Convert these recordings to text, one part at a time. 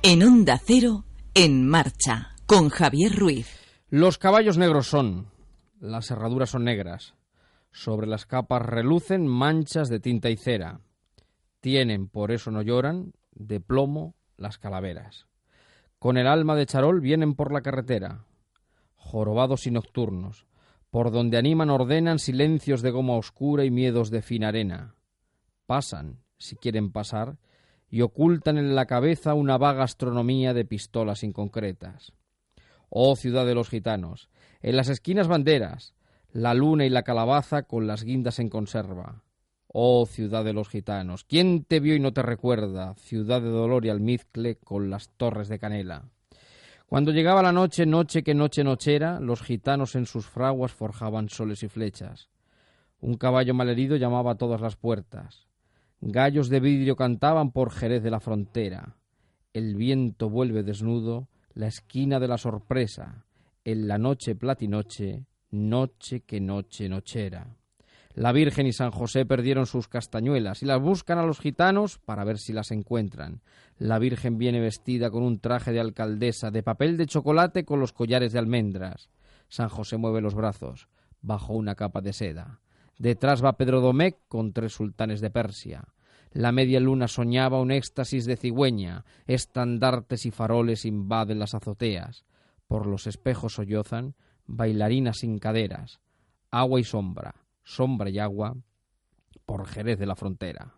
En Onda Cero, En Marcha, con Javier Ruiz. Los caballos negros son, las herraduras son negras, sobre las capas relucen manchas de tinta y cera. Tienen, por eso no lloran, de plomo las calaveras. Con el alma de charol vienen por la carretera, jorobados y nocturnos, por donde animan ordenan silencios de goma oscura y miedos de fina arena. Pasan, si quieren pasar, y ocultan en la cabeza una vaga astronomía de pistolas inconcretas. Oh ciudad de los gitanos, en las esquinas banderas, la luna y la calabaza con las guindas en conserva. Oh ciudad de los gitanos, ¿quién te vio y no te recuerda? Ciudad de dolor y almizcle con las torres de canela. Cuando llegaba la noche, noche que noche nochera, los gitanos en sus fraguas forjaban soles y flechas. Un caballo malherido llamaba a todas las puertas. Gallos de vidrio cantaban por Jerez de la frontera. El viento vuelve desnudo la esquina de la sorpresa. En la noche platinoche, noche que noche nochera. La Virgen y San José perdieron sus castañuelas y las buscan a los gitanos para ver si las encuentran. La Virgen viene vestida con un traje de alcaldesa de papel de chocolate con los collares de almendras. San José mueve los brazos bajo una capa de seda. Detrás va Pedro Domecq con 3 sultanes de Persia. La media luna soñaba un éxtasis de cigüeña. Estandartes y faroles invaden las azoteas. Por los espejos sollozan bailarinas sin caderas. Agua y sombra, sombra y agua, por Jerez de la frontera.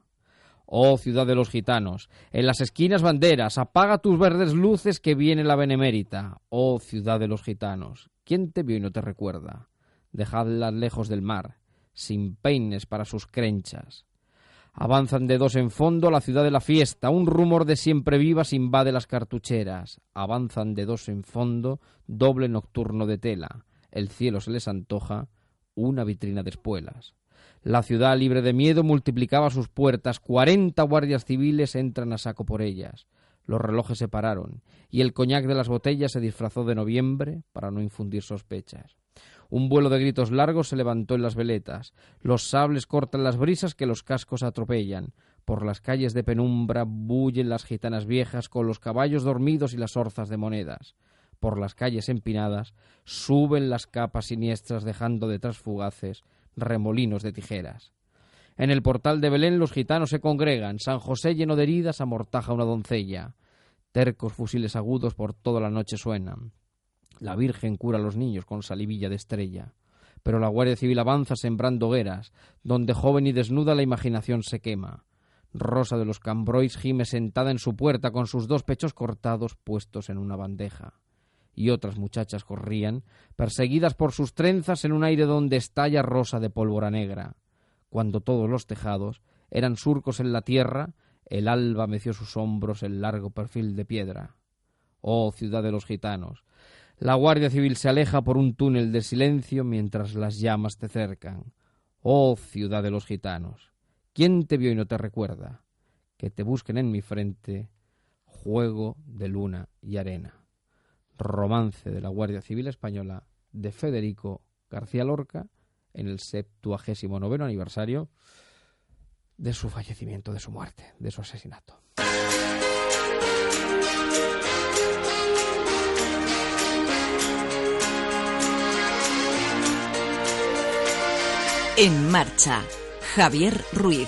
Oh ciudad de los gitanos, en las esquinas banderas, apaga tus verdes luces que viene la benemérita. Oh ciudad de los gitanos, ¿quién te vio y no te recuerda? Dejadlas lejos del mar, sin peines para sus crenchas. Avanzan de 2 en fondo la ciudad de la fiesta, un rumor de siempre vivas invade las cartucheras. Avanzan de 2 en fondo, doble nocturno de tela. El cielo se les antoja una vitrina de espuelas. La ciudad libre de miedo multiplicaba sus puertas, 40 guardias civiles entran a saco por ellas. Los relojes se pararon y el coñac de las botellas se disfrazó de noviembre para no infundir sospechas. Un vuelo de gritos largos se levantó en las veletas. Los sables cortan las brisas que los cascos atropellan. Por las calles de penumbra bullen las gitanas viejas con los caballos dormidos y las orzas de monedas. Por las calles empinadas suben las capas siniestras dejando detrás fugaces remolinos de tijeras. En el portal de Belén los gitanos se congregan. San José lleno de heridas amortaja una doncella. Tercos fusiles agudos por toda la noche suenan. La Virgen cura a los niños con salivilla de estrella. Pero la Guardia Civil avanza sembrando hogueras, donde joven y desnuda la imaginación se quema. Rosa de los Cambrois gime sentada en su puerta con sus 2 pechos cortados puestos en una bandeja. Y otras muchachas corrían, perseguidas por sus trenzas en un aire donde estalla rosa de pólvora negra. Cuando todos los tejados eran surcos en la tierra, el alba meció sus hombros el largo perfil de piedra. Oh ciudad de los gitanos, la Guardia Civil se aleja por un túnel de silencio mientras las llamas te cercan. Oh ciudad de los gitanos, ¿quién te vio y no te recuerda? Que te busquen en mi frente, juego de luna y arena. Romance de la Guardia Civil Española de Federico García Lorca en el 79º aniversario de su fallecimiento, de su muerte, de su asesinato. En Marcha, Javier Ruiz.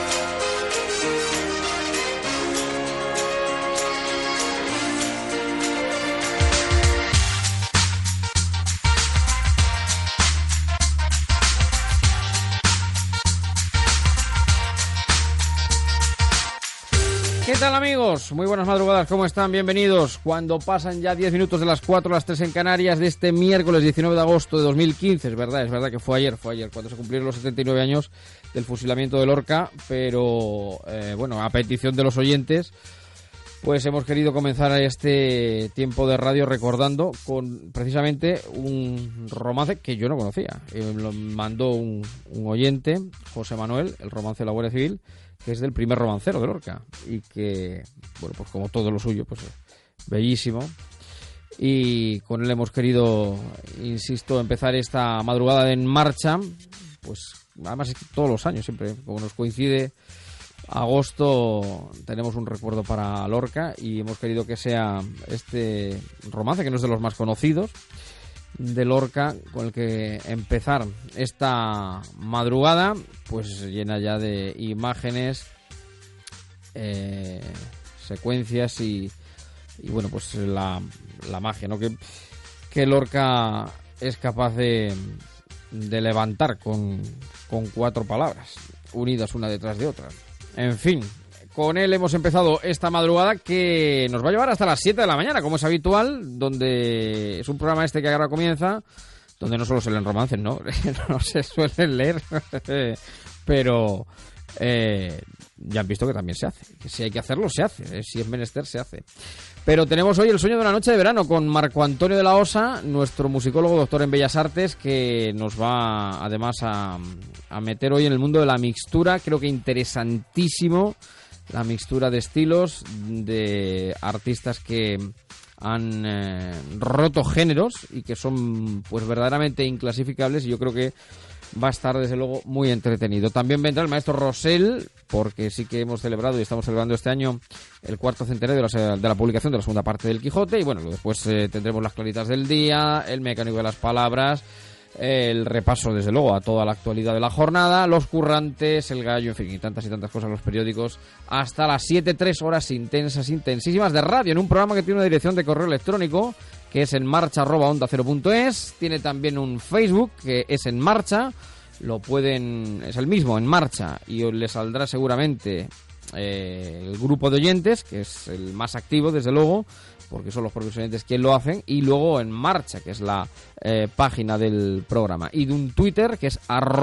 ¿Qué tal amigos? Muy buenas madrugadas, ¿cómo están? Bienvenidos. Cuando pasan ya 10 minutos de las 4 a las 3 en Canarias de este miércoles 19 de agosto de 2015, es verdad que fue ayer cuando se cumplieron los 79 años del fusilamiento de Lorca, pero bueno, a petición de los oyentes, pues hemos querido comenzar este tiempo de radio recordando con precisamente un romance que yo no conocía. Lo mandó un oyente, José Manuel, el romance de la Guardia Civil, que es del primer romancero de Lorca y que, bueno, pues como todo lo suyo, pues bellísimo. Y con él hemos querido, insisto, empezar esta madrugada En Marcha, pues además es que todos los años siempre, como nos coincide agosto tenemos un recuerdo para Lorca y hemos querido que sea este romance, que no es de los más conocidos, de Lorca, con el que empezar esta madrugada, pues llena ya de imágenes, secuencias y bueno, pues la magia, ¿no? Que Lorca es capaz de levantar con 4 palabras, unidas una detrás de otra. En fin, con él hemos empezado esta madrugada que nos va a llevar hasta las 7 de la mañana, como es habitual, donde es un programa este que ahora comienza, donde no solo se leen romances, no, no se suelen leer, pero ya han visto que también se hace, que si hay que hacerlo, se hace, si es menester, se hace. Pero tenemos hoy el sueño de una noche de verano con Marco Antonio de la Osa, nuestro musicólogo, doctor en Bellas Artes, que nos va además a meter hoy en el mundo de la mixtura, creo que interesantísimo, la mixtura de estilos, de artistas que han roto géneros y que son pues verdaderamente inclasificables, y yo creo que va a estar desde luego muy entretenido. También vendrá el maestro Rosell, porque sí que hemos celebrado y estamos celebrando este año el 4º centenario de la publicación de la segunda parte del Quijote, y bueno, después tendremos las claritas del día, el mecánico de las palabras, el repaso desde luego a toda la actualidad de la jornada, los currantes, el gallo, en fin, y tantas cosas, los periódicos, hasta las 7, 3 horas intensísimas de radio, en un programa que tiene una dirección de correo electrónico que es enmarcha@onda0.es, tiene también un Facebook que es En Marcha, es el mismo, En Marcha, y le saldrá seguramente el grupo de oyentes, que es el más activo desde luego, porque son los propios oyentes quienes lo hacen, y luego En Marcha, que es la página del programa, y de un Twitter que es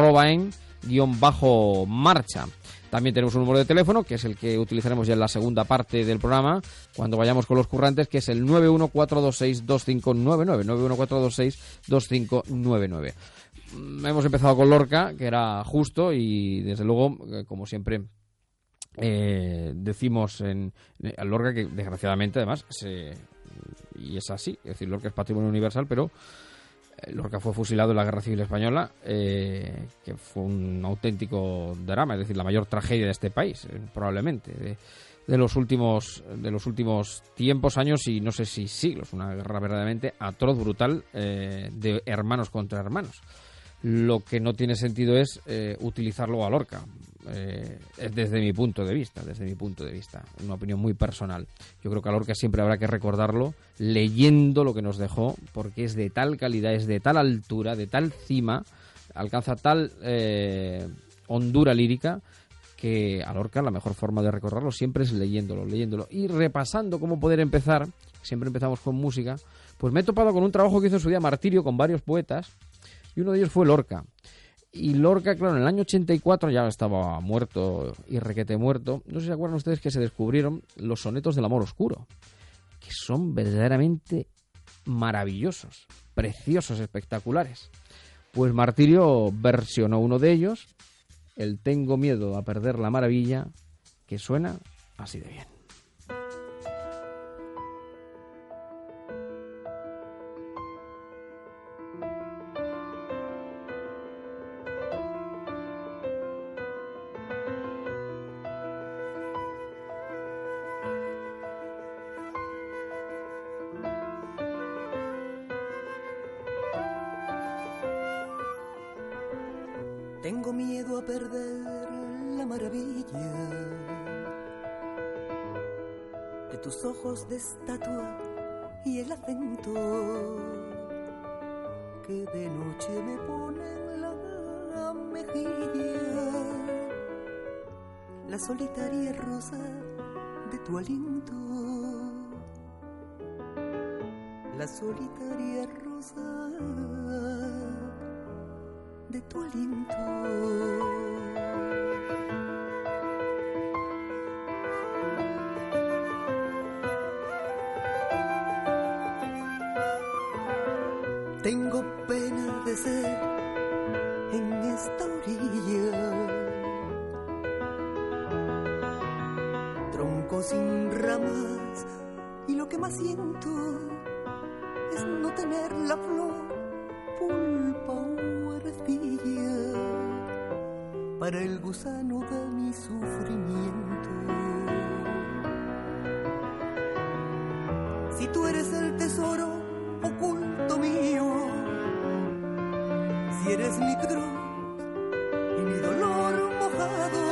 @en_marcha. También tenemos un número de teléfono, que es el que utilizaremos ya en la segunda parte del programa, cuando vayamos con los currantes, que es el 914262599, 914262599. Hemos empezado con Lorca, que era justo, y desde luego, como siempre decimos en Lorca, que desgraciadamente además, y es así, es decir, Lorca es patrimonio universal, pero Lorca fue fusilado en la Guerra Civil Española, que fue un auténtico drama, es decir, la mayor tragedia de este país, probablemente, de los últimos tiempos, años y no sé si siglos, una guerra verdaderamente atroz, brutal, de hermanos contra hermanos. Lo que no tiene sentido es utilizarlo a Lorca, desde mi punto de vista, una opinión muy personal. Yo creo que a Lorca siempre habrá que recordarlo leyendo lo que nos dejó, porque es de tal calidad, es de tal altura, de tal cima, alcanza tal hondura lírica, que a Lorca la mejor forma de recordarlo siempre es leyéndolo y repasando cómo poder empezar. Siempre empezamos con música. Pues me he topado con un trabajo que hizo en su día Martirio con varios poetas, y uno de ellos fue Lorca. Y Lorca, claro, en el año 84 ya estaba muerto y requete muerto. No sé si se acuerdan ustedes que se descubrieron los sonetos del amor oscuro, que son verdaderamente maravillosos, preciosos, espectaculares. Pues Martirio versionó uno de ellos, el Tengo miedo a perder la maravilla, que suena así de bien. Tengo miedo a perder la maravilla de tus ojos de estatua y el acento que de noche me pone en la mejilla, la solitaria rosa de tu aliento, la solitaria rosa de tu aliento. Tengo pena de ser en esta orilla, tronco sin ramas, y lo que más siento es no tener la flor, pulpa o arcilla para el gusano de mi sufrimiento. Si tú eres el tesoro oculto mío, si eres mi cruz y mi dolor mojado,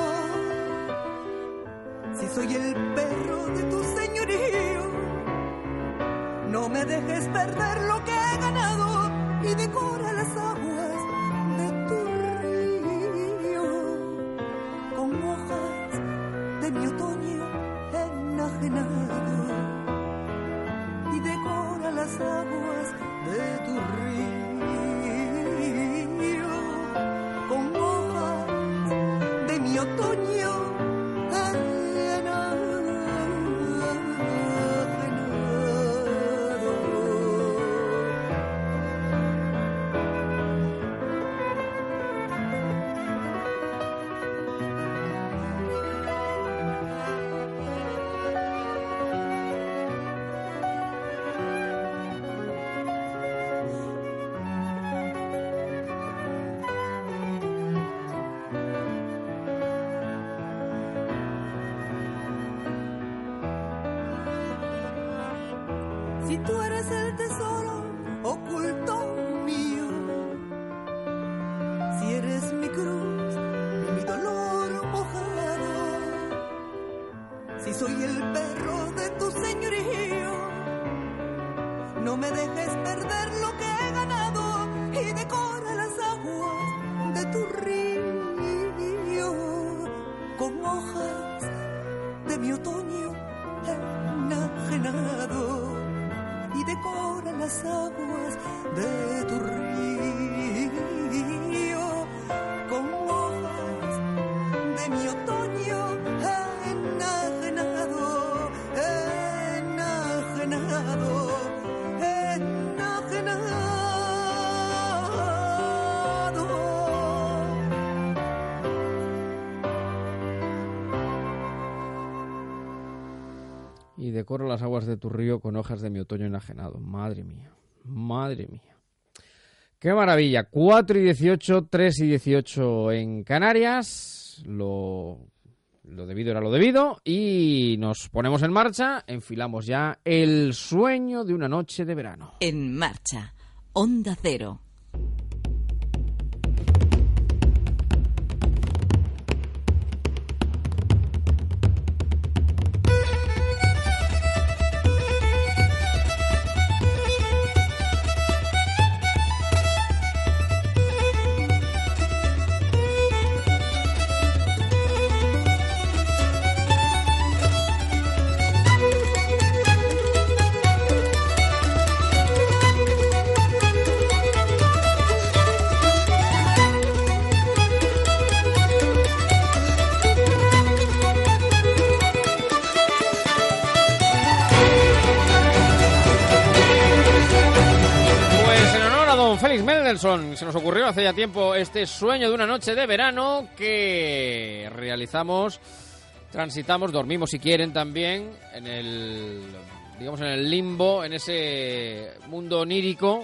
si soy el perro de tu señorío, no me dejes perder lo que he ganado y decora las aguas de tu río con hojas de mi otoño enajenado, y decora las aguas de tu río con hojas de mi otoño enajenado. Si tú eres el tesoro oculto mío, si eres mi cruz y mi dolor mojado, si soy el perro de tu señorío, no me dejes perder lo que he ganado y decora las aguas de tu río con hojas de mi otoño enajenado, y decora las aguas de tu río con hojas de mi otoño enajenado, enajenado, enajenado. Y decoro las aguas de tu río con hojas de mi otoño enajenado. Madre mía, madre mía. ¡Qué maravilla! 4:18, 3:18 en Canarias. Lo debido era lo debido. Y nos ponemos en marcha. Enfilamos ya el sueño de una noche de verano. En marcha. Onda Cero. Félix Mendelssohn, se nos ocurrió hace ya tiempo este sueño de una noche de verano que realizamos, transitamos, dormimos si quieren también en el, digamos, en el limbo, en ese mundo onírico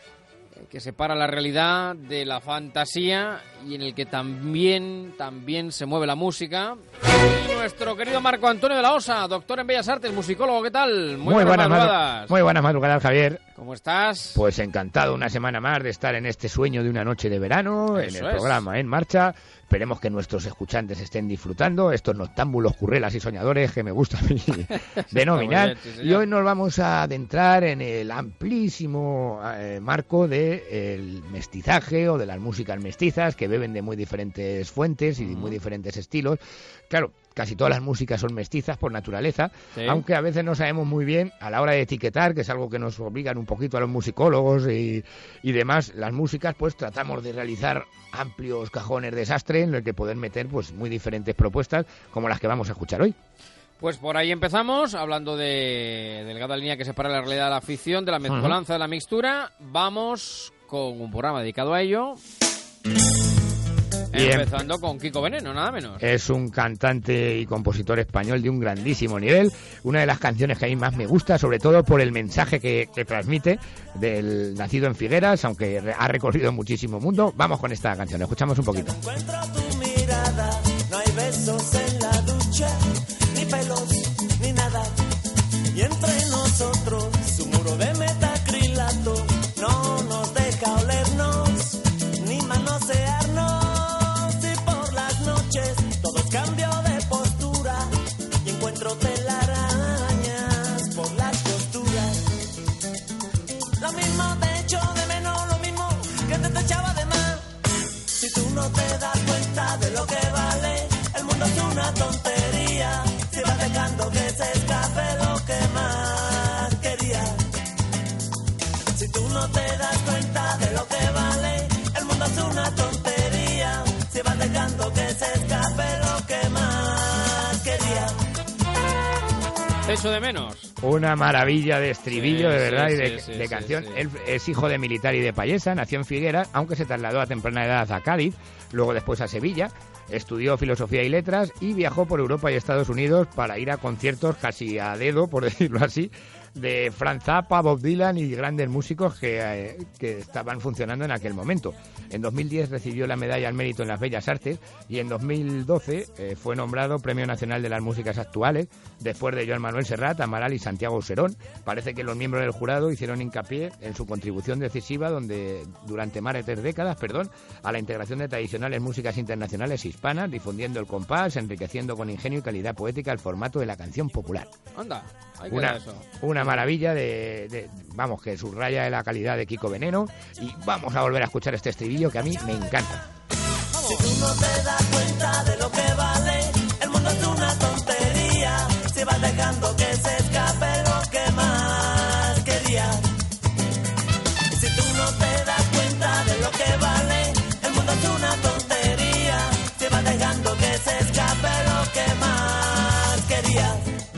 que separa la realidad de la fantasía y en el que también se mueve la música. Y nuestro querido Marco Antonio de la Osa, doctor en Bellas Artes, musicólogo, ¿qué tal? Muy buenas madrugadas. Muy buenas madrugadas, Javier. ¿Cómo estás? Pues encantado una semana más de estar en este sueño de una noche de verano, en el programa En Marcha. Esperemos que nuestros escuchantes estén disfrutando, estos noctámbulos, currelas y soñadores que me gusta a mí denominar. Bien, sí, y hoy nos vamos a adentrar en el amplísimo marco del mestizaje o de las músicas mestizas que beben de muy diferentes fuentes y de muy diferentes estilos. Claro, casi todas las músicas son mestizas por naturaleza, sí, aunque a veces no sabemos muy bien a la hora de etiquetar, que es algo que nos obligan un poquito a los musicólogos y demás, las músicas, pues tratamos de realizar amplios cajones de desastre en el que poder meter pues muy diferentes propuestas como las que vamos a escuchar hoy. Pues por ahí empezamos, hablando de delgada línea que separa la realidad de la ficción, de la mezcolanza, de la mixtura. Vamos con un programa dedicado a ello. Empezando con Kiko Veneno, nada menos. Es un cantante y compositor español de un grandísimo nivel. Una de las canciones que a mí más me gusta, sobre todo por el mensaje que transmite, del nacido en Figueras, aunque ha recorrido muchísimo mundo. Vamos con esta canción, escuchamos un poquito. Encuentro tu mirada Te echo de menos. Una maravilla de estribillo, Sí, de verdad, sí, y de sí, canción. sí. Él es hijo de militar y de payesa, nació en Figueras, aunque se trasladó a temprana edad a Cádiz, luego después a Sevilla. Estudió filosofía y letras y viajó por Europa y Estados Unidos para ir a conciertos casi a dedo, por decirlo así, de Frank Zappa, Bob Dylan y grandes músicos que estaban funcionando en aquel momento. En 2010 recibió la medalla al mérito en las Bellas Artes y en 2012 fue nombrado Premio Nacional de las Músicas Actuales, después de Joan Manuel Serrat, Amaral y Santiago Serón. Parece que los miembros del jurado hicieron hincapié en su contribución decisiva durante más de 3 décadas, a la integración de tradicionales músicas internacionales hispanas, difundiendo el compás, enriqueciendo con ingenio y calidad poética el formato de la canción popular. Anda, ahí queda eso. Una maravilla vamos, que subraya la calidad de Kiko Veneno, y vamos a volver a escuchar este estribillo que a mí me encanta. Si tú no te das cuenta de lo que vale, el mundo es una tontería. Si vas dejando que se escape lo que más querías. Si tú no te das cuenta de lo que vale, el mundo es una tontería. Si vas dejando que se escape lo que más querías.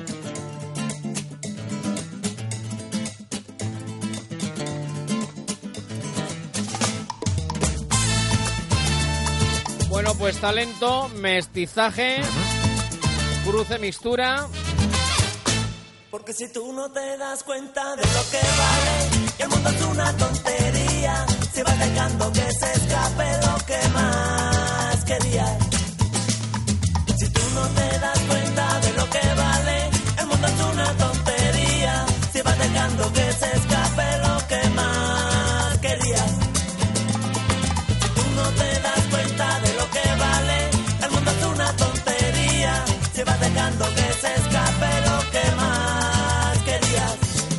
Bueno, pues talento, mestizaje, cruce, mixtura. Porque si tú no te das cuenta de lo que vale, y el mundo es una tontería, si vas dejando que se escape lo que más querías. Si tú no te das cuenta de lo que vale, el mundo es una tontería, si vas dejando que se escape lo que más querías. Si tú no te das cuenta de lo que vale, el mundo es una tontería, si vas dejando que se escape lo que más querías.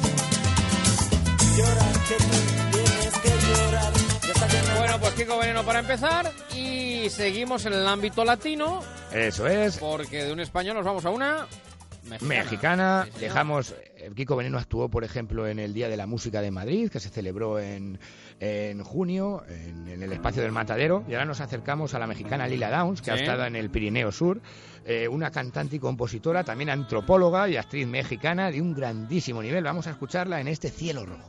Llora, que tú tienes que llorar. Bueno, pues Kiko Veneno para empezar, y seguimos en el ámbito latino. Eso es. Porque de un español nos vamos a una mexicana. Sí, dejamos... Kiko Veneno actuó, por ejemplo, en el Día de la Música de Madrid, que se celebró en junio, en el espacio del Matadero. Y ahora nos acercamos a la mexicana Lila Downs, que ha estado en el Pirineo Sur, una cantante y compositora, también antropóloga y actriz mexicana de un grandísimo nivel. Vamos a escucharla en este Cielo Rojo.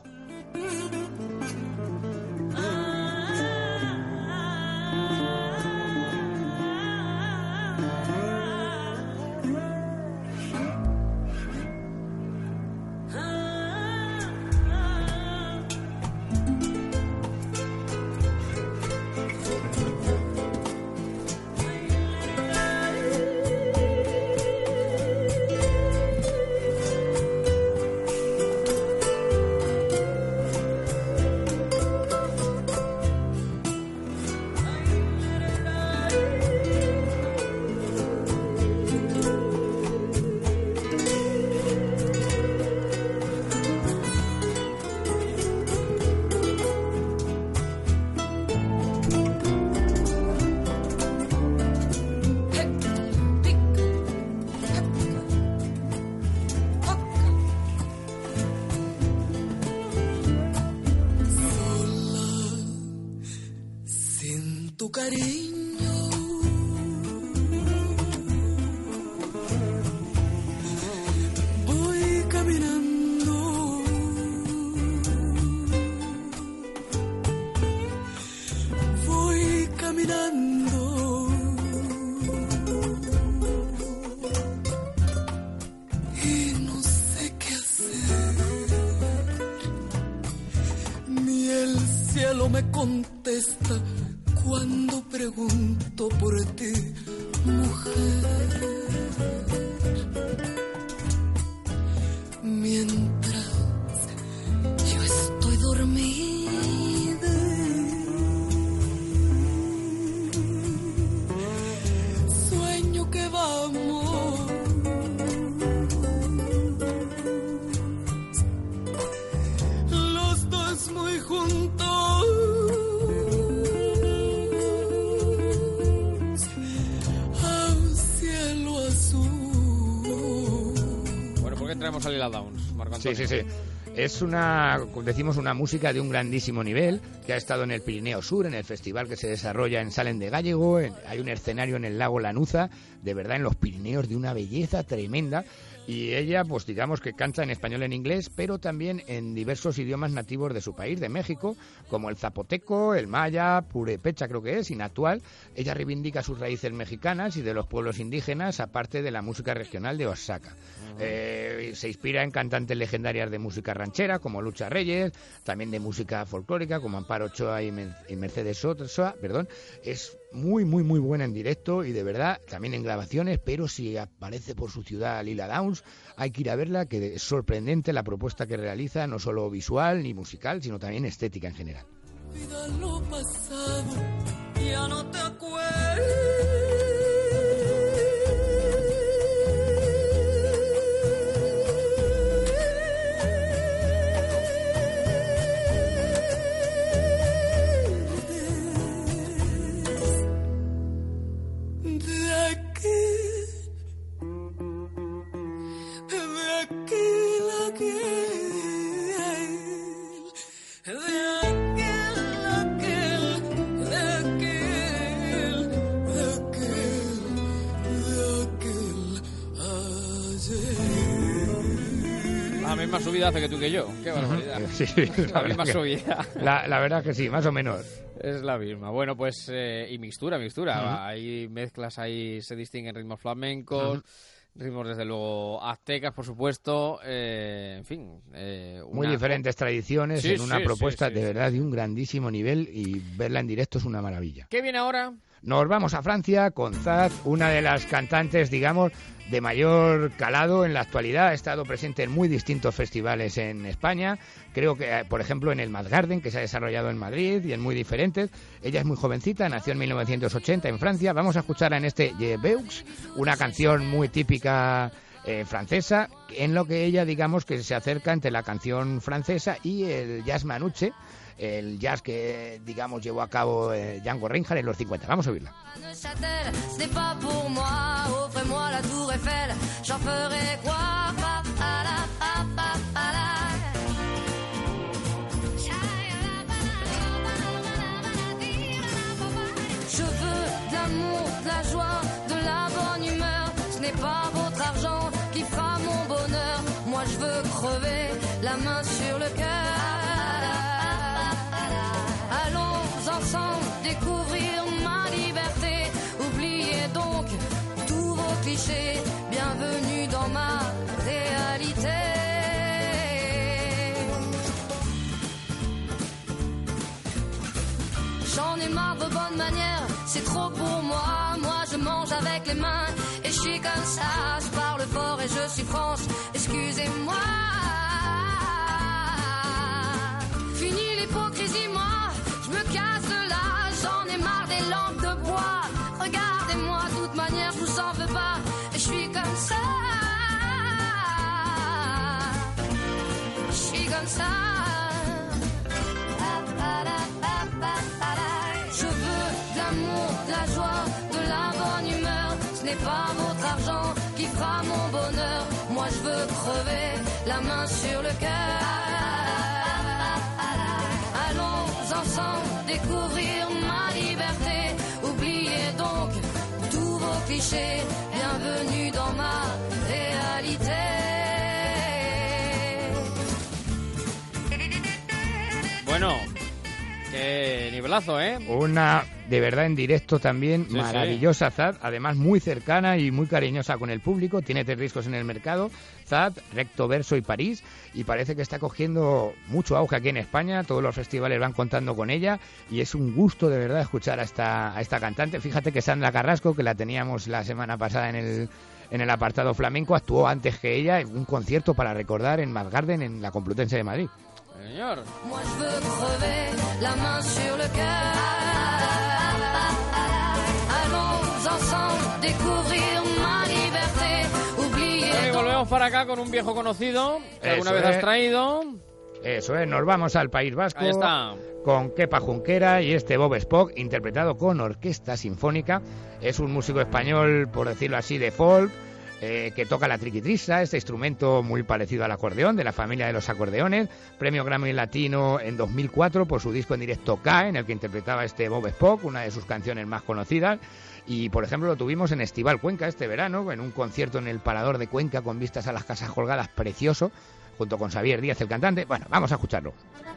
Cuando pregunto por ti, mujer, mientras yo estoy dormida, sueño que vamos los dos muy juntos. Traemos a Lila Downs, Marco Antonio. Sí. Es decimos, una música de un grandísimo nivel, que ha estado en el Pirineo Sur, en el festival que se desarrolla en Salen de Gállego. Hay un escenario en el lago Lanuza, de verdad, en los Pirineos, de una belleza tremenda. y ella, pues digamos que canta en español, en inglés, pero también en diversos idiomas nativos de su país, de México, como el zapoteco, el maya, purépecha creo que es, y náhuatl. Ella reivindica sus raíces mexicanas y de los pueblos indígenas, aparte de la música regional de Oaxaca. Se inspira en cantantes legendarias de música ranchera, como Lucha Reyes, también de música folclórica, como Amparo Ochoa y Mercedes Sosa, perdón. Es muy buena en directo y de verdad también en grabaciones, pero si aparece por su ciudad Lila Downs hay que ir a verla, que es sorprendente la propuesta que realiza, no solo visual ni musical, sino también estética en general. Olvida lo pasado, ya no te acuerdas. La misma subida hace que tú que yo. Qué barbaridad. Sí, la misma subida. La verdad que sí, más o menos. Es la misma. Bueno, pues, y mixtura. Hay mezclas, ahí se distinguen ritmos flamencos, ritmos desde luego aztecas, por supuesto, en fin. Muy diferentes tradiciones en una propuesta de verdad de un grandísimo nivel, y verla en directo es una maravilla. ¿Qué viene ahora? Nos vamos a Francia con Zaz, una de las cantantes, digamos, de mayor calado en la actualidad. Ha estado presente en muy distintos festivales en España. Creo que, por ejemplo, en el Mad Garden, que se ha desarrollado en Madrid, y en muy diferentes. Ella es muy jovencita, nació en 1980 en Francia. Vamos a escuchar en este Je Beux, una canción muy típica francesa, en lo que ella, digamos, que se acerca entre la canción francesa y el jazz manouche, el jazz que, digamos, llevó a cabo Django Reinhardt en los 50. Vamos a oírla. Je veux de l'amour, de la joie, de la bonne humeur. Ce n'est pas votre argent qui fera mon bonheur. Moi je veux crever la main sur le cœur. Allons ensemble découvrir ma liberté. Oubliez donc tous vos clichés. Bienvenue dans ma réalité. J'en ai marre de bonnes manières, c'est trop pour moi. Moi je mange avec les mains et je suis comme ça. Je parle fort et je suis France, excusez-moi. Fini l'hypocrisie, moi, je me casse de là. J'en ai marre des lampes de bois. Regardez-moi, de toute manière je vous en veux pas. Et je suis comme ça. Je suis comme ça. De la joie, de la bonne humeur. Ce n'est pas votre argent qui fera mon bonheur. Moi je veux crever la main sur le cœur. Allons ensemble découvrir ma liberté. Oubliez donc tous vos clichés. Bienvenue dans ma réalité. Bueno, qué nivelazo, ¿eh? Una, de verdad, en directo también, sí, maravillosa, sí. Zaz, además muy cercana y muy cariñosa con el público. Tiene 3 discos en el mercado, Zaz, Recto Verso y París, y parece que está cogiendo mucho auge aquí en España. Todos los festivales van contando con ella y es un gusto de verdad escuchar a esta cantante. Fíjate que Sandra Carrasco, que la teníamos la semana pasada en el apartado flamenco, actuó antes que ella en un concierto para recordar en Mad Garden, en la Complutense de Madrid. Señor. Moi je veux crever la main sur le cœur. Allons ensemble découvrir ma liberté. Oubliez. Y volvemos para acá con un viejo conocido que alguna vez has traído. Eso es, nos vamos al País Vasco. Ahí está. Con Kepa Junquera y este Bob Spock, interpretado con orquesta sinfónica. Es un músico español, por decirlo así, de folk. que toca la triquitrisa, este instrumento muy parecido al acordeón, de la familia de los acordeones, premio Grammy Latino en 2004 por su disco en directo K, en el que interpretaba este Bob Spock, una de sus canciones más conocidas. Y, por ejemplo, lo tuvimos en Estival Cuenca este verano, en un concierto en el Parador de Cuenca con vistas a las Casas Colgadas, precioso, junto con Xavier Díaz, el cantante. Bueno, vamos a escucharlo.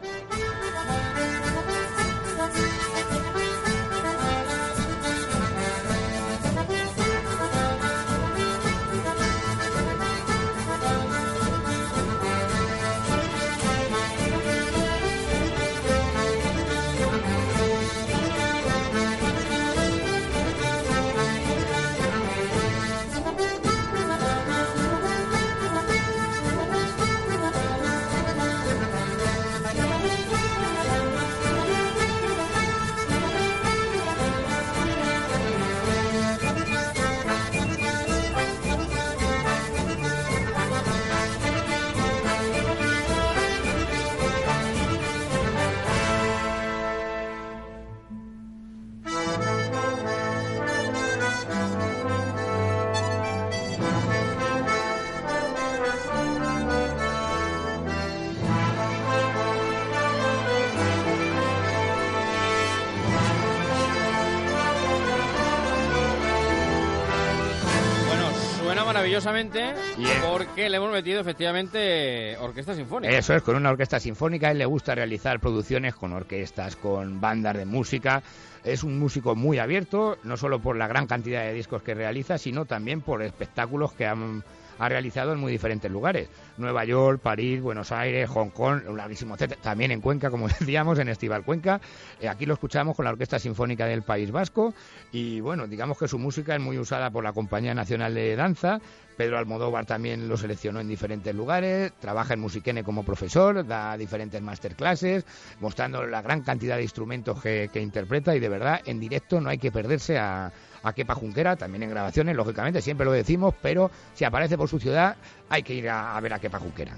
Maravillosamente, porque le hemos metido efectivamente orquesta sinfónica. Eso es, con una orquesta sinfónica. A él le gusta realizar producciones con orquestas, con bandas de música. Es un músico muy abierto, no solo por la gran cantidad de discos que realiza, sino también por espectáculos que ha realizado en muy diferentes lugares. Nueva York, París, Buenos Aires, Hong Kong, un larguísimo etcétera. También en Cuenca, como decíamos, en Estival Cuenca. Aquí lo escuchamos con la Orquesta Sinfónica del País Vasco. Y bueno, digamos que su música es muy usada por la Compañía Nacional de Danza. Pedro Almodóvar también lo seleccionó en diferentes lugares. Trabaja en Musiquene como profesor, da diferentes masterclasses, mostrando la gran cantidad de instrumentos que interpreta. Y de verdad, en directo no hay que perderse a Kepa Junquera, también en grabaciones, lógicamente, siempre lo decimos, pero si aparece por su ciudad hay que ir a ver a Kepa Junquera.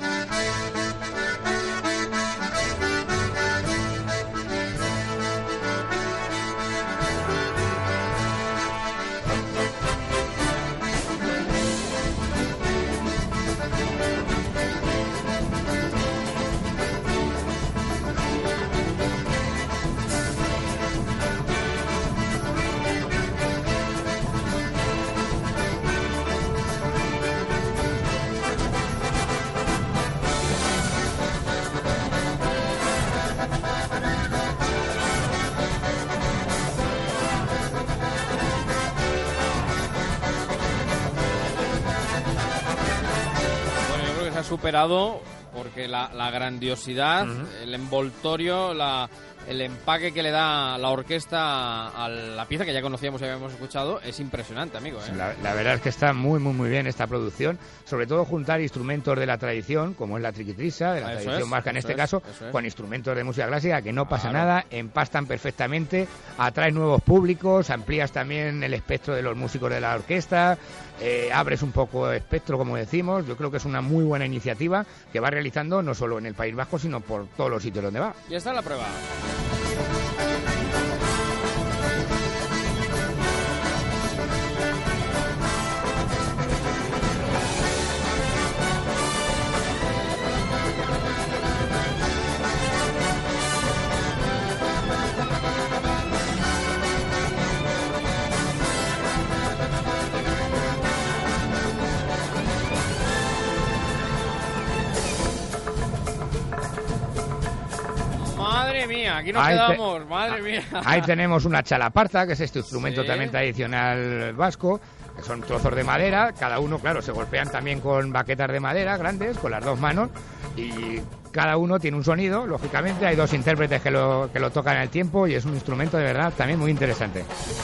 Superado porque la grandiosidad, el envoltorio, el empaque que le da la orquesta a la pieza que ya conocíamos y habíamos escuchado es impresionante, amigo, ¿eh? La verdad es que está muy bien esta producción, sobre todo juntar instrumentos de la tradición, como es la triquitrisa, de la tradición vasca en este caso, con instrumentos de música clásica, que no pasa nada, empastan perfectamente, atraes nuevos públicos, amplías también el espectro de los músicos de la orquesta, abres un poco espectro, como decimos. Yo creo que es una muy buena iniciativa que va realizando no solo en el País Vasco, sino por todos los sitios donde va. Y está la prueba. Madre mía, aquí nos quedamos, madre mía. Ahí tenemos una chalaparta, que es este instrumento también tradicional vasco, que son trozos de madera, cada uno, claro, se golpean también con baquetas de madera grandes, con las dos manos, y cada uno tiene un sonido, lógicamente, hay dos intérpretes que lo tocan al tiempo, y es un instrumento de verdad también muy interesante.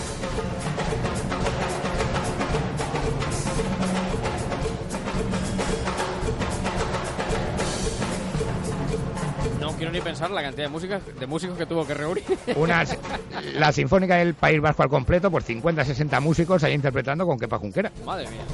Quiero ni pensar la cantidad de músicos que tuvo que reunir. La Sinfónica del País Vasco al completo, por 50-60 músicos ahí interpretando con Kepa Junquera. Madre mía.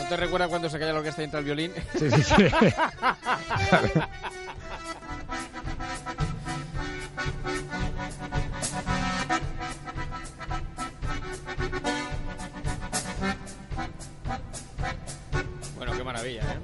¿No te recuerda cuando se calla la orquesta y entra el violín? Sí. Bueno, qué maravilla, ¿eh?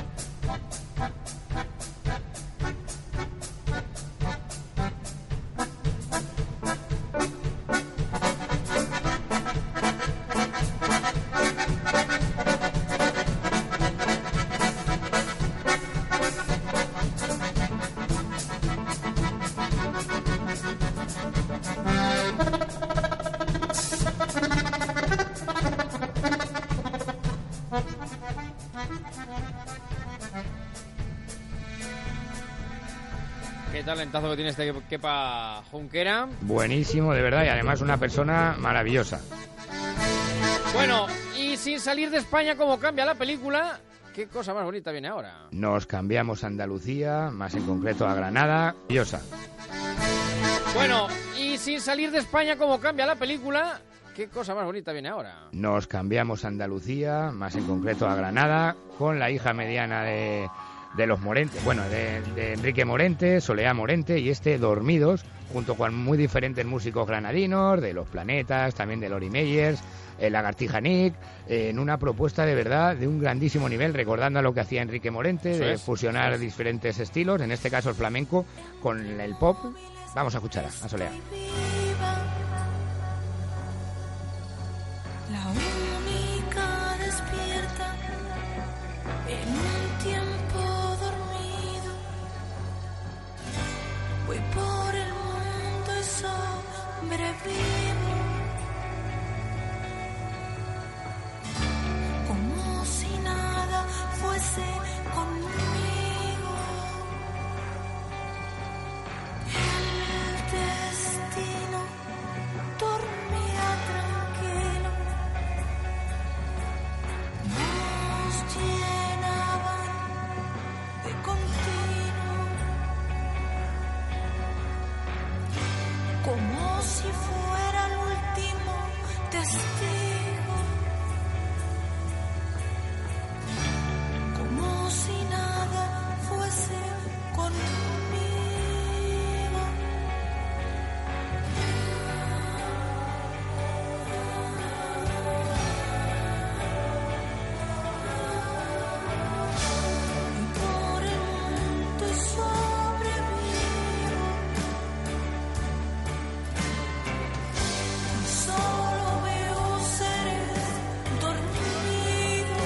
Qué talentazo que tiene este Kepa Junquera. Buenísimo, de verdad, y además una persona maravillosa. Bueno, y sin salir de España, como cambia la película, qué cosa más bonita viene ahora. Nos cambiamos a Andalucía, más en concreto a Granada. Maravillosa. Bueno, y sin salir de España, como cambia la película, qué cosa más bonita viene ahora. Nos cambiamos a Andalucía, más en concreto a Granada, con la hija mediana de los Morente, bueno, de Enrique Morente, Soleá Morente y Dormidos, junto con muy diferentes músicos granadinos, de Los Planetas, también de Lori Meyers, Lagartija Nick, en una propuesta de verdad de un grandísimo nivel, recordando a lo que hacía Enrique Morente, de fusionar diferentes estilos, en este caso el flamenco con el pop. Vamos a escuchar a Soleá. La única despierta en un tiempo dormido. Voy por el mundo y sobrevivo. Como si nada fuese conmigo. El destino dormía tranquilo. Nos llenaban de continuo, como si fuera el último testigo, como si nada fuese conmigo. Por el mundo y sobrevivo. Solo veo seres dormidos.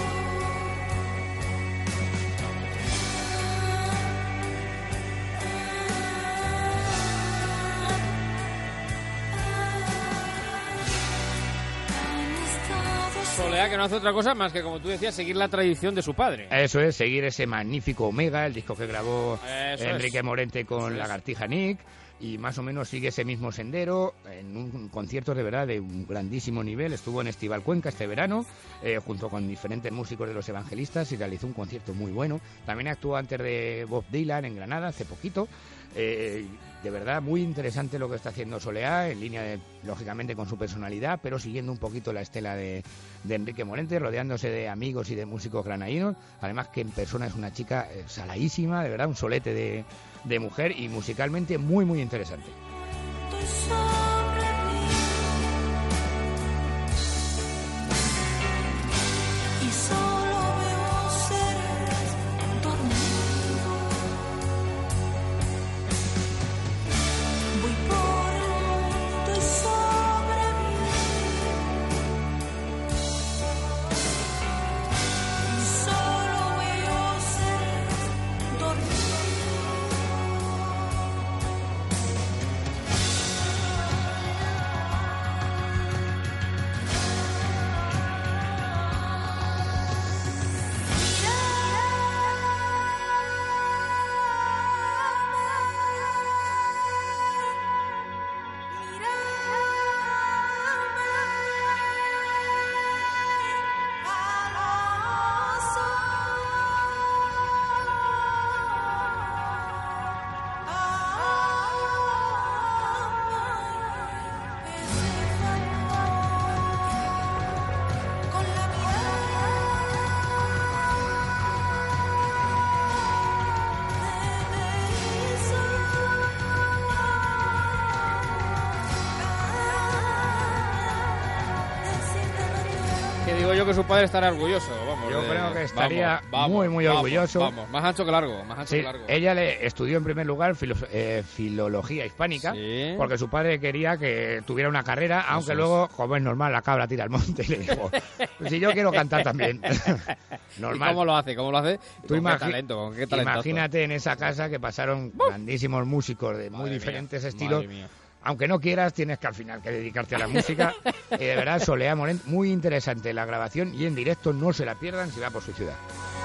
Soleá, que no hace otra cosa más que, como tú decías, seguir la tradición de su padre. Eso es, seguir ese magnífico Omega, el disco que grabó Eso Enrique es. Morente con Eso es. Lagartija Nick, y más o menos sigue ese mismo sendero en un concierto de verdad de un grandísimo nivel. Estuvo en Estival Cuenca este verano, junto con diferentes músicos de Los Evangelistas, y realizó un concierto muy bueno. También actuó antes de Bob Dylan en Granada hace poquito. De verdad, muy interesante lo que está haciendo Soleá, en línea, lógicamente, con su personalidad, pero siguiendo un poquito la estela de Enrique Morente, rodeándose de amigos y de músicos granadinos. Además que en persona es una chica saladísima, de verdad, un solete de mujer, y musicalmente muy, muy interesante. Y solo veo seres dormidos. Voy por el mundo y sobrevivo. Y solo veo seres dormidos. Que digo yo que su padre estará orgulloso. Vamos, Yo creo que estaría muy orgulloso. Vamos, más ancho que largo. Sí, ella le estudió en primer lugar filología hispánica, sí, porque su padre quería que tuviera una carrera, aunque luego, como es normal, la cabra tira al monte y le dijo, pues si yo quiero cantar también. Normal. ¿Y cómo lo hace? Tú ¿Con qué talento? Imagínate en esa casa que pasaron grandísimos músicos de muy diferentes estilos. Aunque no quieras, tienes que al final que dedicarte a la música. De verdad, Soleá Morent, muy interesante la grabación y en directo, no se la pierdan si va por su ciudad.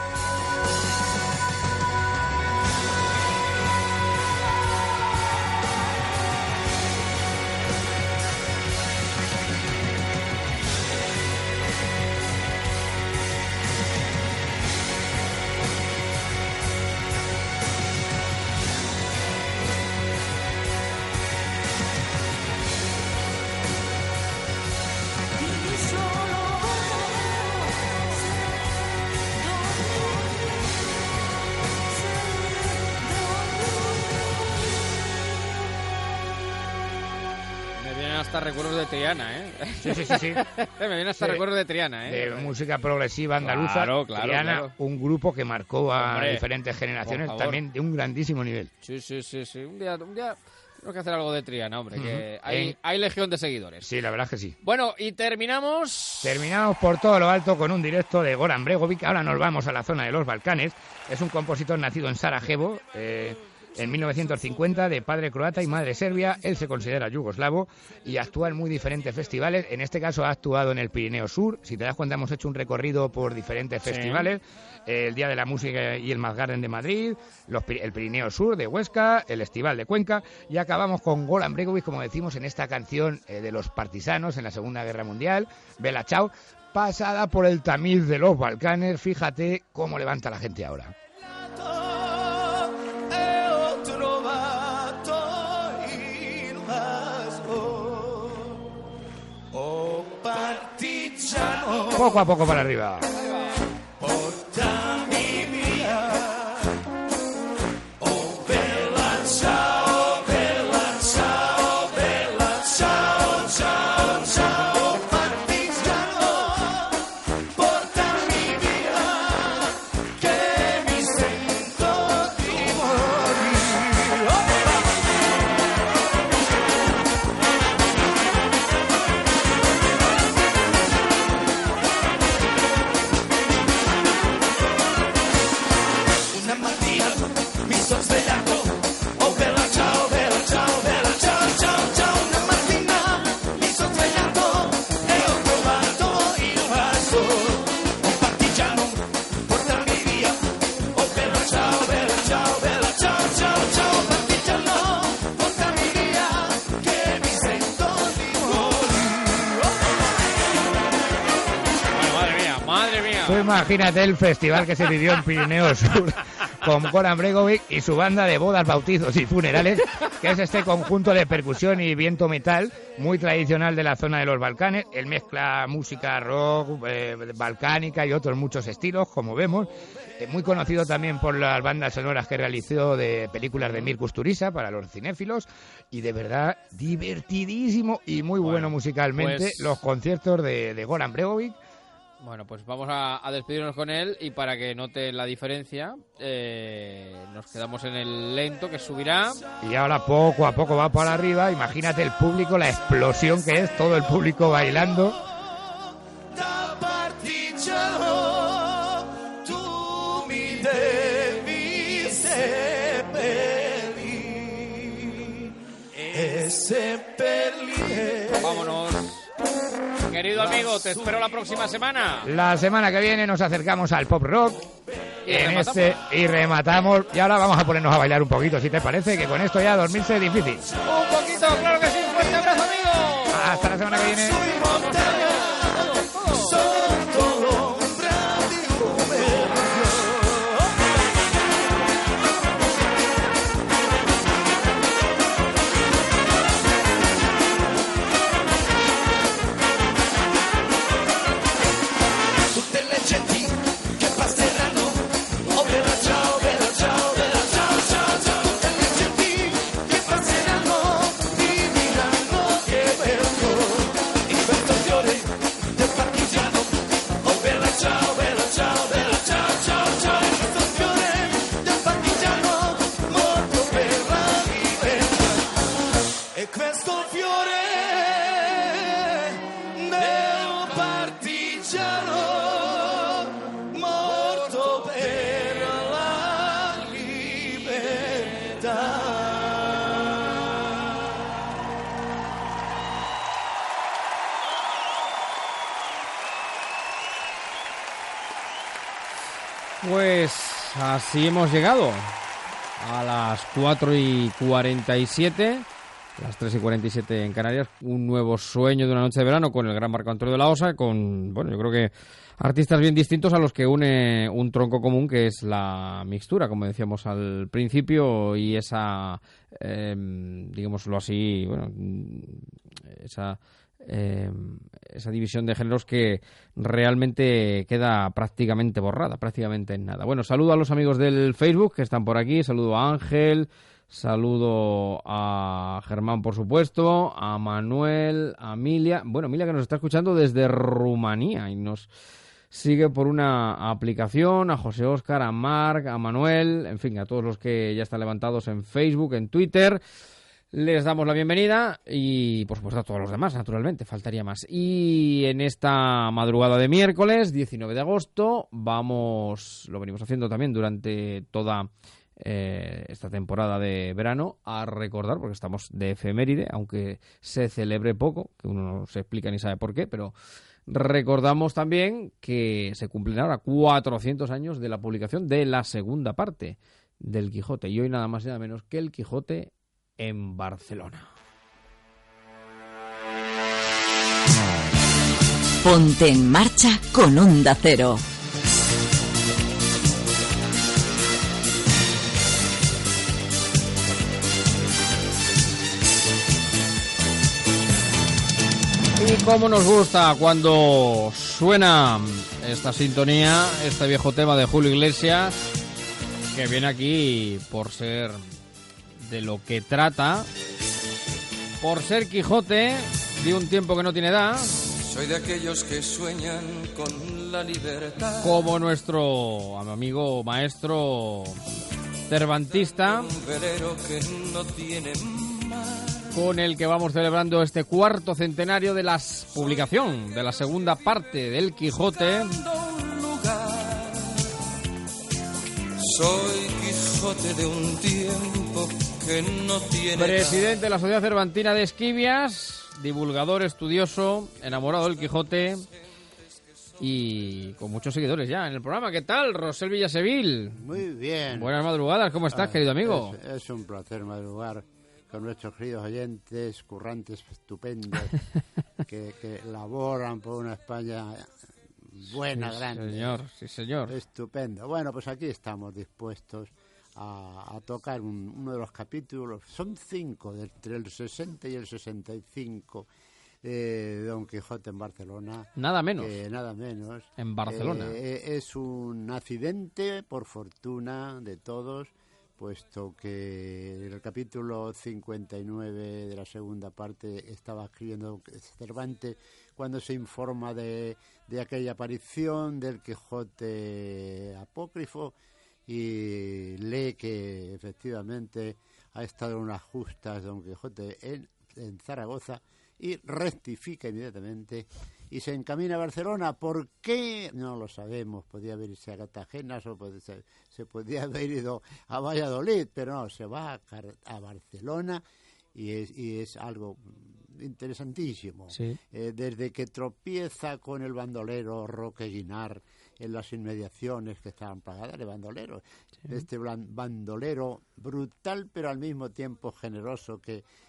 Hasta recuerdos de Triana, ¿eh? Sí. Me viene hasta recuerdos de Triana, ¿eh? De música progresiva andaluza. Claro, Triana, un grupo que marcó a diferentes generaciones, también de un grandísimo nivel. Sí. Un día tenemos que hacer algo de Triana, hombre, que hay legión de seguidores. Sí, la verdad es que sí. Bueno, y terminamos por todo lo alto con un directo de Goran Bregović. Ahora nos vamos a la zona de los Balcanes. Es un compositor nacido en Sarajevo, en 1950, de padre croata y madre serbia. Él se considera yugoslavo y actúa en muy diferentes festivales. En este caso ha actuado en el Pirineo Sur. Si te das cuenta, hemos hecho un recorrido por diferentes festivales. El Día de la Música y el Mazgarden de Madrid, el Pirineo Sur de Huesca, el Estival de Cuenca, y acabamos con Goran Bregović, como decimos, en esta canción de los partisanos en la Segunda Guerra Mundial, Bella Ciao, pasada por el tamiz de los Balcanes. Fíjate cómo levanta la gente ahora. Poco a poco para arriba. Imagínate el festival que se vivió en Pirineo Sur con Goran Bregović y su banda de bodas, bautizos y funerales, que es este conjunto de percusión y viento metal muy tradicional de la zona de los Balcanes. Él mezcla música rock, balcánica y otros muchos estilos, como vemos. Muy conocido también por las bandas sonoras que realizó de películas de Mir Kusturica para los cinéfilos, y de verdad divertidísimo y muy bueno musicalmente, pues los conciertos de Goran Bregović. Bueno, pues vamos a despedirnos con él, y para que note la diferencia, nos quedamos en el lento, que subirá. Y ahora poco a poco va para arriba. Imagínate el público, la explosión que es, todo el público bailando. Vámonos. Querido amigo, te espero la próxima semana. La semana que viene nos acercamos al pop rock y rematamos. Y ahora vamos a ponernos a bailar un poquito, si te parece, que con esto ya dormirse es difícil. Un poquito, claro que sí. Un fuerte abrazo, amigo. Hasta la semana que viene. Pues así hemos llegado a las 4:47, las 3:47 en Canarias, un nuevo sueño de una noche de verano con el gran Marco Antonio de la Osa, con, bueno, yo creo que artistas bien distintos a los que une un tronco común, que es la mixtura, como decíamos al principio, y esa, digámoslo así, bueno, esa división de géneros que realmente queda prácticamente borrada, prácticamente en nada. Bueno, saludo a los amigos del Facebook que están por aquí, saludo a Ángel, saludo a Germán, por supuesto, a Manuel, a Emilia, bueno, Emilia que nos está escuchando desde Rumanía y nos sigue por una aplicación, a José Óscar, a Marc, a Manuel, en fin, a todos los que ya están levantados en Facebook, en Twitter. Les damos la bienvenida y, por supuesto, a todos los demás, naturalmente, faltaría más. Y en esta madrugada de miércoles, 19 de agosto, lo venimos haciendo también durante toda esta temporada de verano, a recordar, porque estamos de efeméride, aunque se celebre poco, que uno no se explica ni sabe por qué, pero recordamos también que se cumplen ahora 400 años de la publicación de la segunda parte del Quijote, y hoy nada más y nada menos que el Quijote en Barcelona. Ponte en marcha con Onda Cero. Y cómo nos gusta cuando suena esta sintonía, este viejo tema de Julio Iglesias, que viene aquí por ser de lo que trata, por ser Quijote de un tiempo que no tiene edad. Soy de aquellos que sueñan con la libertad. Como nuestro amigo maestro cervantista, Un velero que no tiene mar. con el que vamos celebrando este cuarto centenario de la publicación de la segunda parte del Quijote. Un lugar. Soy Quijote de un tiempo que no tiene Presidente de la Sociedad Cervantina de Esquivias, divulgador, estudioso, enamorado del Quijote y con muchos seguidores ya en el programa. ¿Qué tal, Rosel Villasevil? Muy bien. Buenas madrugadas, ¿cómo estás, querido amigo? Es un placer madrugar con nuestros queridos oyentes, currantes estupendos, que laboran por una España buena, Sí, grande. señor, sí, señor. Estupendo. Bueno, pues aquí estamos dispuestos a tocar uno de los capítulos. Son 5, entre el 60 y el 65 de Don Quijote en Barcelona. Nada menos. Nada menos. En Barcelona. Es un accidente, por fortuna de todos, puesto que en el capítulo 59 de la segunda parte estaba escribiendo Cervantes cuando se informa de aquella aparición del Quijote apócrifo y lee que efectivamente ha estado en unas justas Don Quijote en Zaragoza y rectifica inmediatamente y se encamina a Barcelona. ¿Por qué? No lo sabemos. Podía haber ido a Cartagena o se podía haber ido a Valladolid, pero no, se va a Barcelona y es algo interesantísimo. Sí. Desde que tropieza con el bandolero Roque Guinart en las inmediaciones que estaban plagadas de bandoleros. Sí. Este bandolero brutal, pero al mismo tiempo generoso,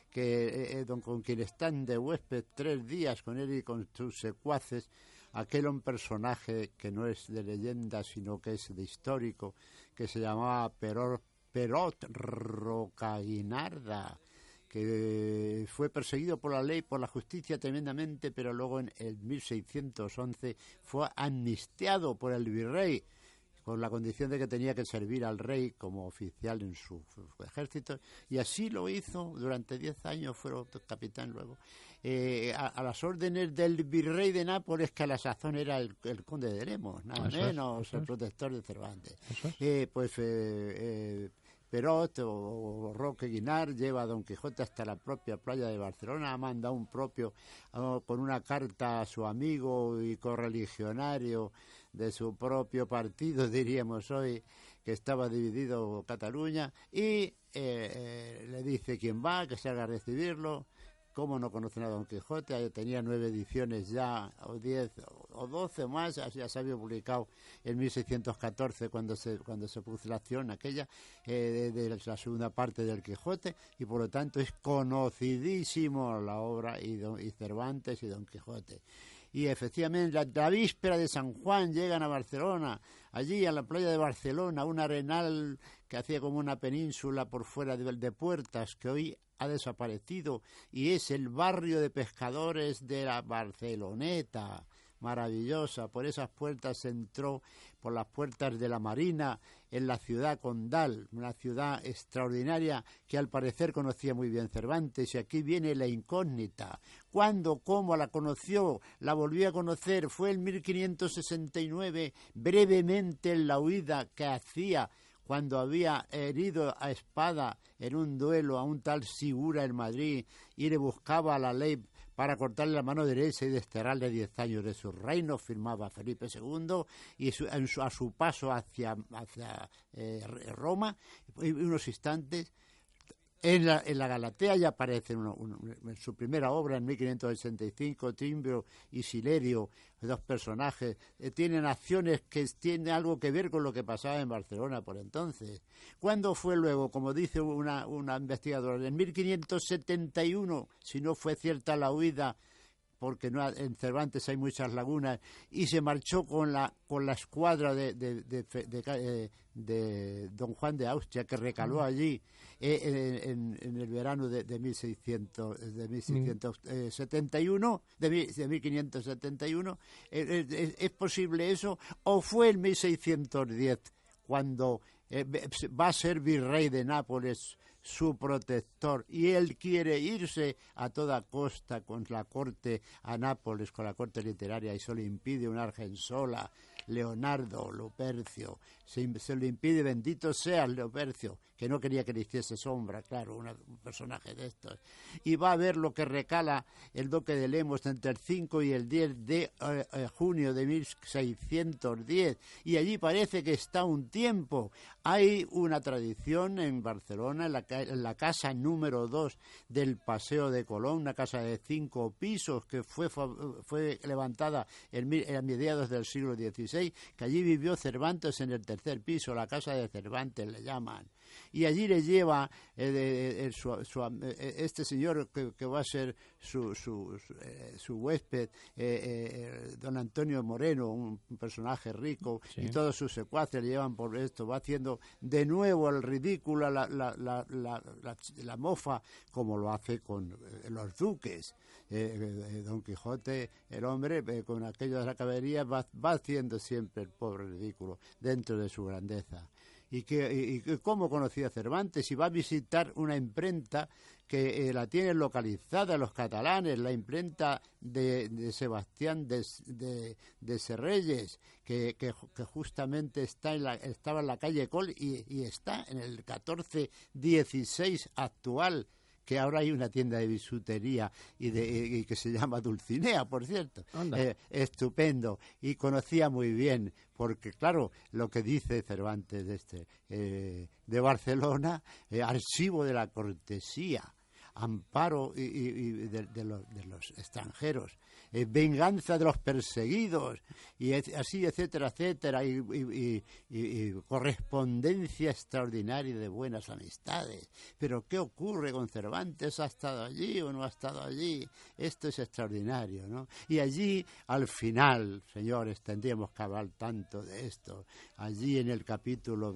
con quien están de huésped 3 días con él y con sus secuaces, aquel un personaje que no es de leyenda, sino que es de histórico, que se llamaba Perot Rocaguinarda, que fue perseguido por la ley, por la justicia tremendamente, pero luego en el 1611 fue amnistiado por el virrey, con la condición de que tenía que servir al rey como oficial en su ejército, y así lo hizo durante 10 años, fue capitán luego, a las órdenes del virrey de Nápoles, que a la sazón era el conde de Lemos, nada menos, el protector de Cervantes. Perot o Roque Guinart lleva a Don Quijote hasta la propia playa de Barcelona, manda un propio con una carta a su amigo y correligionario de su propio partido, diríamos hoy, que estaba dividido Cataluña, y le dice quién va, que se haga recibirlo, ¿Cómo no conocen a Don Quijote? Tenía 9 ediciones ya, o 10, o 12 más, ya se había publicado en 1614 cuando se puso la acción aquella de la segunda parte del Quijote, y por lo tanto es conocidísimo la obra y Cervantes y Don Quijote. Y efectivamente, la víspera de San Juan llegan a Barcelona, allí a la playa de Barcelona, un arenal que hacía como una península por fuera de Puertas, que hoy ha desaparecido, y es el barrio de pescadores de la Barceloneta, maravillosa. Por esas puertas se entró, por las puertas de la Marina, en la ciudad condal, una ciudad extraordinaria que al parecer conocía muy bien Cervantes, y aquí viene la incógnita. ¿Cuándo, cómo la conoció? La volvió a conocer, fue en 1569, brevemente en la huida que hacía cuando había herido a espada en un duelo a un tal Sigura en Madrid, y le buscaba a la ley para cortarle la mano derecha y desterrarle 10 años de su reino, firmaba Felipe II, y a su paso hacia Roma, unos instantes, en la Galatea ya aparece en su primera obra, en 1585, Timbro y Silerio, 2 personajes, tienen acciones que tienen algo que ver con lo que pasaba en Barcelona por entonces. ¿Cuándo fue luego? Como dice una investigadora, en 1571, si no fue cierta la huida, porque en Cervantes hay muchas lagunas, y se marchó con la escuadra de Don Juan de Austria, que recaló allí en el verano de 1571. ¿Es posible eso? ¿O fue en 1610 cuando va a ser virrey de Nápoles su protector, y él quiere irse a toda costa con la corte a Nápoles, con la corte literaria, y se lo impide un Argensola, Leonardo Lupercio, se lo impide, bendito sea Lupercio, que no quería que le hiciese sombra, claro, un personaje de estos, y va a ver lo que recala el duque de Lemos entre el 5 y el 10 de junio de 1610, y allí parece que está un tiempo. Hay una tradición en Barcelona, en la casa número 2 del Paseo de Colón, una casa de 5 pisos que fue levantada a mediados del siglo XVI, que allí vivió Cervantes en el 3er piso, la casa de Cervantes le llaman. Y allí le lleva este señor que va a ser su huésped, don Antonio Moreno, un personaje rico, sí, y todos sus secuaces le llevan por esto, va haciendo de nuevo el ridículo, la mofa, como lo hace con los duques. Don Quijote, el hombre, con aquello de la caballería, va haciendo siempre el pobre ridículo dentro de su grandeza. Y cómo conocía Cervantes, y va a visitar una imprenta que la tienen localizada los catalanes, la imprenta de Sebastián de Serreyes, que justamente estaba en la calle Col, y está en el 1416 actual, que ahora hay una tienda de bisutería y que se llama Dulcinea, por cierto. Estupendo, y conocía muy bien, porque claro, lo que dice Cervantes de Barcelona, archivo de la cortesía, amparo de los extranjeros, venganza de los perseguidos, y así, etcétera, etcétera, y correspondencia extraordinaria de buenas amistades. Pero ¿qué ocurre con Cervantes? ¿Ha estado allí o no ha estado allí? Esto es extraordinario, ¿no? Y allí, al final, señores, tendríamos que hablar tanto de esto, allí en el capítulo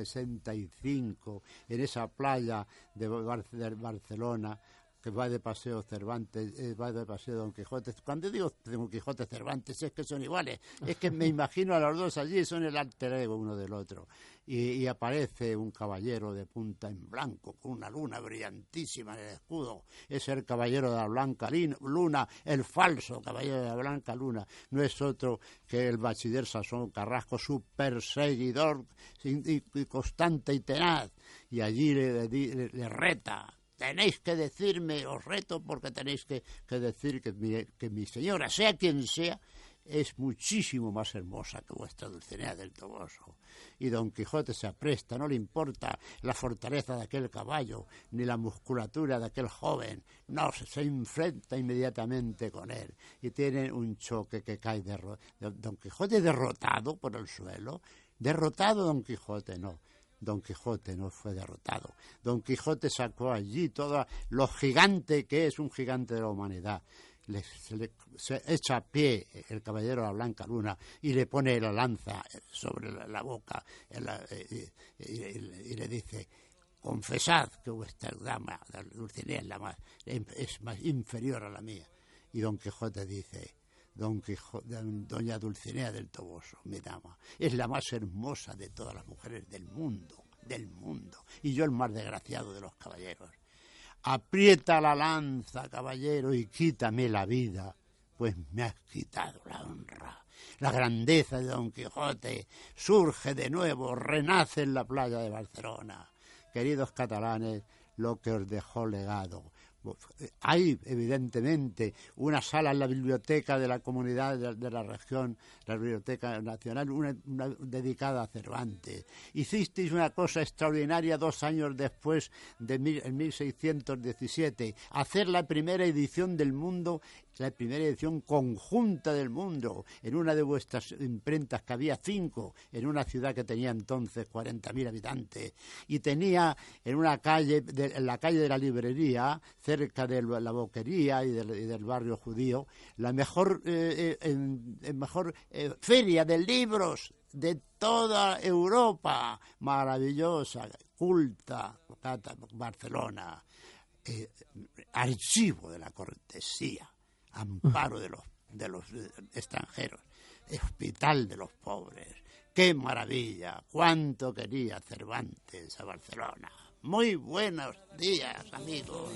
65, en esa playa de Barcelona, que va de paseo Cervantes, va de paseo Don Quijote. Cuando digo Don Quijote Cervantes, es que son iguales, es que me imagino a los dos allí, son el alter ego uno del otro, y aparece un caballero de punta en blanco, con una luna brillantísima en el escudo. Es el caballero de la blanca luna, el falso caballero de la blanca luna, no es otro que el bachiller Sasón Carrasco, su perseguidor y constante y tenaz, y allí le reta: tenéis que decirme, os reto, porque tenéis que decir que mi señora, sea quien sea, es muchísimo más hermosa que vuestra Dulcinea del Toboso. Y Don Quijote se apresta, no le importa la fortaleza de aquel caballo, ni la musculatura de aquel joven, no, se enfrenta inmediatamente con él, y tiene un choque que cae Don Quijote derrotado por el suelo. Derrotado Don Quijote, no. Don Quijote no fue derrotado. Don Quijote sacó allí todo lo gigante que es un gigante de la humanidad. Se echa a pie el caballero de la Blanca Luna y le pone la lanza sobre la boca y le dice: confesad que vuestra dama, Dulcinea, es más inferior a la mía. Y Don Quijote dice: doña Dulcinea del Toboso, mi dama, es la más hermosa de todas las mujeres del mundo, y yo el más desgraciado de los caballeros. Aprieta la lanza, caballero, y quítame la vida, pues me has quitado la honra. La grandeza de Don Quijote surge de nuevo, renace en la playa de Barcelona. Queridos catalanes, lo que os dejó legado. Hay, evidentemente, una sala en la biblioteca de la comunidad de la región, la Biblioteca Nacional, una dedicada a Cervantes. Hicisteis una cosa extraordinaria 2 años después, en 1617, hacer la primera edición del mundo, la primera edición conjunta del mundo, en una de vuestras imprentas, que había 5, en una ciudad que tenía entonces 40.000 habitantes, y tenía en una calle, en la calle de la Librería, cerca de la Boquería y del barrio judío, la mejor feria de libros de toda Europa, maravillosa, culta, Barcelona, archivo de la cortesía, amparo de los extranjeros, hospital de los pobres. ¡Qué maravilla! ¡Cuánto quería Cervantes a Barcelona! Muy buenos días, amigos.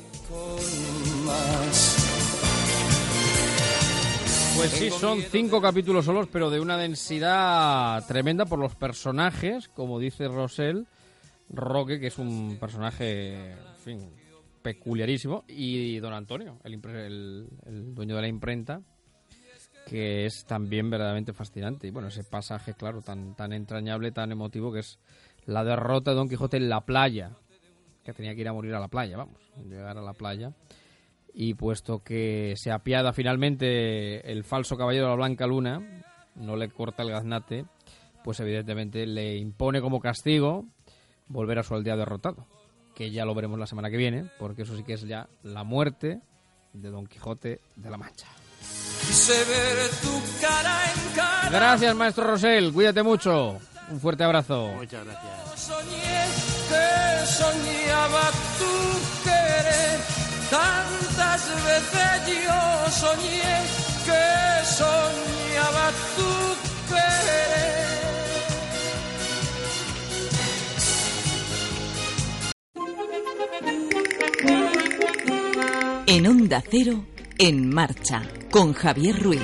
Pues sí, son 5 capítulos solos, pero de una densidad tremenda por los personajes, como dice Rosell, Roque, que es un personaje, en fin, peculiarísimo, y don Antonio, el dueño de la imprenta, que es también verdaderamente fascinante. Y bueno, ese pasaje, claro, tan entrañable, tan emotivo, que es la derrota de Don Quijote en la playa, que tenía que ir a morir a la playa, llegar a la playa. Y puesto que se apiada finalmente el falso caballero de la Blanca Luna, no le corta el gaznate, pues evidentemente le impone como castigo volver a su aldea derrotado, que ya lo veremos la semana que viene, porque eso sí que es ya la muerte de Don Quijote de la Mancha. Gracias, maestro Rosell, cuídate mucho, un fuerte abrazo. Muchas gracias. Soñé que soñaba tu querer, tantas veces yo soñé que soñaba tu querer. En Onda Cero, En Marcha, con Javier Ruiz.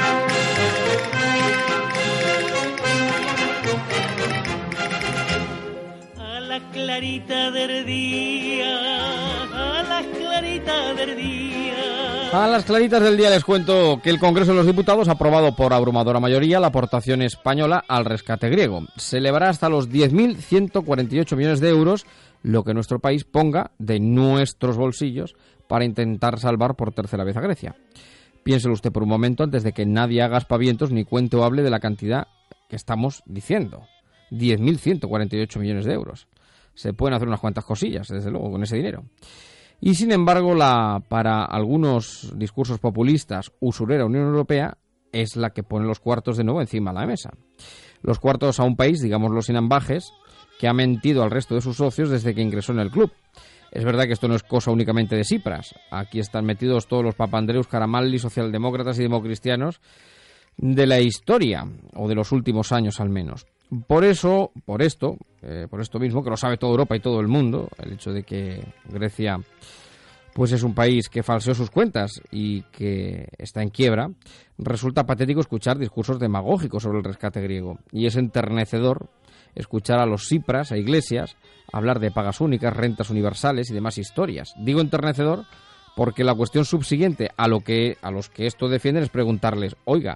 A la clarita del día, a la clarita del día. A las claritas del día les cuento que el Congreso de los Diputados ha aprobado por abrumadora mayoría la aportación española al rescate griego. Se elevará hasta los 10.148 millones de euros, lo que nuestro país ponga de nuestros bolsillos para intentar salvar por tercera vez a Grecia. Piénselo usted por un momento antes de que nadie haga aspavientos ni cuente o hable de la cantidad que estamos diciendo. 10.148 millones de euros. Se pueden hacer unas cuantas cosillas, desde luego, con ese dinero. Y sin embargo, para algunos discursos populistas, usurera Unión Europea es la que pone los cuartos de nuevo encima de la mesa. Los cuartos a un país, digámoslo sin ambajes, que ha mentido al resto de sus socios desde que ingresó en el club. Es verdad que esto no es cosa únicamente de Tsipras. Aquí están metidos todos los Papandreous, Caramallis, socialdemócratas y democristianos de la historia, o de los últimos años al menos. Por esto mismo, que lo sabe toda Europa y todo el mundo, el hecho de que Grecia pues es un país que falseó sus cuentas y que está en quiebra, resulta patético escuchar discursos demagógicos sobre el rescate griego. Y es enternecedor escuchar a los Tsipras, a Iglesias, hablar de pagas únicas, rentas universales y demás historias. Digo enternecedor porque la cuestión subsiguiente a los que esto defienden es preguntarles: oiga,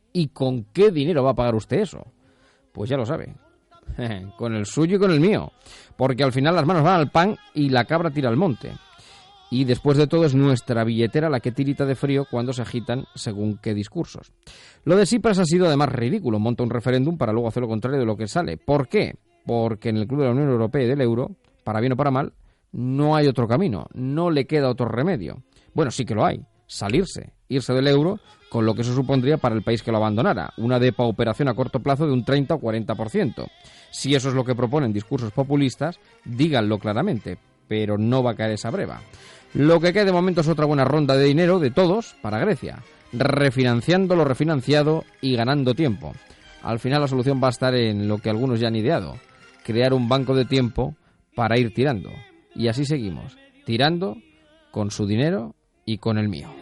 ¿Y con qué dinero va a pagar usted eso? Pues ya lo sabe. Con el suyo y con el mío. Porque al final las manos van al pan y la cabra tira al monte. Y después de todo es nuestra billetera la que tirita de frío cuando se agitan según qué discursos. Lo de Tsipras ha sido además ridículo. Monta un referéndum para luego hacer lo contrario de lo que sale. ¿Por qué? Porque en el Club de la Unión Europea y del euro, para bien o para mal, no hay otro camino. No le queda otro remedio. Bueno, sí que lo hay. Salirse, irse del euro, con lo que eso supondría para el país que lo abandonara. Una depauperación a corto plazo de un 30 o 40%. Si eso es lo que proponen discursos populistas, díganlo claramente, pero no va a caer esa breva. Lo que queda de momento es otra buena ronda de dinero de todos para Grecia, refinanciando lo refinanciado y ganando tiempo. Al final la solución va a estar en lo que algunos ya han ideado, crear un banco de tiempo para ir tirando. Y así seguimos, tirando con su dinero y con el mío.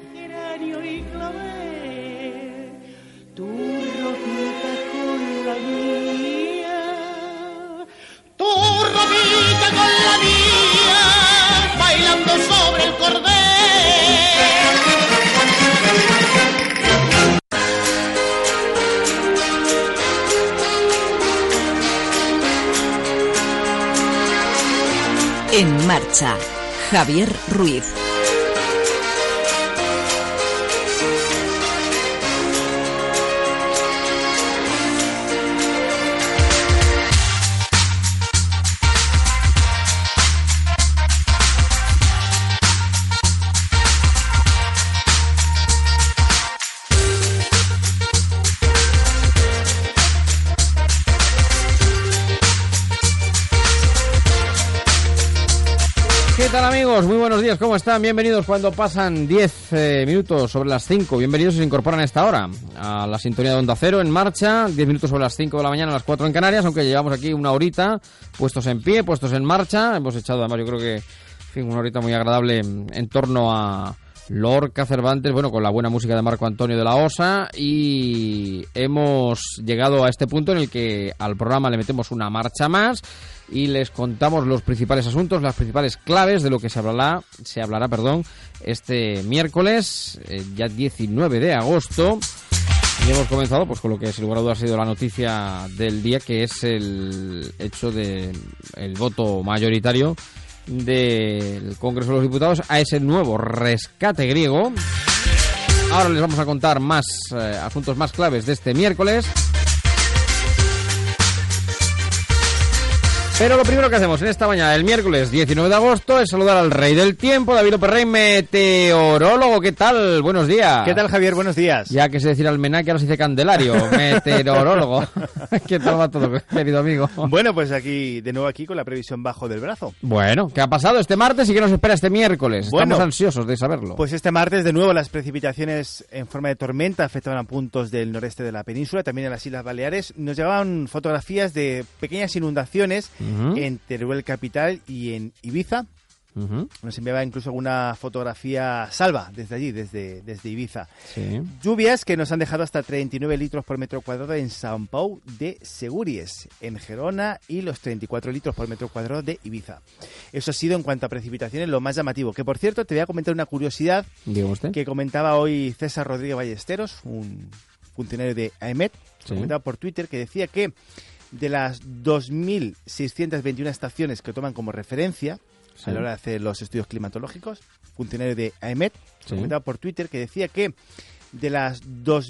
Tu ropita con la mía, tu ropita con la mía, bailando sobre el cordel. En marcha, Javier Ruiz. ¿Qué tal, amigos? Muy buenos días, ¿cómo están? Bienvenidos cuando pasan 10 minutos sobre las 5. Bienvenidos si se incorporan a esta hora a la sintonía de Onda Cero en marcha. 10 minutos sobre las 5 de la mañana, a las 4 en Canarias, aunque llevamos aquí una horita puestos en pie, puestos en marcha. Hemos echado además, yo creo que, en fin, una horita muy agradable en torno a Lorca, Cervantes, bueno, con la buena música de Marco Antonio de la Osa, y hemos llegado a este punto en el que al programa le metemos una marcha más y les contamos los principales asuntos, las principales claves de lo que se hablará, este miércoles, ya 19 de agosto. Y hemos comenzado pues con lo que sin lugar a dudas ha sido la noticia del día, que es el hecho del voto mayoritario del Congreso de los Diputados a ese nuevo rescate griego. Ahora les vamos a contar más asuntos más claves de este miércoles. Pero lo primero que hacemos en esta mañana, el miércoles 19 de agosto, es saludar al rey del tiempo, David López Rey, meteorólogo. ¿Qué tal? Buenos días. ¿Qué tal, Javier? Buenos días. Ya que se decir almenaque, ahora se dice Candelario, meteorólogo. ¿Qué tal va todo, querido amigo? Bueno, pues de nuevo aquí con la previsión bajo del brazo. Bueno, ¿qué ha pasado este martes y qué nos espera este miércoles? Bueno, estamos ansiosos de saberlo. Pues este martes, de nuevo, las precipitaciones en forma de tormenta afectaban a puntos del noreste de la península, también en las Islas Baleares. Nos llegaban fotografías de pequeñas inundaciones en Teruel capital y en Ibiza. Nos enviaba incluso alguna fotografía Salva desde allí, desde Ibiza. Sí. Lluvias que nos han dejado hasta 39 litros por metro cuadrado en São Paulo de Seguries, en Gerona, y los 34 litros por metro cuadrado de Ibiza. Eso ha sido en cuanto a precipitaciones lo más llamativo. Que por cierto, te voy a comentar una curiosidad que comentaba hoy César Rodríguez Ballesteros, un funcionario de AEMET, comentaba por Twitter, que decía que de las 2.621 estaciones que toman como referencia a la hora de hacer los estudios climatológicos, funcionario de AEMET, comentaba por Twitter, que decía que de las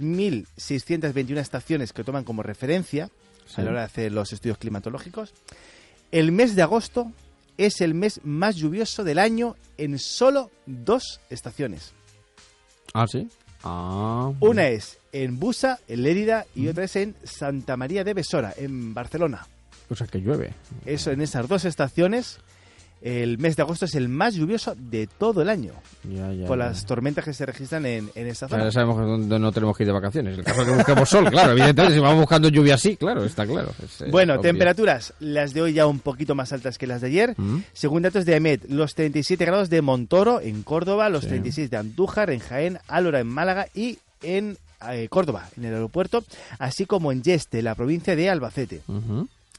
2.621 estaciones que toman como referencia a la hora de hacer los estudios climatológicos, el mes de agosto es el mes más lluvioso del año en solo 2 estaciones. ¿Ah, sí? Una es en Busa, en Lérida, y otra es en Santa María de Besora, en Barcelona. O sea, que llueve. Eso, en esas 2 estaciones, el mes de agosto es el más lluvioso de todo el año. Por las tormentas que se registran en esa zona. Ya sabemos que no tenemos que ir de vacaciones. El caso es que busquemos sol, claro. Evidentemente, si vamos buscando lluvia así, claro, está claro. Bueno, obvio. Temperaturas, las de hoy ya un poquito más altas que las de ayer. Según datos de AEMET, los 37 grados de Montoro, en Córdoba, los 36 de Andújar, en Jaén, Álora, en Málaga, y en Córdoba, en el aeropuerto, así como en Yeste, la provincia de Albacete.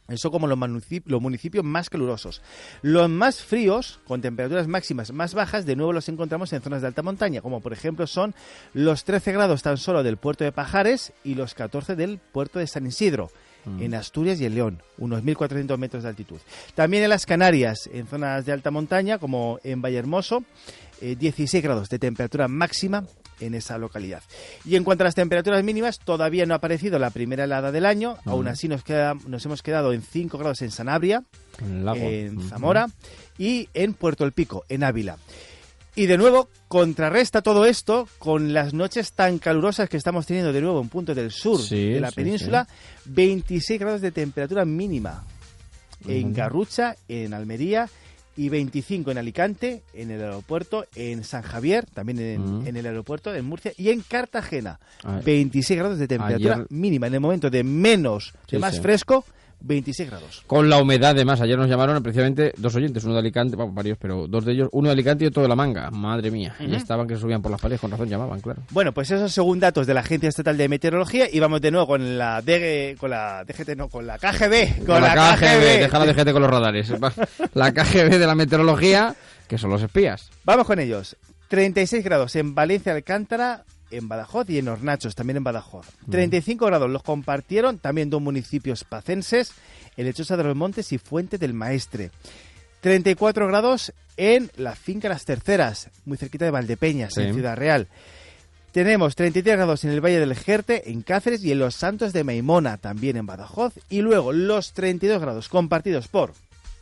Eso como los municipios más calurosos. Los más fríos, con temperaturas máximas más bajas, de nuevo los encontramos en zonas de alta montaña, como por ejemplo son los 13 grados tan solo del puerto de Pajares y los 14 del puerto de San Isidro, en Asturias y en León, unos 1.400 metros de altitud. También en las Canarias, en zonas de alta montaña, como en Vallehermoso, 16 grados de temperatura máxima en esa localidad. Y en cuanto a las temperaturas mínimas, todavía no ha aparecido la primera helada del año, aún así nos hemos quedado en 5 grados en Sanabria, en Zamora y en Puerto El Pico, en Ávila. Y de nuevo, contrarresta todo esto con las noches tan calurosas que estamos teniendo de nuevo en puntos del sur de la península, 26 grados de temperatura mínima en Garrucha, en Almería, y 25 en Alicante, en el aeropuerto, en San Javier, también en el aeropuerto, en Murcia y en Cartagena. 26 grados de temperatura mínima. En el momento de menos, más fresco, 26 grados. Con la humedad, además, ayer nos llamaron precisamente 2 oyentes, uno de Alicante, bueno, varios, pero 2 de ellos, uno de Alicante y otro de La Manga. Madre mía, y estaban que se subían por las paredes, con razón llamaban, claro. Bueno, pues esos según datos de la Agencia Estatal de Meteorología, y vamos de nuevo con la KGB, con la KGB. Deja la DGT con los radares. La KGB de la meteorología, que son los espías. Vamos con ellos. 36 grados en Valencia, Alcántara, en Badajoz y en Hornachos, también en Badajoz. 35 grados los compartieron también 2 municipios pacenses, en Lechosa de los Montes y Fuente del Maestre. 34 grados en la finca Las Terceras, muy cerquita de Valdepeñas, en Ciudad Real. Tenemos 33 grados en el Valle del Jerte, en Cáceres y en Los Santos de Maimona, también en Badajoz. Y luego los 32 grados compartidos por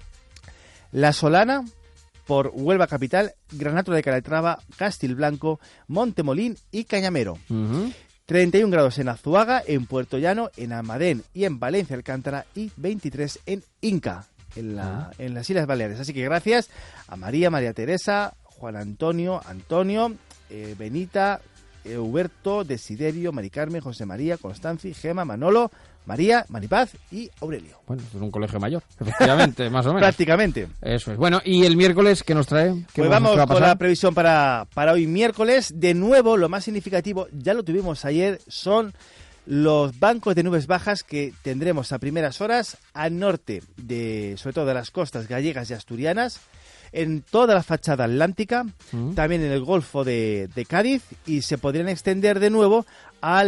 La Solana, por Huelva Capital, Granato de Calatrava, Castilblanco, Montemolín y Cañamero. 31 grados en Azuaga, en Puerto Llano, en Almadén y en Valencia Alcántara y 23 en Inca, en las Islas Baleares. Así que gracias a María, María Teresa, Juan Antonio, Benita, Huberto, Desiderio, Mari Carmen, José María, Constanzi, Gema, Manolo, María, Maripaz y Aurelio. Bueno, es un colegio mayor, efectivamente, más o menos. Prácticamente. Eso es. Bueno, ¿y el miércoles qué nos trae? Pues vamos con la previsión para hoy miércoles. De nuevo, lo más significativo, ya lo tuvimos ayer, son los bancos de nubes bajas que tendremos a primeras horas al norte, sobre todo de las costas gallegas y asturianas, en toda la fachada atlántica, también en el Golfo de Cádiz, y se podrían extender de nuevo a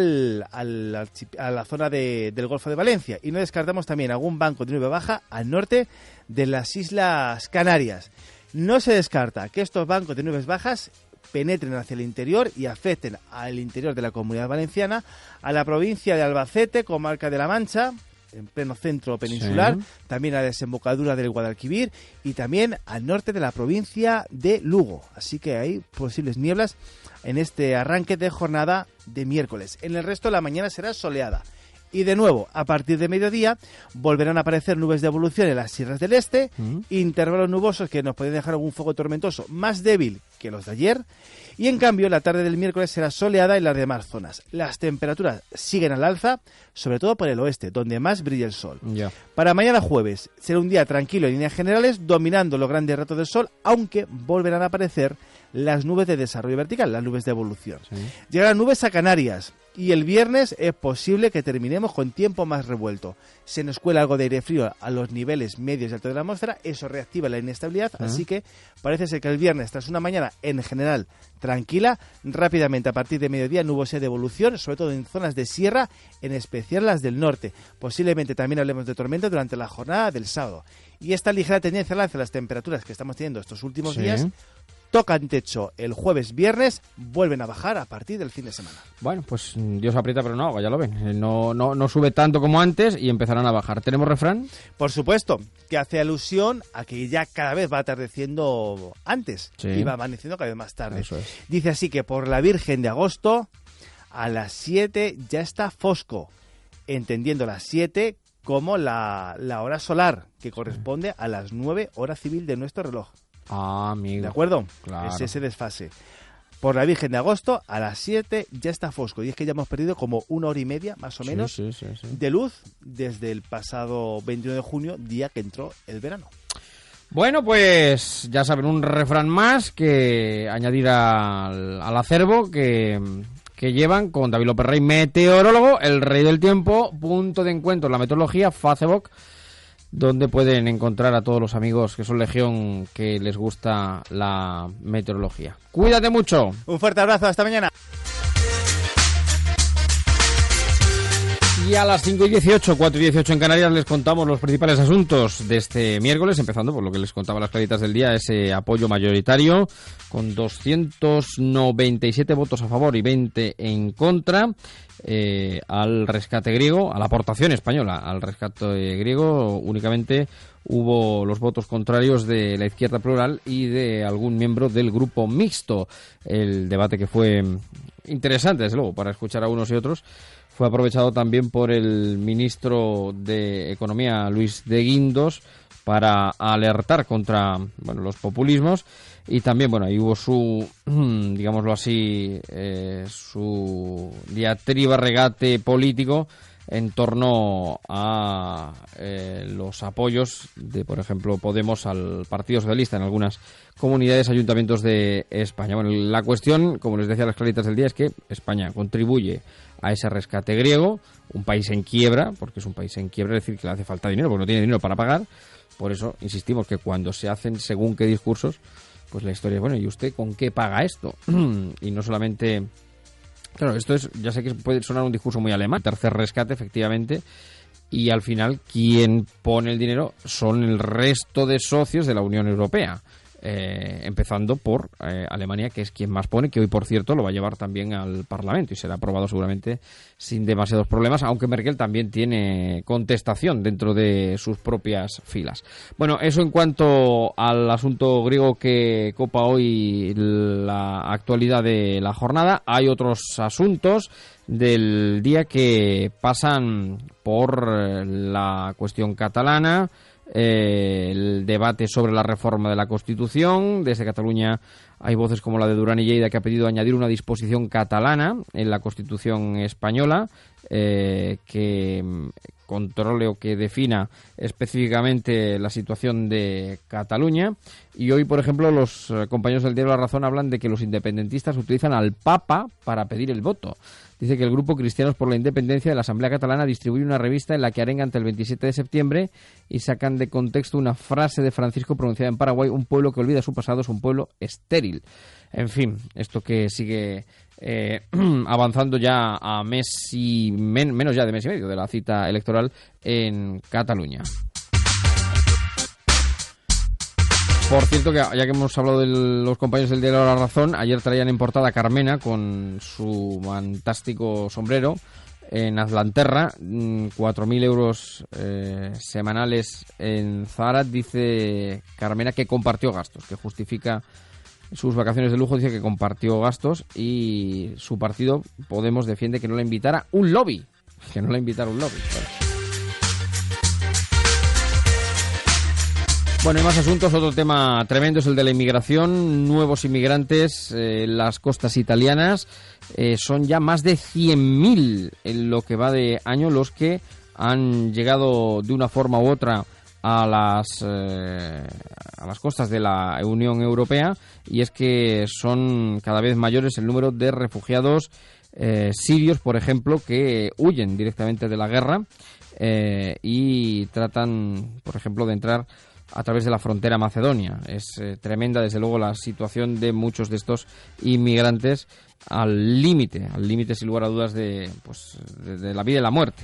la zona del Golfo de Valencia. Y no descartamos también algún banco de nube baja al norte de las Islas Canarias. No se descarta que estos bancos de nubes bajas penetren hacia el interior y afecten al interior de la Comunidad Valenciana, a la provincia de Albacete, comarca de La Mancha, en pleno centro peninsular, también a la desembocadura del Guadalquivir y también al norte de la provincia de Lugo. Así que hay posibles nieblas en este arranque de jornada de miércoles. En el resto la mañana será soleada. Y de nuevo, a partir de mediodía, volverán a aparecer nubes de evolución en las sierras del este, intervalos nubosos que nos pueden dejar algún foco tormentoso más débil que los de ayer, y en cambio la tarde del miércoles será soleada en las demás zonas. Las temperaturas siguen al alza, sobre todo por el oeste, donde más brilla el sol. Para mañana jueves será un día tranquilo en líneas generales, dominando los grandes ratos del sol, aunque volverán a aparecer las nubes de desarrollo vertical, las nubes de evolución. Llegarán nubes a Canarias, y el viernes es posible que terminemos con tiempo más revuelto. Se nos cuela algo de aire frío a los niveles medios y altos de la atmósfera, eso reactiva la inestabilidad, así que parece ser que el viernes, tras una mañana en general tranquila, rápidamente a partir de mediodía nubosidad de evolución, sobre todo en zonas de sierra, en especial las del norte. Posiblemente también hablemos de tormenta durante la jornada del sábado. Y esta ligera tendencia al alza de las temperaturas que estamos teniendo estos últimos días tocan techo el jueves, viernes, vuelven a bajar a partir del fin de semana. Bueno, pues Dios aprieta pero no agua, ya lo ven. No sube tanto como antes y empezarán a bajar. ¿Tenemos refrán? Por supuesto, que hace alusión a que ya cada vez va atardeciendo antes y va amaneciendo cada vez más tarde. Eso es. Dice así que por la Virgen de agosto, a las 7 ya está fosco, entendiendo las 7 como la hora solar, que corresponde a las 9 hora civil de nuestro reloj. Ah, amigo. ¿De acuerdo? Claro. Es ese desfase. Por la Virgen de agosto, a las 7 ya está fosco. Y es que ya hemos perdido como 1 hora y media, más o menos, de luz desde el pasado 21 de junio, día que entró el verano. Bueno, pues ya saben, un refrán más que añadir al acervo que llevan con David López Rey, meteorólogo, el rey del tiempo, punto de encuentro en la meteorología, Facebook, donde pueden encontrar a todos los amigos que son legión, que les gusta la meteorología. Cuídate mucho. Un fuerte abrazo, hasta mañana. Y a las 5:18, 4:18 en Canarias, les contamos los principales asuntos de este miércoles, empezando por lo que les contaba las claritas del día, ese apoyo mayoritario con 297 votos a favor y 20 en contra al rescate griego, a la aportación española al rescate griego. Únicamente hubo los votos contrarios de la Izquierda Plural y de algún miembro del grupo mixto. El debate, que fue interesante, desde luego, para escuchar a unos y otros, fue aprovechado también por el ministro de Economía, Luis de Guindos, para alertar contra los populismos. Y también, ahí hubo su, digámoslo así, su diatriba, regate político en torno a los apoyos de, por ejemplo, Podemos al Partido Socialista en algunas comunidades, ayuntamientos de España. Bueno, la cuestión, como les decía las claritas del día, es que España contribuye a ese rescate griego, un país en quiebra, porque es un país en quiebra, es decir, que le hace falta dinero, porque no tiene dinero para pagar. Por eso insistimos que cuando se hacen según qué discursos, pues la historia es, ¿y usted con qué paga esto? Y no solamente... Claro, esto es, ya sé que puede sonar un discurso muy alemán, tercer rescate, efectivamente, y al final quien pone el dinero son el resto de socios de la Unión Europea. Empezando por Alemania, que es quien más pone, que hoy, por cierto, lo va a llevar también al Parlamento y será aprobado seguramente sin demasiados problemas, aunque Merkel también tiene contestación dentro de sus propias filas. Bueno, eso en cuanto al asunto griego que copa hoy la actualidad de la jornada. Hay otros asuntos del día que pasan por la cuestión catalana, el debate sobre la reforma de la Constitución. Desde Cataluña hay voces como la de Duran y Lleida, que ha pedido añadir una disposición catalana en la Constitución española que controle o que defina específicamente la situación de Cataluña. Y hoy, por ejemplo, los compañeros del diario La Razón hablan de que los independentistas utilizan al Papa para pedir el voto. Dice que el grupo Cristianos por la Independencia de la Asamblea Catalana distribuye una revista en la que arenga ante el 27 de septiembre y sacan de contexto una frase de Francisco pronunciada en Paraguay: un pueblo que olvida su pasado es un pueblo estéril. En fin, esto que sigue avanzando ya a menos ya de mes y medio de la cita electoral en Cataluña. Por cierto, que ya que hemos hablado de los compañeros del diario La Razón, ayer traían en portada a Carmena con su fantástico sombrero en Azlanterra, 4.000 euros semanales en Zara. Dice Carmena que compartió gastos, que justifica sus vacaciones de lujo, dice que compartió gastos, y su partido, Podemos, defiende que no la invitara un lobby. Claro. Bueno, hay más asuntos. Otro tema tremendo es el de la inmigración. Nuevos inmigrantes en las costas italianas. Son ya más de 100.000 en lo que va de año los que han llegado de una forma u otra a las costas de la Unión Europea, y es que son cada vez mayores el número de refugiados sirios, por ejemplo, que huyen directamente de la guerra y tratan, por ejemplo, de entrar a través de la frontera macedonia. Es tremenda, desde luego, la situación de muchos de estos inmigrantes al límite sin lugar a dudas de la vida y la muerte.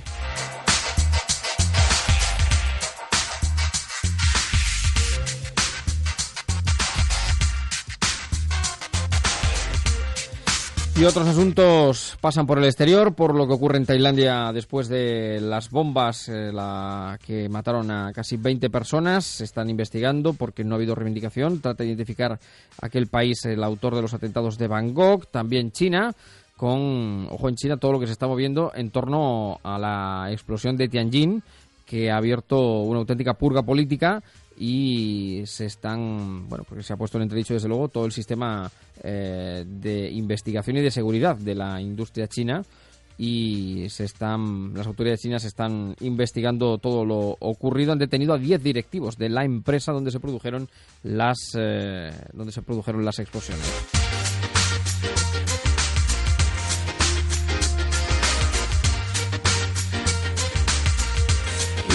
Y otros asuntos pasan por el exterior, por lo que ocurre en Tailandia después de las bombas que mataron a casi 20 personas. Se están investigando porque no ha habido reivindicación. Trata de identificar aquel país el autor de los atentados de Bangkok. También China, ojo en China, todo lo que se está moviendo en torno a la explosión de Tianjin, que ha abierto una auténtica purga política. Y porque se ha puesto en entredicho, desde luego, todo el sistema de investigación y de seguridad de la industria china, y las autoridades chinas están investigando todo lo ocurrido. Han detenido a 10 directivos de la empresa donde se produjeron las explosiones.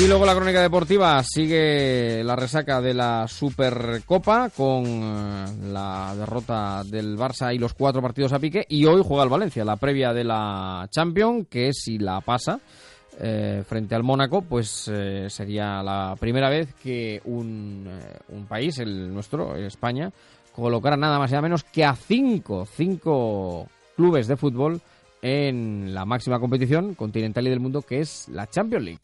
Y luego la crónica deportiva sigue la resaca de la Supercopa con la derrota del Barça y los 4 partidos a pique. Y hoy juega el Valencia, la previa de la Champions, que si la pasa frente al Mónaco, pues sería la primera vez que un país, el nuestro, España, colocara nada más y nada menos que a 5 clubes de fútbol en la máxima competición continental y del mundo, que es la Champions League.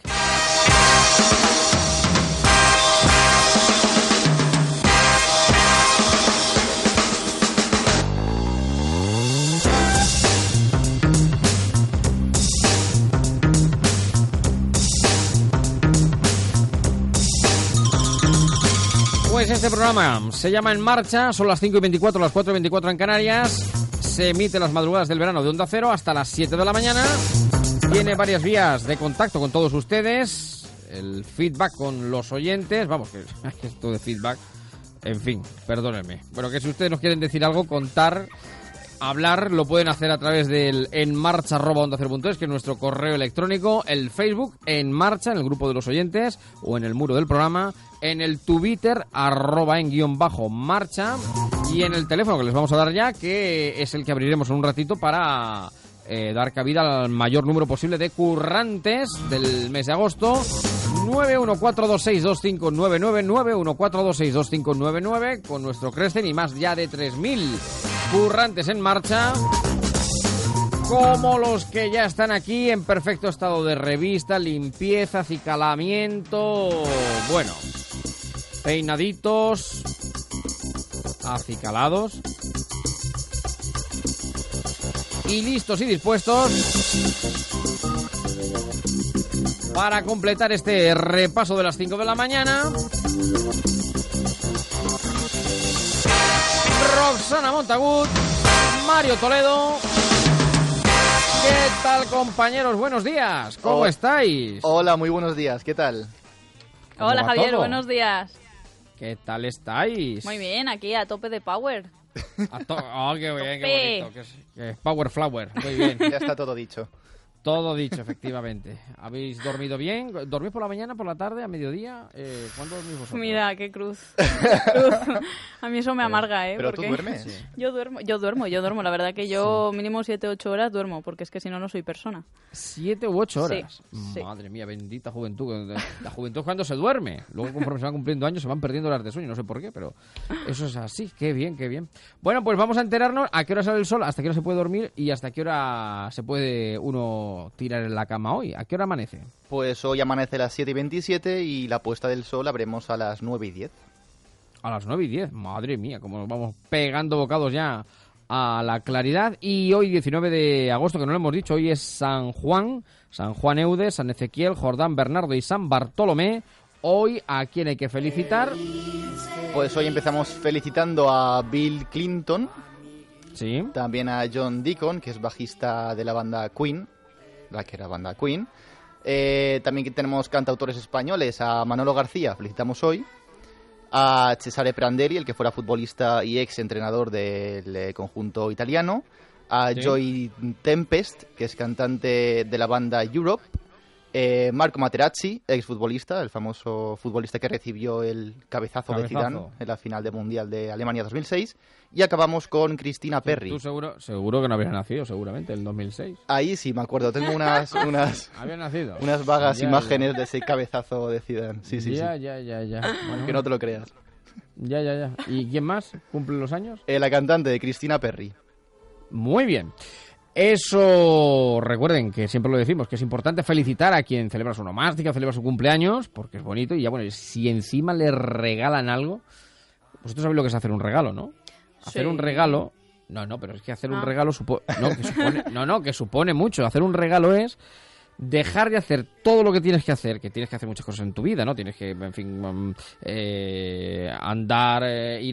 Pues este programa se llama En Marcha, son las 5:24, las 4:24 en Canarias. Se emite las madrugadas del verano de Onda Cero hasta las 7 de la mañana. Tiene varias vías de contacto con todos ustedes. El feedback con los oyentes. Vamos, que esto de feedback, en fin, perdónenme. Bueno, que si ustedes nos quieren decir algo, contar, hablar, lo pueden hacer a través del enmarcha@ondacero.es, que es nuestro correo electrónico, el Facebook En Marcha, en el grupo de los oyentes, o en el muro del programa, en el Twitter, @en_marcha, y en el teléfono que les vamos a dar ya, que es el que abriremos en un ratito para dar cabida al mayor número posible de currantes del mes de agosto. 914262599, 914262599, con nuestro Crescent y más ya de 3.000 currantes en marcha, como los que ya están aquí en perfecto estado de revista, limpieza, acicalamiento, bueno, peinaditos, acicalados y listos y dispuestos para completar este repaso de las 5 de la mañana. Roxana Montagut, Mario Toledo. ¿Qué tal, compañeros? Buenos días. ¿Cómo estáis? Hola, muy buenos días. ¿Qué tal? Hola, Javier. Todo? Buenos días. ¿Qué tal estáis? Muy bien, aquí a tope de power. Oh, qué bien, qué bonito. Que es Power Flower. Muy bien. Ya está todo dicho. Todo dicho, efectivamente. ¿Habéis dormido bien? ¿Dormís por la mañana, por la tarde, a mediodía? ¿Cuándo dormís vosotros? Mira, qué cruz. A mí eso me amarga, ¿eh? ¿Pero porque tú duermes? Sí. Yo duermo. La verdad que yo mínimo 7 u 8 horas duermo, porque es que si no, no soy persona. 7 u 8 horas. Sí. Madre mía, bendita juventud. La juventud es cuando se duerme. Luego, conforme se van cumpliendo años, se van perdiendo horas de sueño. No sé por qué, pero eso es así. Qué bien, qué bien. Bueno, pues vamos a enterarnos a qué hora sale el sol, hasta qué hora se puede dormir y hasta qué hora se puede uno tirar en la cama hoy. ¿A qué hora amanece? Pues hoy amanece a las 7:27 y la puesta del sol la veremos a las 9:10. A las 9:10. Madre mía, como nos vamos pegando bocados ya a la claridad. Y hoy, 19 de agosto, que no lo hemos dicho, hoy es San Juan Eudes, San Ezequiel, Jordán, Bernardo y San Bartolomé. Hoy, ¿a quién hay que felicitar? Pues hoy empezamos felicitando a Bill Clinton. Sí. También a John Deacon, que es bajista de la banda Queen, la que era banda Queen. También tenemos cantautores españoles, a Manolo García, felicitamos hoy. A Cesare Prandelli, el que fuera futbolista y ex entrenador del conjunto italiano. A Joy Tempest, que es cantante de la banda Europe. Marco Materazzi, exfutbolista, el famoso futbolista que recibió el cabezazo de Zidane en la final del Mundial de Alemania 2006. Y acabamos con Cristina Perry. Tú seguro que no habrías nacido, seguramente, en 2006. Ahí sí, me acuerdo. Tengo unas ¿Había nacido? Unas vagas imágenes de ese cabezazo de Zidane. Sí. Ya. Bueno, que no te lo creas. Ya. ¿Y quién más cumple los años? La cantante de Cristina Perry. Muy bien. Eso, recuerden que siempre lo decimos, que es importante felicitar a quien celebra su onomástica, celebra su cumpleaños, porque es bonito. Y ya, bueno, si encima le regalan algo, vosotros sabéis lo que es hacer un regalo, ¿no? Hacer un regalo... No, pero es que hacer un regalo que supone mucho. Hacer un regalo es dejar de hacer todo lo que tienes que hacer muchas cosas en tu vida, ¿no? Tienes que, en fin, andar,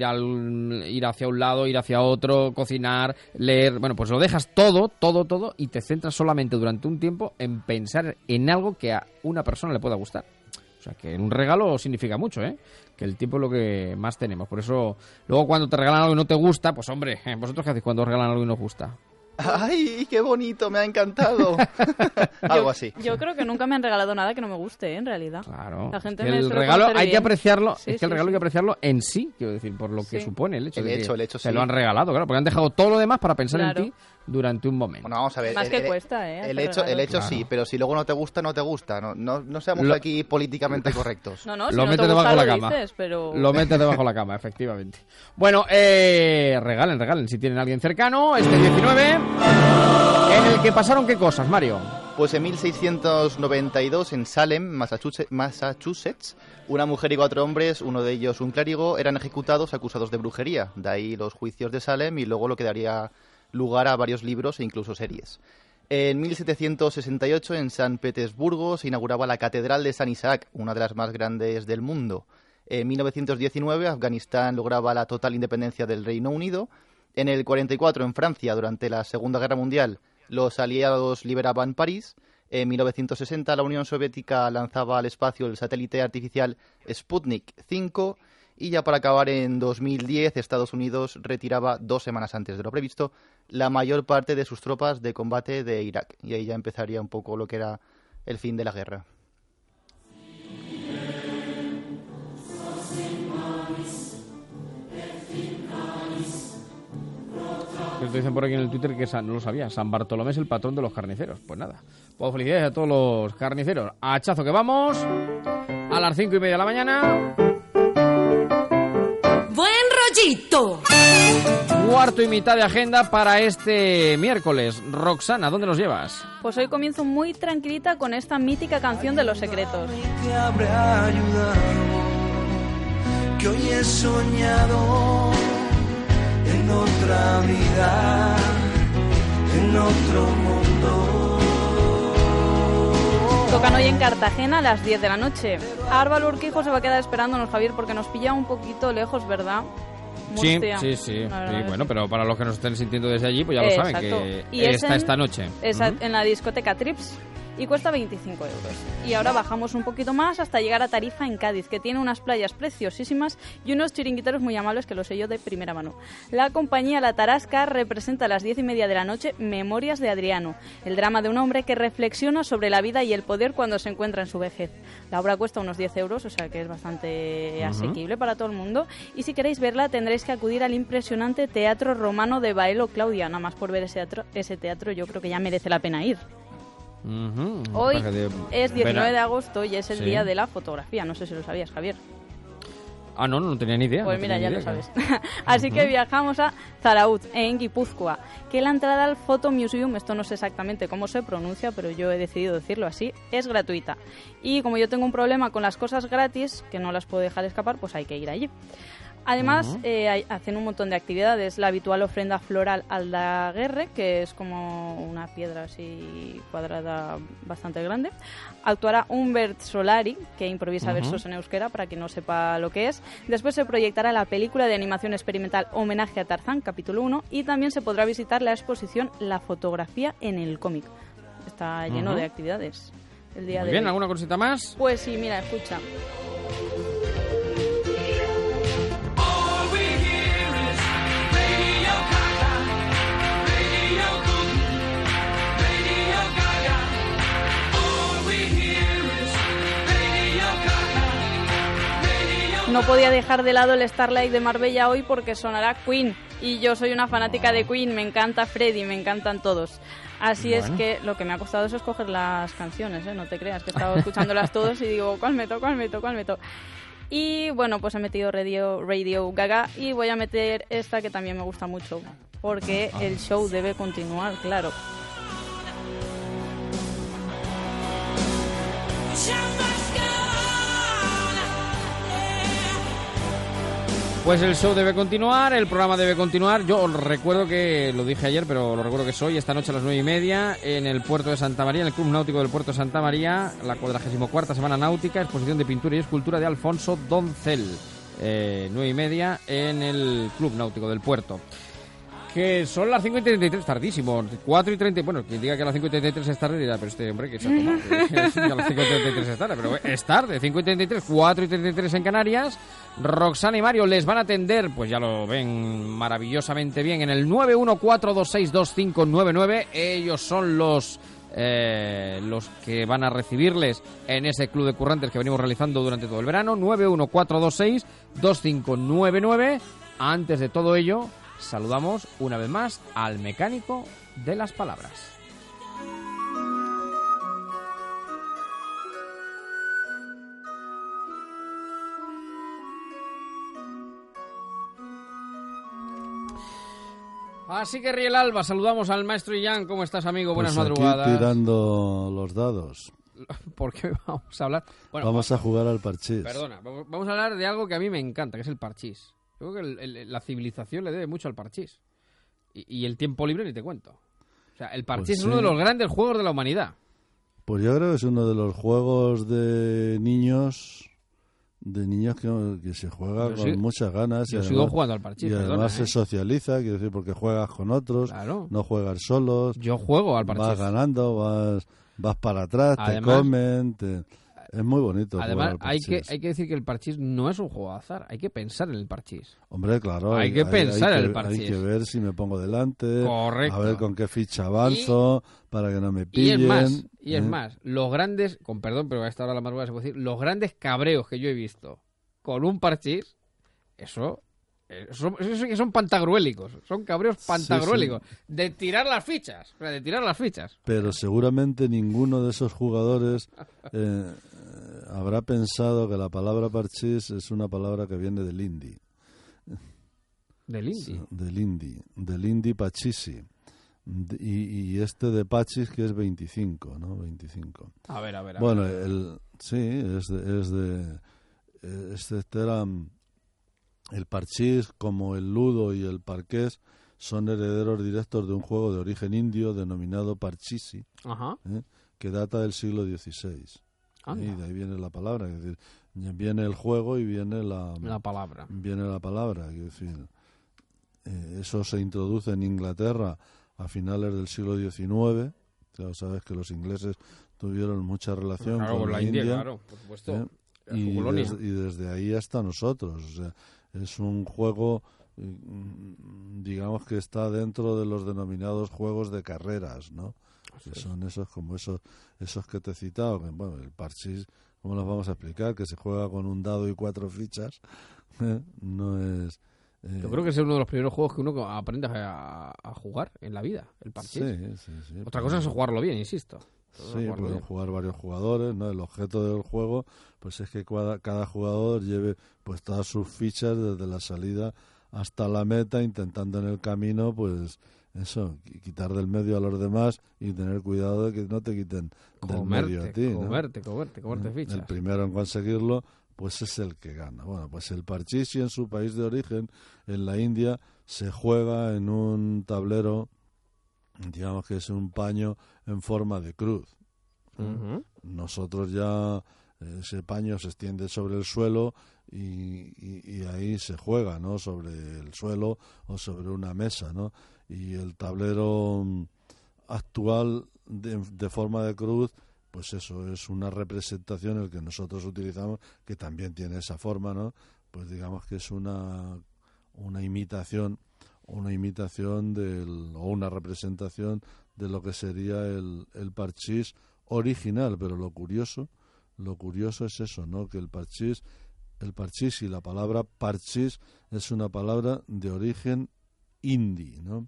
ir hacia un lado, ir hacia otro, cocinar, leer... Bueno, pues lo dejas todo y te centras solamente durante un tiempo en pensar en algo que a una persona le pueda gustar. O sea, que un regalo significa mucho, ¿eh? Que el tiempo es lo que más tenemos. Por eso, luego cuando te regalan algo y no te gusta, pues hombre, ¿vosotros qué hacéis cuando os regalan algo y no os gusta? ¡Ay, qué bonito! Me ha encantado. Algo así. Yo creo que nunca me han regalado nada que no me guste, en realidad. Claro. La gente el suele regalo conocer hay que bien. apreciarlo. Sí, es que el sí, regalo sí. hay que apreciarlo en sí, quiero decir, por lo que Sí. supone el hecho. El de que hecho, te sí. lo han regalado, claro, porque han dejado todo lo demás para pensar Claro. en ti durante un momento. Bueno, vamos a ver. Más que cuesta, El hacer hecho regalos. sí, pero si luego no te gusta, no te gusta. No seamos Lo- aquí políticamente correctos. No, si lo no metes te debajo gusta, de la lo cama. dices, pero... Lo metes debajo de la cama, efectivamente. Bueno, regalen. Si tienen a alguien cercano, este 19, en el que pasaron qué cosas, Mario. Pues en 1692, en Salem, Massachusetts, una mujer y 4 hombres, uno de ellos un clérigo, eran ejecutados acusados de brujería. De ahí los juicios de Salem y luego lo que daría lugar a varios libros e incluso series. En 1768, en San Petersburgo, se inauguraba la Catedral de San Isaac, una de las más grandes del mundo. En 1919, Afganistán lograba la total independencia del Reino Unido. En el 44, en Francia, durante la Segunda Guerra Mundial, los aliados liberaban París. En 1960, la Unión Soviética lanzaba al espacio el satélite artificial Sputnik 5. Y ya para acabar, en 2010, Estados Unidos retiraba 2 semanas antes de lo previsto la mayor parte de sus tropas de combate de Irak. Y ahí ya empezaría un poco lo que era el fin de la guerra. Te dicen por aquí en el Twitter que no lo sabía. San Bartolomé es el patrón de los carniceros. Pues nada. Pues felicidades a todos los carniceros. Hachazo que vamos. A las 5:30 de la mañana. ¡Buen rollito! Cuarto y mitad de agenda para este miércoles. Roxana, ¿dónde nos llevas? Pues hoy comienzo muy tranquilita con esta mítica canción de Los Secretos. Te habrá ayudado, que hoy he soñado en otra vida, en otro mundo. Tocan hoy en Cartagena a las 10 de la noche. Álvaro Urquijo se va a quedar esperándonos, Javier, porque nos pilla un poquito lejos, ¿verdad? Murcia. Sí. La verdad es Bueno, que- pero para los que nos estén sintiendo desde allí, pues ya lo saben, Exacto. que Y es está en- esta noche. En la discoteca Trips. Y cuesta 25 euros. Y ahora bajamos un poquito más hasta llegar a Tarifa, en Cádiz, que tiene unas playas preciosísimas y unos chiringuiteros muy amables que lo sé yo de primera mano. La compañía La Tarasca representa a las 10:30 de la noche Memorias de Adriano, el drama de un hombre que reflexiona sobre la vida y el poder cuando se encuentra en su vejez. La obra cuesta unos 10 euros, o sea que es bastante asequible para todo el mundo. Y si queréis verla tendréis que acudir al impresionante Teatro Romano de Baelo Claudia. Nada más por ver ese teatro yo creo que ya merece la pena ir. Hoy es 19 de agosto y es el Sí. día de la fotografía. No sé si lo sabías, Javier. Ah, no tenía ni idea. Pues no mira, tenía ya ni lo idea, sabes. Así que viajamos a Zarauz, en Guipúzcoa, que la entrada al Photo Museum, esto no sé exactamente cómo se pronuncia, pero yo he decidido decirlo así, es gratuita. Y como yo tengo un problema con las cosas gratis, que no las puedo dejar escapar, pues hay que ir allí. Además, hacen un montón de actividades. La habitual ofrenda floral al Daguerre, que es como una piedra así cuadrada bastante grande. Actuará Humbert Solari, que improvisa versos en euskera, para quien no sepa lo que es. Después se proyectará la película de animación experimental Homenaje a Tarzán, capítulo 1. Y también se podrá visitar la exposición La fotografía en el cómic. Está lleno de actividades. El día Muy de bien, hoy. ¿alguna cosita más? Pues sí, mira, escucha. No podía dejar de lado el Starlight de Marbella hoy porque sonará Queen. Y yo soy una fanática de Queen, me encanta Freddie, me encantan todos. Así es que lo que me ha costado es escoger las canciones, ¿eh? No te creas que he estado escuchándolas todas y digo, ¿cuál meto? Y bueno, pues he metido Radio Gaga y voy a meter esta que también me gusta mucho, porque el show debe continuar, claro. Pues el show debe continuar, el programa debe continuar. Yo os recuerdo que, lo dije ayer, pero lo recuerdo que es hoy, esta noche a las 9:30, en el puerto de Santa María, en el Club Náutico del Puerto de Santa María, la 44ª Semana Náutica, exposición de pintura y escultura de Alfonso Doncel. 9:30 en el Club Náutico del Puerto. Que son las 5:33, tardísimo. 4:30, bueno, quien diga que a las 5:33 es tarde dirá, pero este hombre que se ha tomado. Que a las 5:33 es tarde, pero es tarde. 5:33, 4:33 en Canarias. Roxana y Mario les van a atender, pues ya lo ven maravillosamente bien, en el 914262599. Ellos son los que van a recibirles en ese club de currantes que venimos realizando durante todo el verano. 914262599. Antes de todo ello, saludamos una vez más al mecánico de las palabras. Así que Riel Alba, saludamos al maestro Illán. ¿Cómo estás, amigo? Buenas madrugadas. Aquí tirando los dados. ¿Por qué vamos a hablar? Bueno, vamos a jugar al parchís. Perdona, vamos a hablar de algo que a mí me encanta, que es el parchís. Yo creo que la civilización le debe mucho al parchís. Y el tiempo libre ni te cuento. O sea, el parchís es uno de los grandes juegos de la humanidad. Pues yo creo que es uno de los juegos de niños que se juega con muchas ganas. Yo sigo jugando al parchís, y además se socializa, quiero decir, porque juegas con otros, no juegas solos. Yo juego al parchís. Vas ganando, vas para atrás, además, te comen, es muy bonito. Además, hay que decir que el parchís no es un juego de azar, hay que pensar en el parchís. Hombre, claro. Hay que pensar en el parchís. Hay que ver si me pongo delante, correcto, a ver con qué ficha avanzo, para que no me pillen. Y es más, los grandes, con perdón, pero a esta hora de la madrugada se puede decir, los grandes cabreos que yo he visto con un parchís, eso que son pantagruélicos, son cabreos pantagruélicos, sí. de tirar las fichas. Pero seguramente ninguno de esos jugadores habrá pensado que la palabra parchís es una palabra que viene del hindi. ¿Del hindi? Del hindi pachisi. Y este de pachis que es 25, ¿no? 25. A ver. Bueno, este era... El parchís, como el ludo y el parqués, son herederos directos de un juego de origen indio denominado parchisi, que data del siglo XVI. Y de ahí viene la palabra, es decir, viene el juego y viene la palabra. Viene la palabra, es decir, eso se introduce en Inglaterra a finales del siglo XIX. Claro, sabes que los ingleses tuvieron mucha relación con la India, claro, por supuesto. Y desde ahí hasta nosotros, o sea, es un juego, digamos que está dentro de los denominados juegos de carreras, ¿no? Que son esos que te he citado. Que, bueno, el parchís, ¿cómo los vamos a explicar? Que se juega con un dado y 4 fichas. No es... Yo creo que es uno de los primeros juegos que uno aprende a jugar en la vida, el parchís. Sí. Otra cosa es jugarlo bien, insisto. Sí, pueden jugar varios jugadores, ¿no? El objeto del juego pues es que cada jugador lleve pues todas sus fichas desde la salida hasta la meta, intentando en el camino pues eso, quitar del medio a los demás y tener cuidado de que no te quiten del medio a ti, ¿no? Comerte fichas. El primero en conseguirlo pues es el que gana. Bueno, pues el parchís, en su país de origen, en la India, se juega en un tablero, digamos que es un paño en forma de cruz. Nosotros ya ese paño se extiende sobre el suelo y ahí se juega, ¿no? Sobre el suelo o sobre una mesa, ¿no? Y el tablero actual de forma de cruz, pues eso es una representación el que nosotros utilizamos, que también tiene esa forma, ¿no? Pues digamos que es una imitación o una representación de lo que sería el parchís original. Pero lo curioso es eso, ¿no? Que el parchís y la palabra parchís es una palabra de origen hindi, ¿no?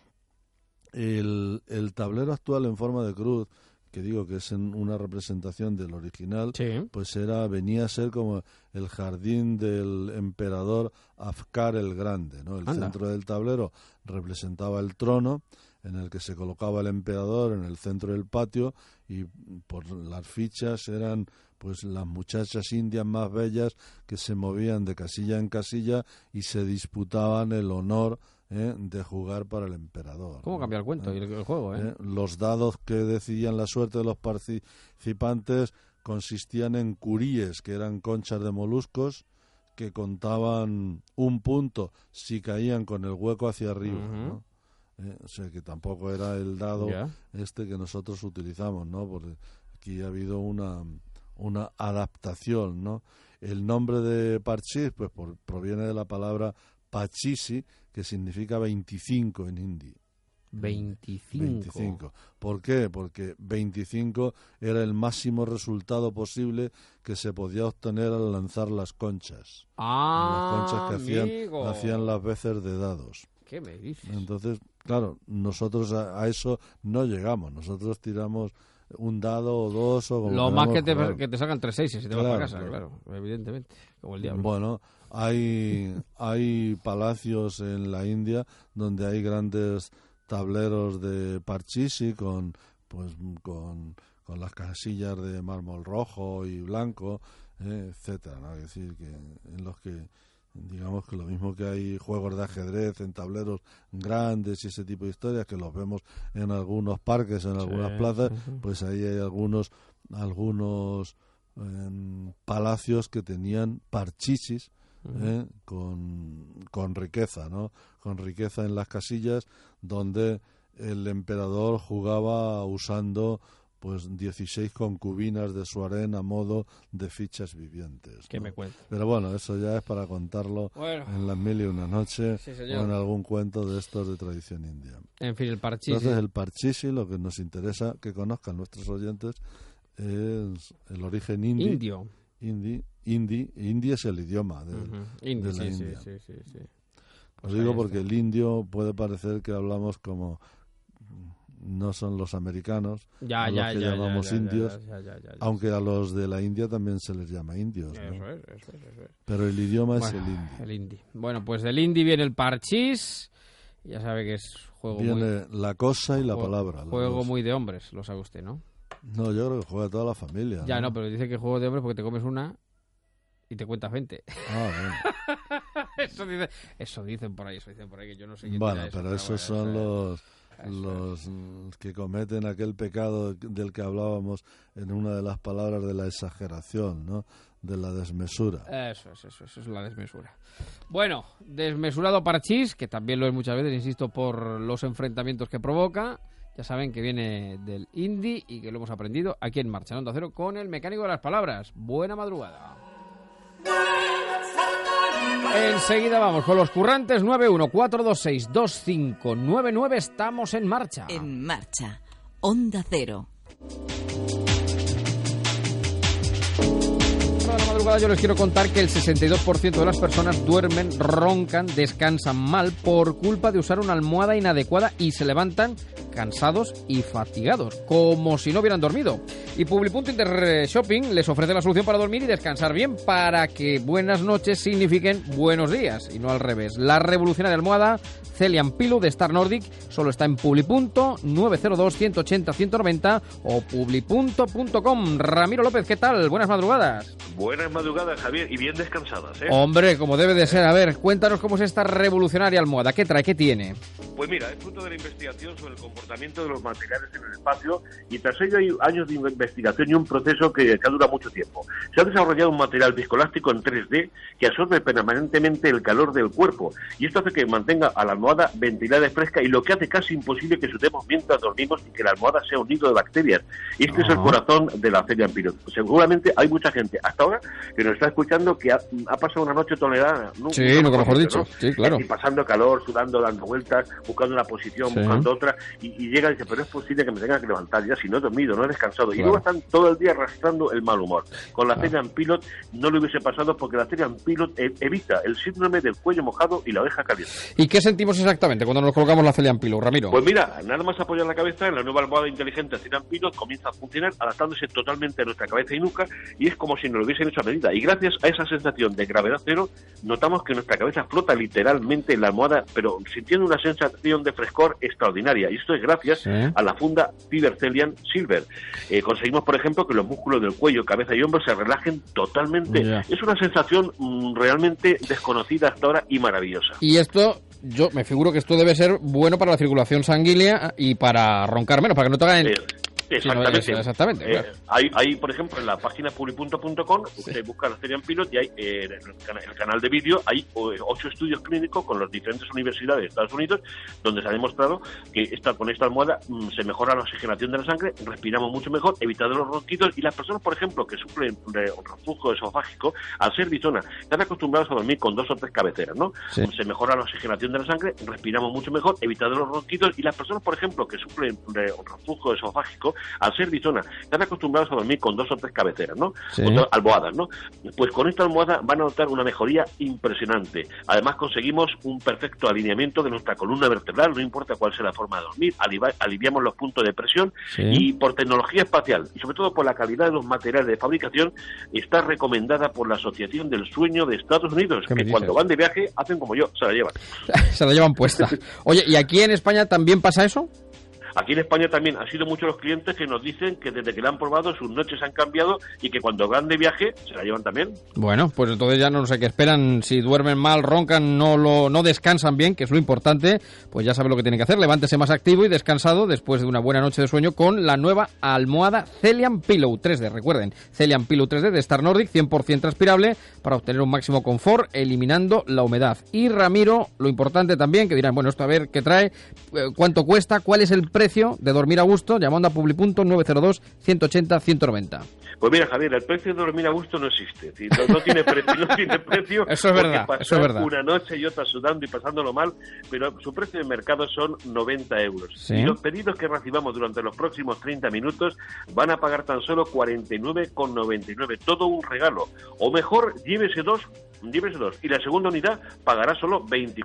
El tablero actual en forma de cruz, que digo que es una representación del original, pues venía a ser como el jardín del emperador Afkar el Grande, ¿no? El centro del tablero representaba el trono en el que se colocaba el emperador en el centro del patio, y por las fichas eran pues las muchachas indias más bellas que se movían de casilla en casilla y se disputaban el honor de jugar para el emperador. ¿Cómo cambia el cuento y el juego? Los dados que decidían la suerte de los participantes consistían en curíes, que eran conchas de moluscos que contaban un punto si caían con el hueco hacia arriba, ¿no? O sea que tampoco era el dado este que nosotros utilizamos, ¿no? Porque aquí ha habido una adaptación, ¿no? El nombre de parchís pues proviene de la palabra pachisi, que significa 25 en hindi. 25. ¿Por qué? Porque 25 era el máximo resultado posible que se podía obtener al lanzar las conchas. Las conchas que hacían las veces de dados. ¿Qué me dices? Entonces, claro, nosotros a eso no llegamos. Nosotros tiramos un dado o dos o como lo más que te sacan 3 6 si te vas para casa, claro, evidentemente, como el diablo. Bueno, hay palacios en la India donde hay grandes tableros de parchís con las casillas de mármol rojo y blanco, etcétera, ¿no? Es decir, que en los que digamos que lo mismo que hay juegos de ajedrez en tableros grandes y ese tipo de historias que los vemos en algunos parques, en algunas plazas, pues ahí hay algunos palacios que tenían parchisis con riqueza, ¿no? Con riqueza en las casillas, donde el emperador jugaba usando pues 16 concubinas de su harén a modo de fichas vivientes, ¿no? ¿Qué me cuentas? Pero bueno, eso ya es para contarlo en las 1001 noches o en algún cuento de estos de tradición india. En fin, el parchís. Entonces el parchís, lo que nos interesa que conozcan nuestros oyentes es el origen indio. Hindi es el idioma de la India. Sí. Os digo porque el indio puede parecer que hablamos como no son los americanos, que llamamos indios, aunque a los de la India también se les llama indios, ¿no? Eso es. Pero el idioma es el hindi. Bueno, pues del hindi viene el parchís, ya sabe que es juego viene la cosa y la palabra. Juego muy de hombres, lo sabe usted, ¿no? No, yo creo que juega toda la familia. Ya, no, pero dice que juego de hombres porque te comes una y te cuenta 20. Bueno. Eso dicen por ahí, que yo no sé quién bueno, dirá eso. Pero esos son los que cometen aquel pecado del que hablábamos en una de las palabras de la exageración, ¿no? De la desmesura. Eso es la desmesura. Bueno, desmesurado parchís, que también lo es muchas veces, insisto, por los enfrentamientos que provoca. Ya saben que viene del hindi y que lo hemos aprendido aquí en Marcha, en Onda Cero, con el mecánico de las palabras. Buena madrugada. Enseguida vamos con los currantes. 914262599. Estamos en marcha. En marcha. Onda Cero. Para la madrugada yo les quiero contar que el 62% de las personas duermen, roncan, descansan mal por culpa de usar una almohada inadecuada y se levantan cansados y fatigados, como si no hubieran dormido. Y Publi.Inter Shopping les ofrece la solución para dormir y descansar bien, para que buenas noches signifiquen buenos días, y no al revés. La revolucionaria almohada Celian Pillow de Star Nordic solo está en Publi.902 180 190 o publi.com. Ramiro López, ¿qué tal? Buenas madrugadas. Buenas madrugadas, Javier, y bien descansadas, ¿eh? Hombre, como debe de ser. A ver, cuéntanos cómo es esta revolucionaria almohada. ¿Qué trae? ¿Qué tiene? Pues mira, es fruto de la investigación sobre el comportamiento de los materiales en el espacio, y tras ello hay años de investigación y un proceso que dura mucho tiempo. Se ha desarrollado un material viscoelástico en 3D que absorbe permanentemente el calor del cuerpo, y esto hace que mantenga a la almohada ventilada y fresca, y lo que hace casi imposible que sudemos mientras dormimos y que la almohada sea un nido de bacterias. Este es el corazón de la Celian Pillow. Seguramente hay mucha gente hasta ahora que nos está escuchando que ha pasado una noche tolerada, ¿no? Sí, nunca mejor dicho, ¿no? Sí, claro. Y pasando calor, sudando, dando vueltas, buscando una posición, buscando otra, y llega y dice, pero es posible que me tenga que levantar ya si no he dormido, no he descansado. Claro. Y luego están todo el día arrastrando el mal humor. Con la Celian Pillow no le hubiese pasado, porque la Celian Pillow evita el síndrome del cuello mojado y la oreja caliente. ¿Y qué sentimos exactamente cuando nos colocamos la Celian Pillow, Ramiro? Pues mira, nada más apoyar la cabeza en la nueva almohada inteligente Celian Pillow comienza a funcionar, adaptándose totalmente a nuestra cabeza y nuca, y es como si nos lo hubiesen hecho a medida. Y gracias a esa sensación de gravedad cero, notamos que nuestra cabeza flota literalmente en la almohada, pero sintiendo una sensación de frescor extraordinaria. Y esto es gracias a la funda Fiber Celian Silver. Conseguimos, por ejemplo, que los músculos del cuello, cabeza y hombros se relajen totalmente. Es una sensación realmente desconocida hasta ahora y maravillosa. Y esto, yo me figuro que esto debe ser bueno para la circulación sanguínea y para roncar menos, para que no te hagan... Exactamente. Exactamente, claro. Hay, por ejemplo, en la página publi.com, usted busca la Celian Pilot y hay en el canal de vídeo hay 8 estudios clínicos con las diferentes universidades de Estados Unidos donde se ha demostrado que con esta almohada se mejora la oxigenación de la sangre, respiramos mucho mejor, evitando los ronquidos, y las personas, por ejemplo, que sufren de reflujo esofágico, al ser bisona, están acostumbrados a dormir con 2 o 3 cabeceras, ¿no? Sí. Se mejora la oxigenación de la sangre, respiramos mucho mejor, evitando los ronquidos, y las personas, por ejemplo, que sufren de reflujo esofágico, al ser bisona, están acostumbrados a dormir con 2 o 3 cabeceras, ¿no? Sí. O almohadas, ¿no? Pues con esta almohada van a notar una mejoría impresionante. Además conseguimos un perfecto alineamiento de nuestra columna vertebral, no importa cuál sea la forma de dormir, aliviamos los puntos de presión, y por tecnología espacial y sobre todo por la calidad de los materiales de fabricación, está recomendada por la Asociación del Sueño de Estados Unidos, que cuando van de viaje hacen como yo, se la llevan. Se la llevan puesta. Oye, ¿y aquí en España también pasa eso? Aquí en España también han sido muchos los clientes que nos dicen que desde que la han probado sus noches han cambiado y que cuando van de viaje se la llevan también. Bueno, pues entonces ya no sé qué esperan. Si duermen mal, roncan, no descansan bien, que es lo importante, pues ya saben lo que tienen que hacer. Levántese más activo y descansado después de una buena noche de sueño con la nueva almohada Celian Pillow 3D. Recuerden, Celian Pillow 3D de Star Nordic, 100% transpirable para obtener un máximo confort, eliminando la humedad. Y Ramiro, lo importante también, que dirán, bueno, esto a ver qué trae, cuánto cuesta, cuál es el precio de dormir a gusto, llamando a Publi.902 180 190. Pues mira, Javier, el precio de dormir a gusto no existe. No tiene precio, no tiene precio. Eso es verdad, eso es verdad. Una noche y otra sudando y pasándolo mal, pero su precio de mercado son 90 euros. ¿Sí? Y los pedidos que recibamos durante los próximos 30 minutos van a pagar tan solo 49,99. Todo un regalo. O mejor, llévese dos y la segunda unidad pagará solo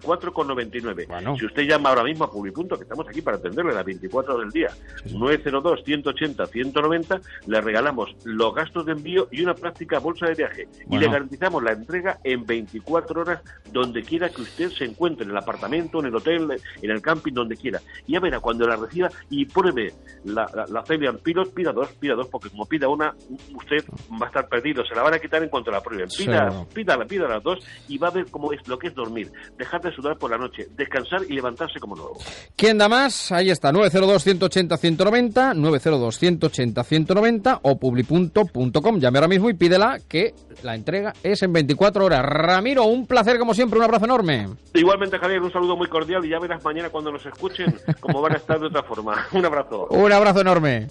24,99. Bueno. Si usted llama ahora mismo a Publipunto, que estamos aquí para atenderle las 24 horas del día, 902 180 190, le regalamos los gastos de envío y una práctica bolsa de viaje. Bueno. Y le garantizamos la entrega en 24 horas donde quiera que usted se encuentre, en el apartamento, en el hotel, en el camping, donde quiera. Y ya verá, cuando la reciba y pruebe la Celian Pilot, pida dos, porque como pida una, usted va a estar perdido, se la van a quitar en cuanto la prueben. Pida las dos y va a ver cómo es lo que es dormir, dejar de sudar por la noche, descansar y levantarse como nuevo. ¿Quién da más? Ahí está, 902 180 190, 902 180 190 o publi.com. Llame ahora mismo y pídela, que la entrega es en 24 horas. Ramiro, un placer como siempre, un abrazo enorme. Igualmente, Javier, un saludo muy cordial y ya verás mañana cuando nos escuchen cómo van a estar de otra forma. Un abrazo. Un abrazo enorme.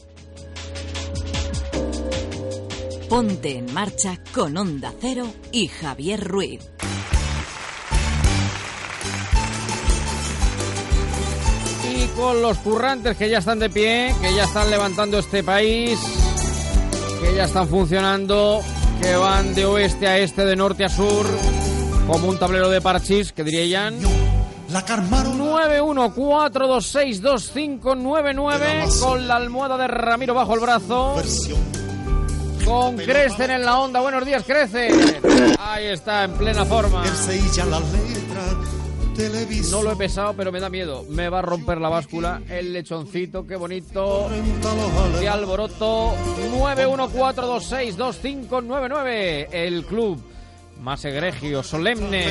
Ponte en marcha con Onda Cero y Javier Ruiz. Y con los currantes que ya están de pie, que ya están levantando este país, que ya están funcionando, que van de oeste a este, de norte a sur, como un tablero de parchís, que dirían. 914262599 con la almohada de Ramiro bajo el brazo. Con Crecen en la onda. Buenos días, Crecen. Ahí está, en plena forma. No lo he pesado, pero me da miedo. Me va a romper la báscula. El lechoncito, qué bonito. De alboroto. 914262599. El club más egregio, solemne,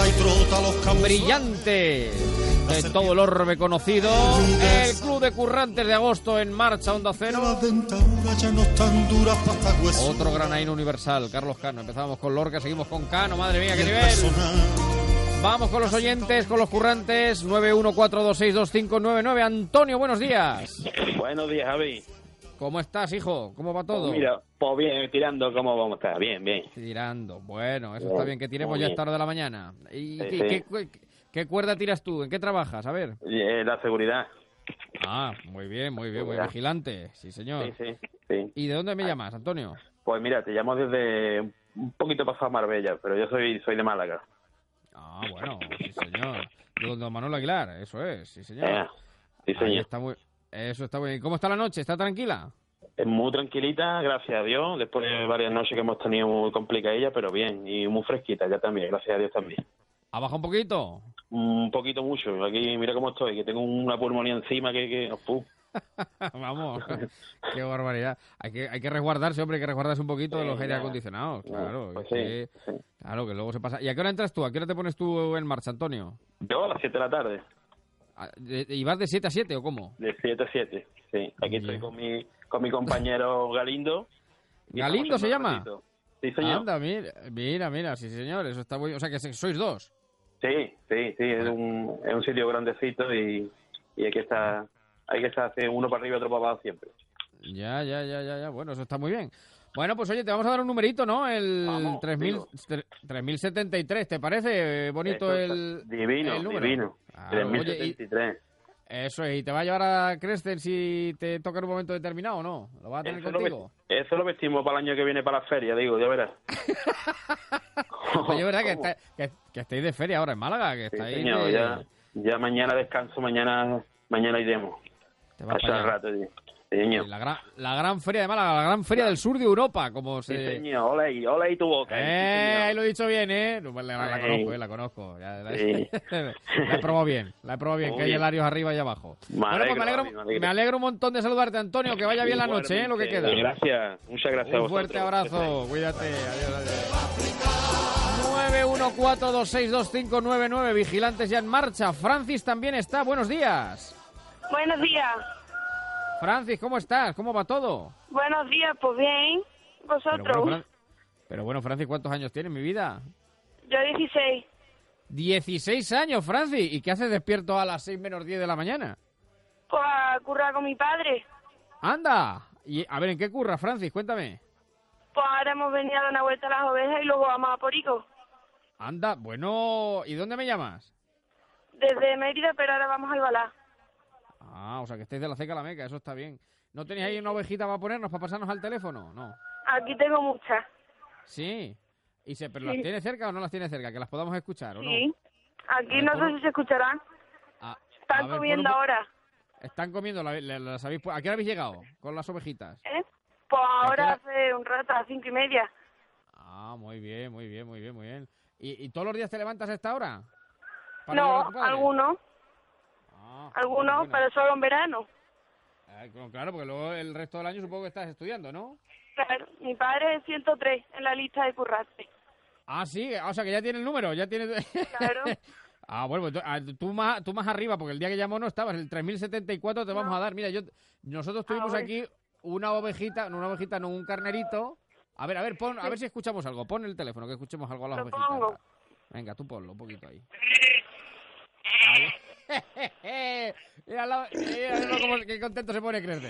brillante de todo el orbe conocido. El club de currantes de agosto en marcha, Onda Cero. Otro granaíno universal, Carlos Cano. Empezábamos con Lorca, seguimos con Cano. Madre mía, qué nivel. Vamos con los oyentes, con los currantes. 914262599. Antonio, buenos días. Buenos días, Javi. ¿Cómo estás, hijo? ¿Cómo va todo? Pues mira, pues bien, tirando, ¿cómo vamos a estar? Bien. Tirando, bueno, eso está bien, que tiremos ya esta hora de la mañana. ¿Y qué cuerda tiras tú? ¿En qué trabajas? A ver. La seguridad. Ah, muy bien, muy vigilante, sí señor. Sí. ¿Y de dónde me llamas, Antonio? Pues mira, te llamo desde un poquito pasado Marbella, pero yo soy de Málaga. Ah, bueno, sí señor. De don Manuel Aguilar, eso es, sí señor. Sí señor. Eso está muy bien. ¿Cómo está la noche? ¿Está tranquila? Es muy tranquilita, gracias a Dios, después de varias noches que hemos tenido muy complicadillas, pero bien, y muy fresquita ya también, gracias a Dios también. ¿Ha bajado un poquito? Un poquito mucho, aquí mira cómo estoy, que tengo una pulmonía encima que Vamos, qué barbaridad. Hay que resguardarse, hombre, hay que resguardarse un poquito de los aire acondicionados, claro. Pues sí. Claro, que luego se pasa. ¿Y a qué hora entras tú? ¿A qué hora te pones tú en marcha, Antonio? Yo a las 7 de la tarde. ¿Y vas de 7 a 7 o cómo? De 7 a 7, sí. Aquí estoy con mi compañero Galindo. ¿Galindo se llama? Sí, señor. Anda, mira, sí, señor, eso está muy... O sea, que sois dos. Sí, es un sitio grandecito y hay que estar hacer uno para arriba y otro para abajo siempre. Ya, bueno, eso está muy bien. Bueno, pues oye, te vamos a dar un numerito, ¿no? El 3073, ¿te parece bonito divino, el número? Divino, 3073. Eso es, ¿y te va a llevar a Crestel si te toca en un momento determinado o no? ¿Lo vas a tener contigo? Eso lo vestimos para el año que viene para la feria, digo, ya verás. Oye, ¿verdad que estáis de feria ahora en Málaga? Que estáis señor, ya mañana descanso, mañana iremos. Te vas para allá. Rato, señor. La gran feria de Málaga, la gran feria del sur de Europa, como se... Sí, señor, ole ahí tu boca. Sí, lo he dicho bien, ¿eh? La conozco. La he probado bien, que hay helarios arriba y abajo. Bueno, pues me alegro un montón de saludarte, Antonio, que vaya bien la noche, lo que queda. Gracias, muchas gracias a vosotros. Un fuerte abrazo, cuídate, adiós. 914262599, vigilantes ya en marcha. Francis también está, buenos días. Buenos días. Francis, ¿cómo estás? ¿Cómo va todo? Buenos días, pues bien. ¿Vosotros? Pero bueno, Francis, ¿cuántos años tienes, mi vida? Yo 16. 16 años, Francis. ¿Y qué haces despierto a las 6 menos 10 de la mañana? Pues a currar con mi padre. ¡Anda! Y a ver, ¿en qué curra, Francis? Cuéntame. Pues ahora hemos venido a dar una vuelta a las ovejas y luego vamos a Porico. Anda, bueno, ¿y dónde me llamas? Desde Mérida, pero ahora vamos a Ibalá. Ah, o sea que estáis de la ceca a la meca, eso está bien. ¿No tenéis ahí una ovejita para ponernos, para pasarnos al teléfono? No. Aquí tengo muchas. Sí. ¿Pero las tiene cerca o no las tiene cerca? Que las podamos escuchar, ¿o no? Sí. Aquí no sé si se escucharán. Están comiendo ahora. Están comiendo, las habéis... ¿A qué hora habéis llegado con las ovejitas? Pues ahora hace un rato, a las 5:30. Ah, muy bien. ¿Y todos los días te levantas a esta hora? No, algunos. Algunos, pero solo en verano. Claro, porque luego el resto del año supongo que estás estudiando, ¿no? Claro, mi padre es 103 en la lista de currarte. Ah, sí, o sea que ya tiene el número, ya tiene... Claro. Bueno, tú más arriba, porque el día que llamó no estabas, el 3074 te vamos a dar. Mira, nosotros tuvimos aquí un carnerito. A ver, a ver si escuchamos algo. Pon el teléfono, que escuchemos algo a las ovejitas. Pongo. Venga, tú ponlo un poquito ahí. Mira qué contento se pone Cresden.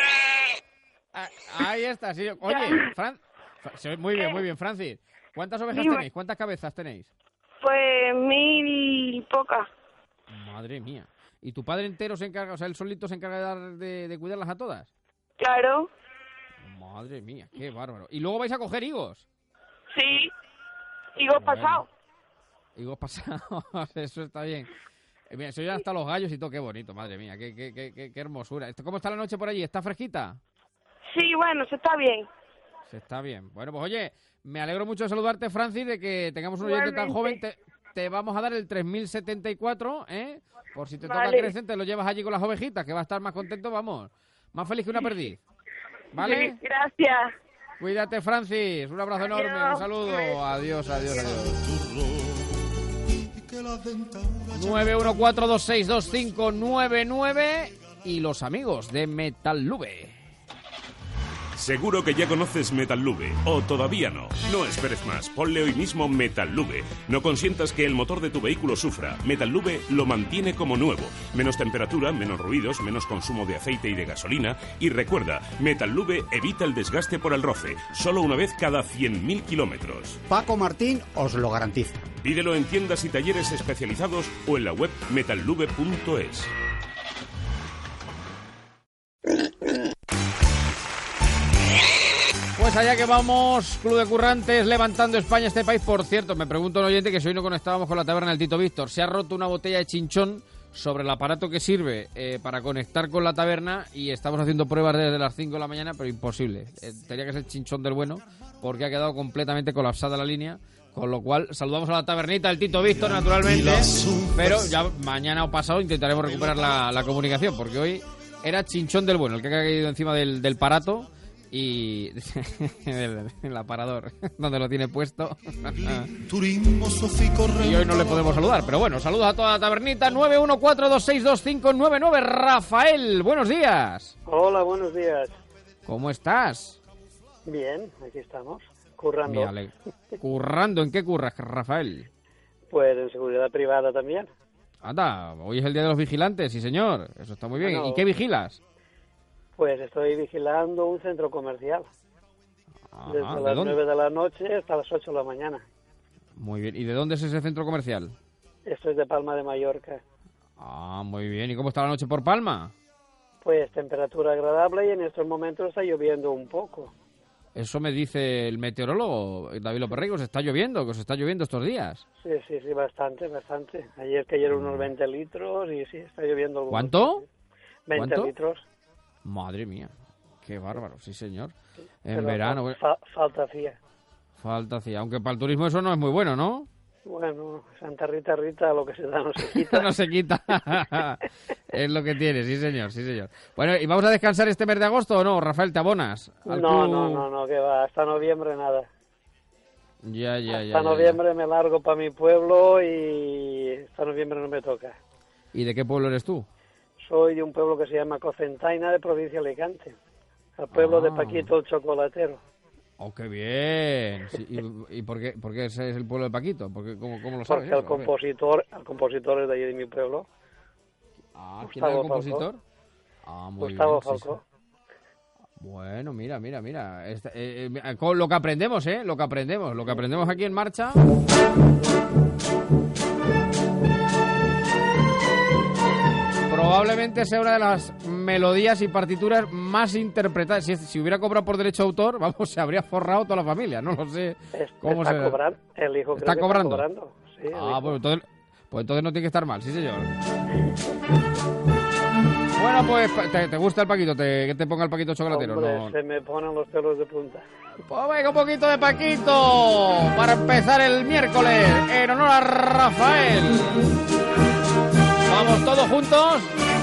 Ahí está, sí. Oye, muy bien, Francis. ¿Cuántas ovejas tenéis? ¿Cuántas cabezas tenéis? Pues 1000 y pocas. Madre mía. ¿Y tu padre entero se encarga, o sea, él solito se encarga de cuidarlas a todas? Claro. Madre mía, qué bárbaro. ¿Y luego vais a coger higos? Sí, higos pasados. Higos pasados, eso está bien. Mira, se oyen hasta los gallos y todo, qué bonito, madre mía, qué hermosura. ¿Cómo está la noche por allí? ¿Está fresquita? Sí, bueno, se está bien. Se está bien. Bueno, pues oye, me alegro mucho de saludarte, Francis, de que tengamos un oyente tan joven. Te vamos a dar el 3074, ¿eh? Por si te toca Crescente, lo llevas allí con las ovejitas, que va a estar más contento, vamos. Más feliz que una perdiz. ¿Vale? Sí, gracias. Cuídate, Francis. Un abrazo enorme, un saludo. Adiós. 914262599 y los amigos de Metallube. Seguro que ya conoces Metallube, o todavía no. No esperes más, ponle hoy mismo Metallube. No consientas que el motor de tu vehículo sufra. Metallube lo mantiene como nuevo. Menos temperatura, menos ruidos, menos consumo de aceite y de gasolina. Y recuerda, Metallube evita el desgaste por el roce. Solo una vez cada 100.000 kilómetros. Paco Martín os lo garantiza. Pídelo en tiendas y talleres especializados o en la web metallube.es. Pues allá que vamos, Club de Currantes, levantando España, este país. Por cierto, me pregunta un oyente que si hoy no conectábamos con la taberna del Tito Víctor. Se ha roto una botella de chinchón sobre el aparato que sirve para conectar con la taberna y estamos haciendo pruebas desde las 5 de la mañana, pero imposible. Tenía que ser chinchón del bueno porque ha quedado completamente colapsada la línea. Con lo cual, saludamos a la tabernita del Tito Víctor, naturalmente, pero ya mañana o pasado intentaremos recuperar la comunicación, porque hoy era chinchón del bueno, el que ha caído encima del aparato. y el aparador donde lo tiene puesto. Y hoy no le podemos saludar, pero bueno, saludos a toda la tabernita. 914262599. Rafael, buenos días. Hola, buenos días. ¿Cómo estás? Bien, aquí estamos, currando. ¿Currando? ¿En qué curras, Rafael? Pues en seguridad privada también. Anda, hoy es el día de los vigilantes, sí señor, eso está muy bien. Bueno, ¿Y qué vigilas? Pues estoy vigilando un centro comercial. Ajá, desde las 9 de la noche hasta las 8 de la mañana. Muy bien, ¿y de dónde es ese centro comercial? Esto es de Palma de Mallorca. Ah, muy bien, ¿y cómo está la noche por Palma? Pues temperatura agradable y en estos momentos está lloviendo un poco. Eso me dice el meteorólogo David López Rey, que os está lloviendo estos días. Sí, bastante. Ayer cayeron unos 20 litros y sí, está lloviendo. ¿Cuánto? 20 ¿Cuánto? litros. Madre mía, qué bárbaro, sí señor. En Pero verano. Falta hacía. Falta hacía, aunque para el turismo eso no es muy bueno, ¿no? Bueno, Santa Rita, lo que se da no se quita. No se quita. Es lo que tiene, sí señor. Bueno, ¿y vamos a descansar este mes de agosto o no? Rafael, ¿te abonas? No, que va, hasta noviembre nada. Ya. Hasta noviembre me largo para mi pueblo y hasta noviembre no me toca. ¿Y de qué pueblo eres tú? Soy de un pueblo que se llama Cocentaina, de provincia de Alicante. El pueblo de Paquito el Chocolatero. ¡Oh, qué bien! Sí, ¿y por qué ese es el pueblo de Paquito? ¿Cómo lo sabes? Porque el compositor es de allí de mi pueblo. Ah, ¿quién era el compositor? Muy Gustavo bien, Falcó. Sí. Bueno, mira. Con lo que aprendemos, lo que aprendemos aquí en Marcha. Probablemente sea una de las melodías y partituras más interpretadas. Si hubiera cobrado por derecho de autor, vamos, se habría forrado toda la familia. No lo sé cómo se... Cobrando. El hijo creo ¿Está que cobrando? Está cobrando. Sí, pues entonces no tiene que estar mal, sí señor. Bueno, pues, ¿te gusta el Paquito? ¿Que te ponga el Paquito chocolatero? Hombre, No. se me ponen los pelos de punta. Pues venga, un poquito de Paquito para empezar el miércoles en honor a Rafael. Vamos todos juntos.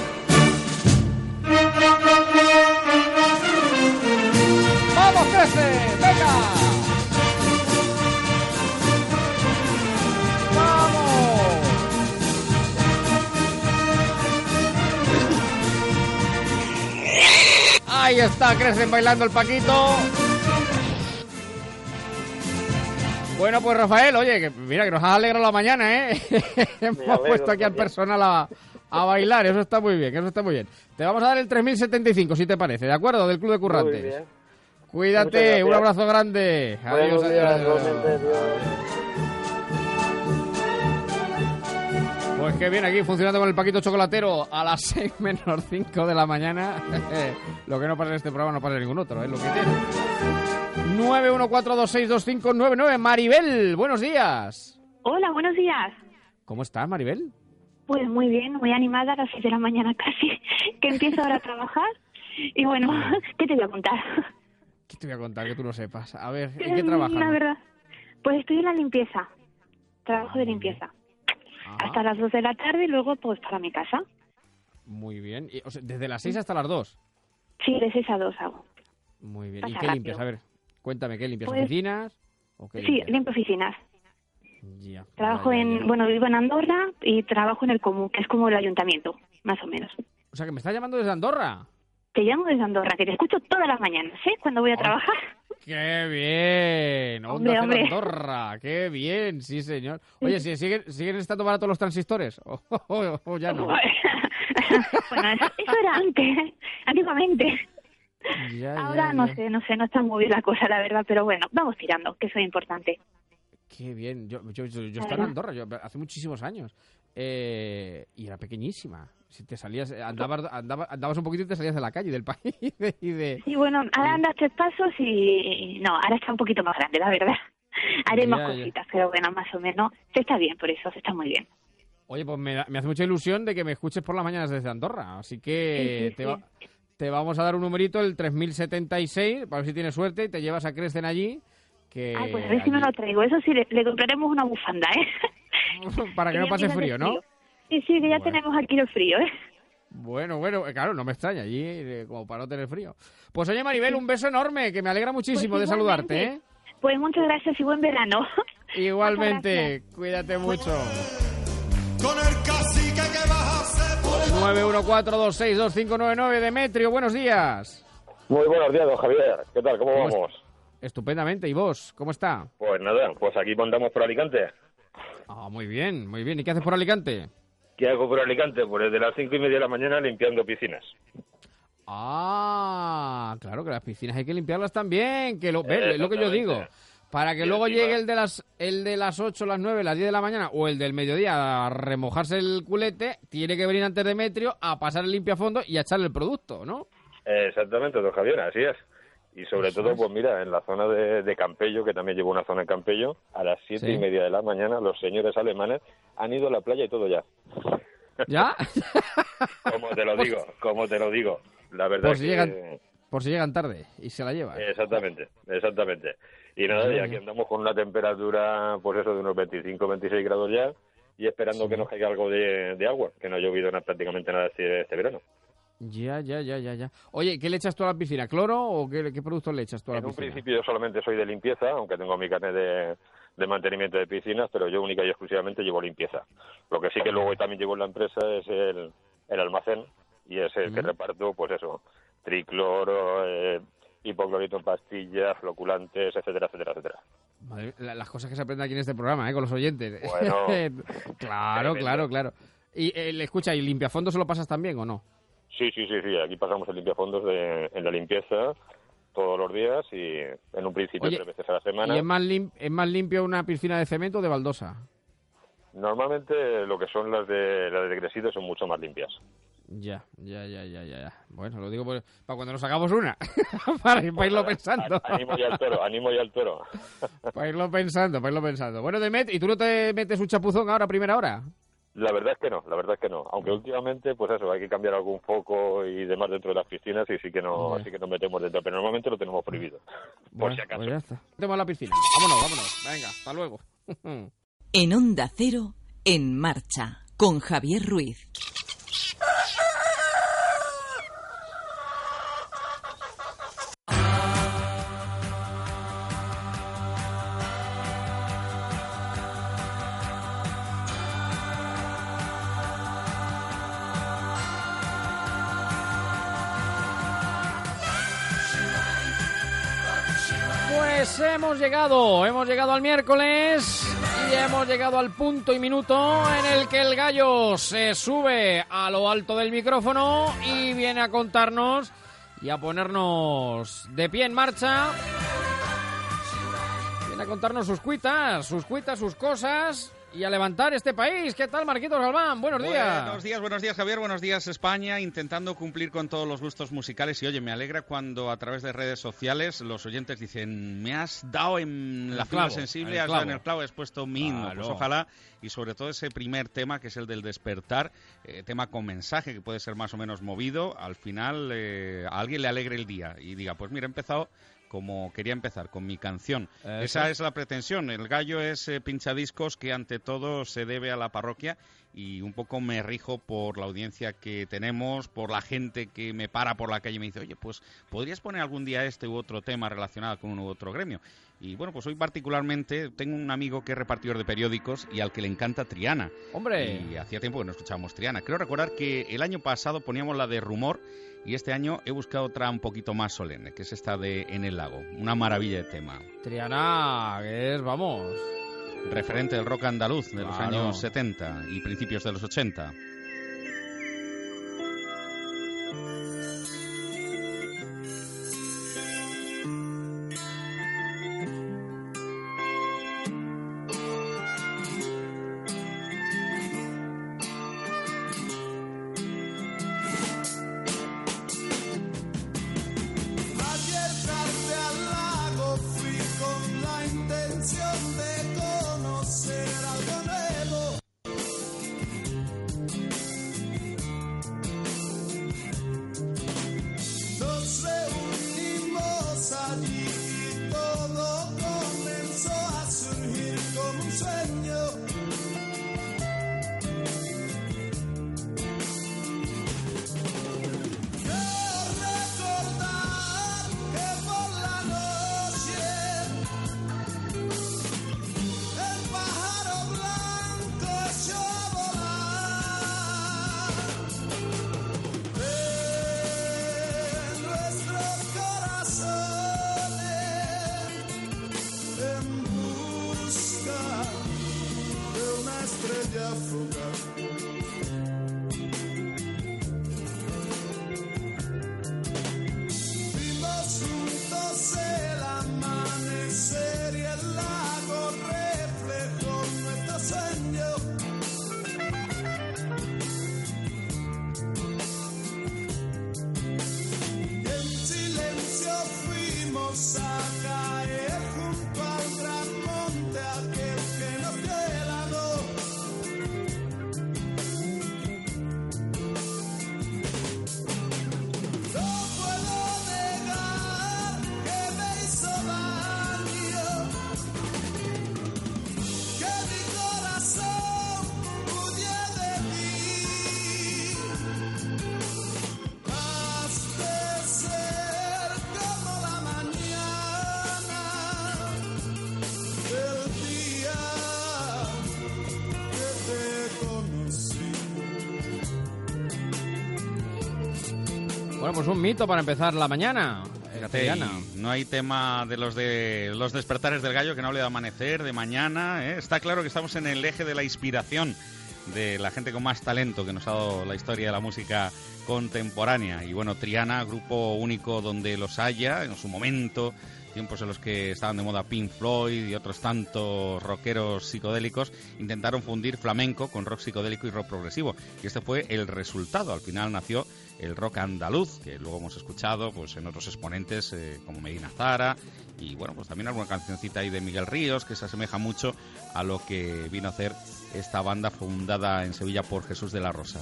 ¡Vamos, crece! ¡Venga! Ahí está, crecen bailando el Paquito. Bueno, pues Rafael, oye, que mira que nos has alegrado la mañana, ¿eh? Hemos puesto aquí al personal a bailar, eso está muy bien, Te vamos a dar el 3075, si te parece, ¿de acuerdo? Del Club de Currantes. Muy bien. Cuídate, un abrazo grande. Adiós, adiós. Pues qué bien, aquí funcionando con el Paquito chocolatero a las 6 menos 5 de la mañana. Lo que no pasa en este programa no pasa en ningún otro, es lo que tiene. 914262599. Maribel, buenos días. Hola, buenos días. ¿Cómo estás, Maribel? Pues muy bien, muy animada a las 6 de la mañana casi, que empiezo ahora a trabajar. Y bueno, ¿qué te voy a contar? ¿Qué te voy a contar que tú no sepas? A ver, ¿en qué trabajas? La verdad, pues estoy en la limpieza, trabajo de limpieza. Hasta las 2 de la tarde y luego pues para mi casa. Muy bien. O sea, ¿desde las 6 hasta las 2? Sí, de 6 a 2 hago. Muy bien. Pasa ¿Y qué rápido. limpias? A ver, cuéntame, ¿qué limpias? Pues, ¿Oficinas? ¿O qué Sí, limpias? limpio oficinas. Ya, Trabajo ya. bueno, vivo en Andorra y trabajo en el común, que es como el ayuntamiento, más o menos. O sea, que me estás llamando desde Andorra. Te llamo desde Andorra, que te escucho todas las mañanas, ¿eh? Cuando voy a trabajar. ¡Qué bien! Hombre, Onda Cero hombre. Andorra, ¡qué bien! Sí, señor. Oye, ¿siguen estando baratos los transistores? ¿O ya no? Bueno, eso era antes, antiguamente. Ahora no sé, no está muy bien la cosa, la verdad, pero bueno, vamos tirando, que eso es importante. ¡Qué bien! Yo estaba en Andorra hace muchísimos años. Y era pequeñísima. Si te salías, andabas un poquito y te salías de la calle, del país. Sí, bueno, ahora andas 3 pasos y... No, ahora está un poquito más grande, la verdad. Haré más cositas, pero bueno, más o menos. Se está bien, por eso, se está muy bien. Oye, pues me hace mucha ilusión de que me escuches por las mañanas desde Andorra. Así que te vamos a dar un numerito, el 3076, para ver si tienes suerte y te llevas a Crescen allí. Ay, pues a ver si me lo traigo. Eso sí, le compraremos una bufanda, ¿eh? Para que no pase frío, ¿no? Sí, que ya tenemos aquí el frío, ¿eh? Bueno, claro, no me extraña, allí como para no tener frío. Pues oye, Maribel, un beso enorme, que me alegra muchísimo de saludarte, ¿eh? Pues muchas gracias y buen verano. Igualmente, cuídate mucho. Con el cacique que vas a hacer. 914262599, Demetrio, buenos días. Muy buenos días, don Javier. ¿Qué tal? ¿Cómo vamos? Estupendamente. ¿Y vos? ¿Cómo está? Pues nada, pues aquí andamos por Alicante. Ah, muy bien, muy bien. ¿Y qué haces por Alicante? ¿Qué hago por Alicante? Pues desde las 5:30 de la mañana limpiando piscinas. Ah, claro que las piscinas hay que limpiarlas también, que es lo que yo digo. Para que luego llegue el de las 8, las 9, las 10 de la mañana o el del mediodía a remojarse el culete, tiene que venir antes Demetrio a pasar el limpiafondo y a echarle el producto, ¿no? Exactamente, don Javier, así es. Y sobre todo, pues mira, en la zona de Campello, que también llevo una zona en Campello, a las 7:30 de la mañana los señores alemanes han ido a la playa y todo ya. ¿Ya? Como te lo digo. La verdad por si llegan tarde y se la llevan. Exactamente. Y nada, y aquí andamos con una temperatura, pues eso, de unos 25, 26 grados ya, y esperando que nos caiga algo de agua, que no ha llovido prácticamente nada este verano. Ya. Oye, ¿qué le echas tú a la piscina? ¿Cloro o qué productos le echas tú a la piscina? En un principio yo solamente soy de limpieza, aunque tengo mi carnet de mantenimiento de piscinas, pero yo única y exclusivamente llevo limpieza. Lo que sí que luego también llevo en la empresa es el almacén, y es el que reparto, pues eso, tricloro, hipoclorito en pastillas, floculantes, etcétera. Madre, las cosas que se aprenden aquí en este programa, con los oyentes. Bueno. Claro. Y escucha, ¿y limpiafondos se lo pasas también o no? Sí. Aquí pasamos el limpiafondos en la limpieza todos los días y en un principio 3 veces a la semana. ¿Y es más limpio una piscina de cemento o de baldosa? Normalmente lo que son las de Gresido son mucho más limpias. Ya. Bueno, lo digo para cuando nos hagamos una, para irlo pensando. Animo ya al toro. Para irlo pensando. Bueno, ¿y tú no te metes un chapuzón ahora a primera hora? La verdad es que no. Aunque últimamente, pues eso, hay que cambiar algún foco y demás dentro de las piscinas y sí que nos metemos dentro, pero normalmente lo tenemos prohibido. Por si acaso. Pues ya está. Metemos la piscina. Vámonos. Venga, hasta luego. En Onda Cero, En Marcha, con Javier Ruiz. Pues hemos llegado al miércoles y hemos llegado al punto y minuto en el que el gallo se sube a lo alto del micrófono y viene a contarnos y a ponernos de pie en marcha. Viene a contarnos sus cuitas, sus cosas y a levantar este país. ¿Qué tal, Marquitos Galván? Buenos días. Buenos días, Javier. Buenos días, España. Intentando cumplir con todos los gustos musicales. Y oye, me alegra cuando a través de redes sociales los oyentes dicen: me has dado en la fibra sensible, has dado en el clavo, has puesto mi himno. Pues ojalá, y sobre todo ese primer tema, que es el del despertar, tema con mensaje, que puede ser más o menos movido, al final a alguien le alegre el día y diga: pues mira, he empezado como quería empezar, con mi canción. Esa es la pretensión. El gallo es pinchadiscos que ante todo se debe a la parroquia y un poco me rijo por la audiencia que tenemos, por la gente que me para por la calle y me dice: oye, pues podrías poner algún día este u otro tema relacionado con un u otro gremio. Y bueno, pues hoy particularmente tengo un amigo que es repartidor de periódicos y al que le encanta Triana. ¡Hombre! Y hacía tiempo que no escuchábamos Triana. Creo recordar que el año pasado poníamos la de Rumor y este año he buscado otra un poquito más solemne, que es esta de En el Lago. Una maravilla de tema. Triana, que es, vamos, referente del rock andaluz de los años 70 y principios de los 80. afogar. Vimos juntos el amanecer y el lago reflejó nuestro sueño. Y en silencio fuimos a caer junto al gran monte aquel que nos dio helado. No puedo negar que me hizo daño, que mi corazón huye de ti. Has de ser como la mañana del día que te conocí. Bueno, pues un mito para empezar la mañana. Fíjate, Triana. no hay tema de los despertares del gallo que no hable de amanecer, de mañana, ¿eh? Está claro que estamos en el eje de la inspiración de la gente con más talento que nos ha dado la historia de la música contemporánea. Y bueno, Triana, grupo único donde los haya, en su momento, tiempos en los que estaban de moda Pink Floyd y otros tantos rockeros psicodélicos, intentaron fundir flamenco con rock psicodélico y rock progresivo. Y este fue el resultado. Al final nació el rock andaluz, que luego hemos escuchado pues en otros exponentes como Medina Zara, y bueno, pues también alguna cancioncita ahí de Miguel Ríos, que se asemeja mucho a lo que vino a hacer esta banda fundada en Sevilla por Jesús de la Rosa.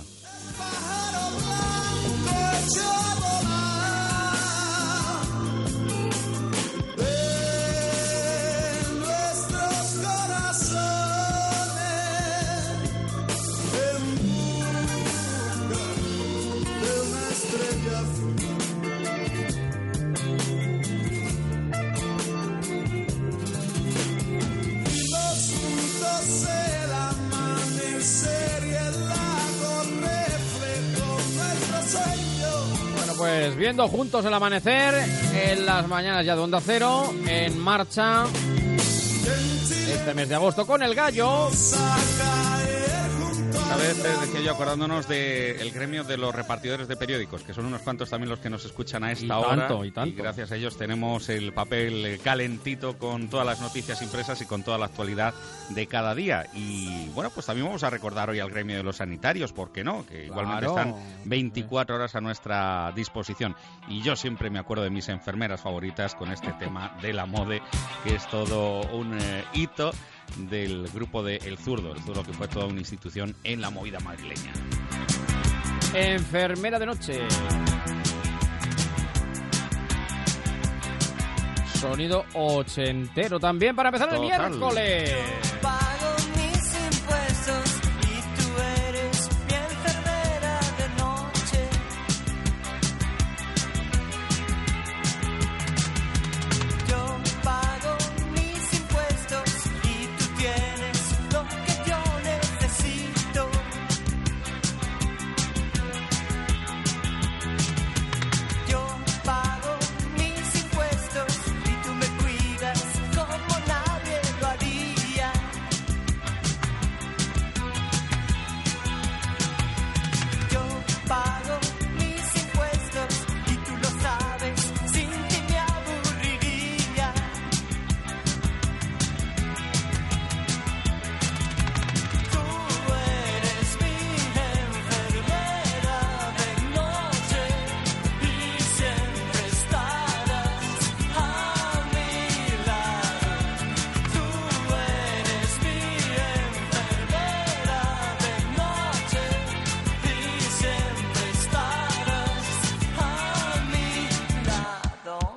En nuestros corazones, en busca de una estrella vimos juntos el amanecer y el lago reflejó nuestro sueño. Bueno, pues viendo juntos el amanecer en las mañanas ya de Onda Cero, en marcha este mes de agosto con el gallo. Esta vez decía yo, acordándonos del gremio de los repartidores de periódicos, que son unos cuantos también los que nos escuchan a esta hora. Y gracias a ellos tenemos el papel calentito con todas las noticias impresas y con toda la actualidad de cada día. Y bueno, pues también vamos a recordar hoy al gremio de los sanitarios, ¿por qué no? Que igualmente están 24 horas a nuestra disposición. Y yo siempre me acuerdo de mis enfermeras favoritas con este tema de la MODE, que es todo un hito del grupo de El Zurdo que fue toda una institución en la movida madrileña. Enfermera de noche. Sonido ochentero también para empezar el miércoles. Pago mis impuestos y tú eres mi enfermera de noche. Yo pago mis impuestos y tú tienes lo que yo necesito. Yo pago mis impuestos y tú me cuidas como nadie lo haría. Yo pago mis impuestos y tú lo sabes, sin ti me aburriría. Tú eres mi enfermera de noche y siempre estarás a mi lado. Tú eres mi enfermera de noche y siempre estarás a mi lado.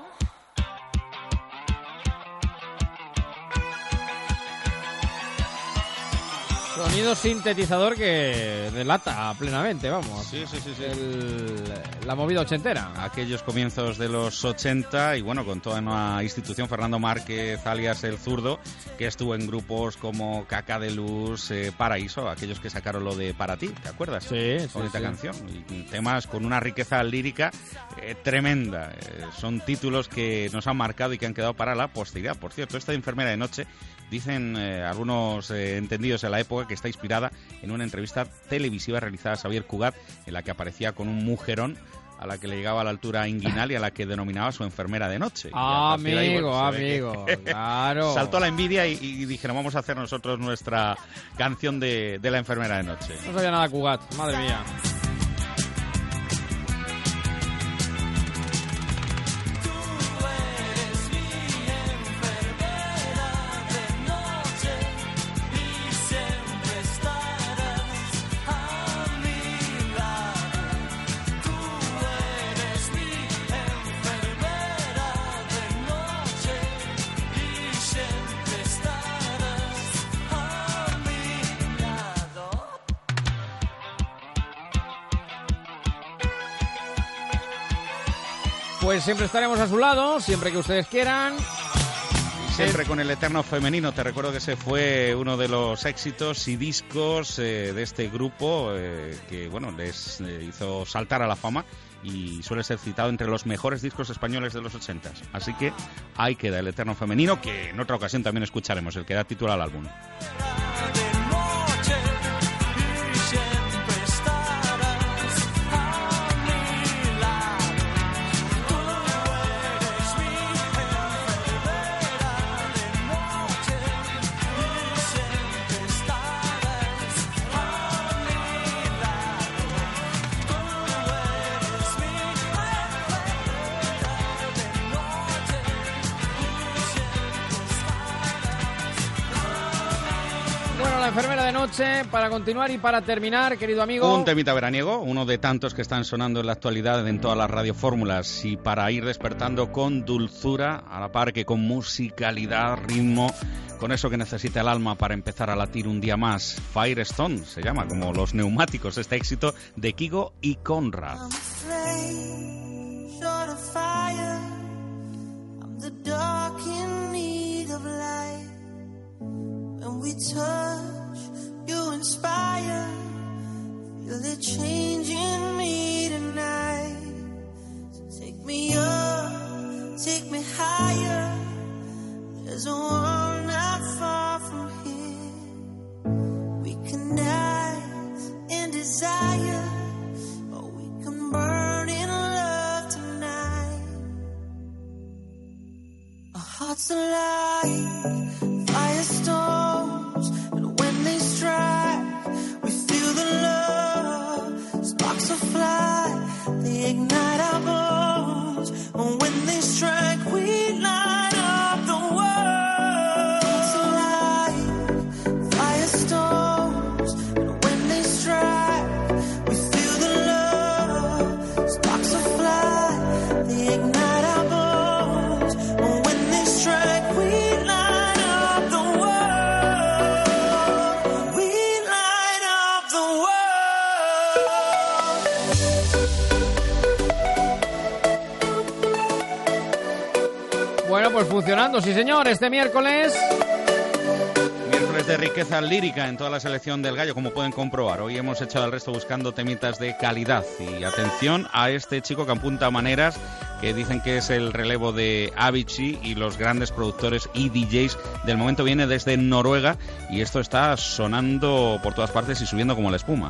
Sonido sintetizador que delata plenamente, vamos. Sí. La movida ochentera. Aquellos comienzos de los 80 y bueno, con toda una institución, Fernando Márquez, alias El Zurdo, que estuvo en grupos como Caca de Luz, Paraíso, aquellos que sacaron lo de Para Ti, ¿te acuerdas? Sí. Bonita canción. Y temas con una riqueza lírica tremenda. Son títulos que nos han marcado y que han quedado para la posteridad. Por cierto, esta enfermera de noche, dicen algunos entendidos en la época que está está inspirada en una entrevista televisiva realizada a Xavier Cugat, en la que aparecía con un mujerón a la que le llegaba a la altura inguinal y a la que denominaba su enfermera de noche. Amigo, claro. Saltó la envidia y dijeron, vamos a hacer nosotros nuestra canción de la enfermera de noche. No sabía nada Cugat, madre mía. Pues siempre estaremos a su lado, siempre que ustedes quieran. Siempre con el eterno femenino. Te recuerdo que ese fue uno de los éxitos y discos de este grupo que bueno les hizo saltar a la fama y suele ser citado entre los mejores discos españoles de los 80. Así que ahí queda el eterno femenino, que en otra ocasión también escucharemos, el que da título al álbum. Enfermera de noche, para continuar y para terminar, querido amigo. Un temita veraniego, uno de tantos que están sonando en la actualidad en todas las radiofórmulas, y para ir despertando con dulzura, a la par que con musicalidad, ritmo, con eso que necesita el alma para empezar a latir un día más. Firestone se llama, como los neumáticos, este éxito de Kygo y Conrad. You inspire, feel it changing me tonight. So take me up, take me higher. There's a world not far from here. We can dance in desire, or we can burn in love tonight. Our hearts alive, firestorms, and when they strike, we feel the love. Sparks will fly, they ignite our bones. And when they strike, we light up the world. Hearts alive, firestorms, and when they strike, we feel the love. Sparks will fly, they ignite our bones. And when they strike, we light up the world. Bueno, pues funcionando, sí señor, este miércoles de riqueza lírica en toda la selección del Gallo, como pueden comprobar. Hoy hemos echado al resto buscando temitas de calidad. Y atención a este chico que apunta maneras, que dicen que es el relevo de Avicii y los grandes productores y DJs del momento. Viene desde Noruega y esto está sonando por todas partes y subiendo como la espuma.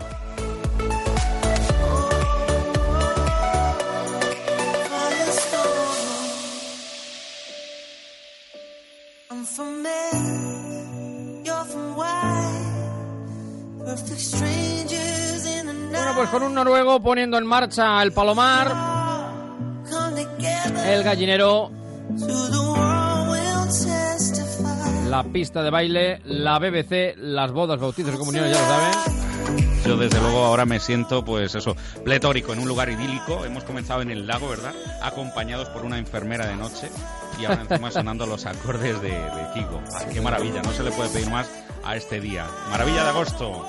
Bueno, pues con un noruego poniendo en marcha el Palomar, el Gallinero, la pista de baile, la BBC, las bodas, bautizos y comuniones, ya lo saben. Yo desde luego ahora me siento, pues eso, pletórico, en un lugar idílico. Hemos comenzado en el lago, ¿verdad? Acompañados por una enfermera de noche y ahora encima sonando los acordes de Kygo. Ah, qué maravilla, no se le puede pedir más a este día. Maravilla de agosto.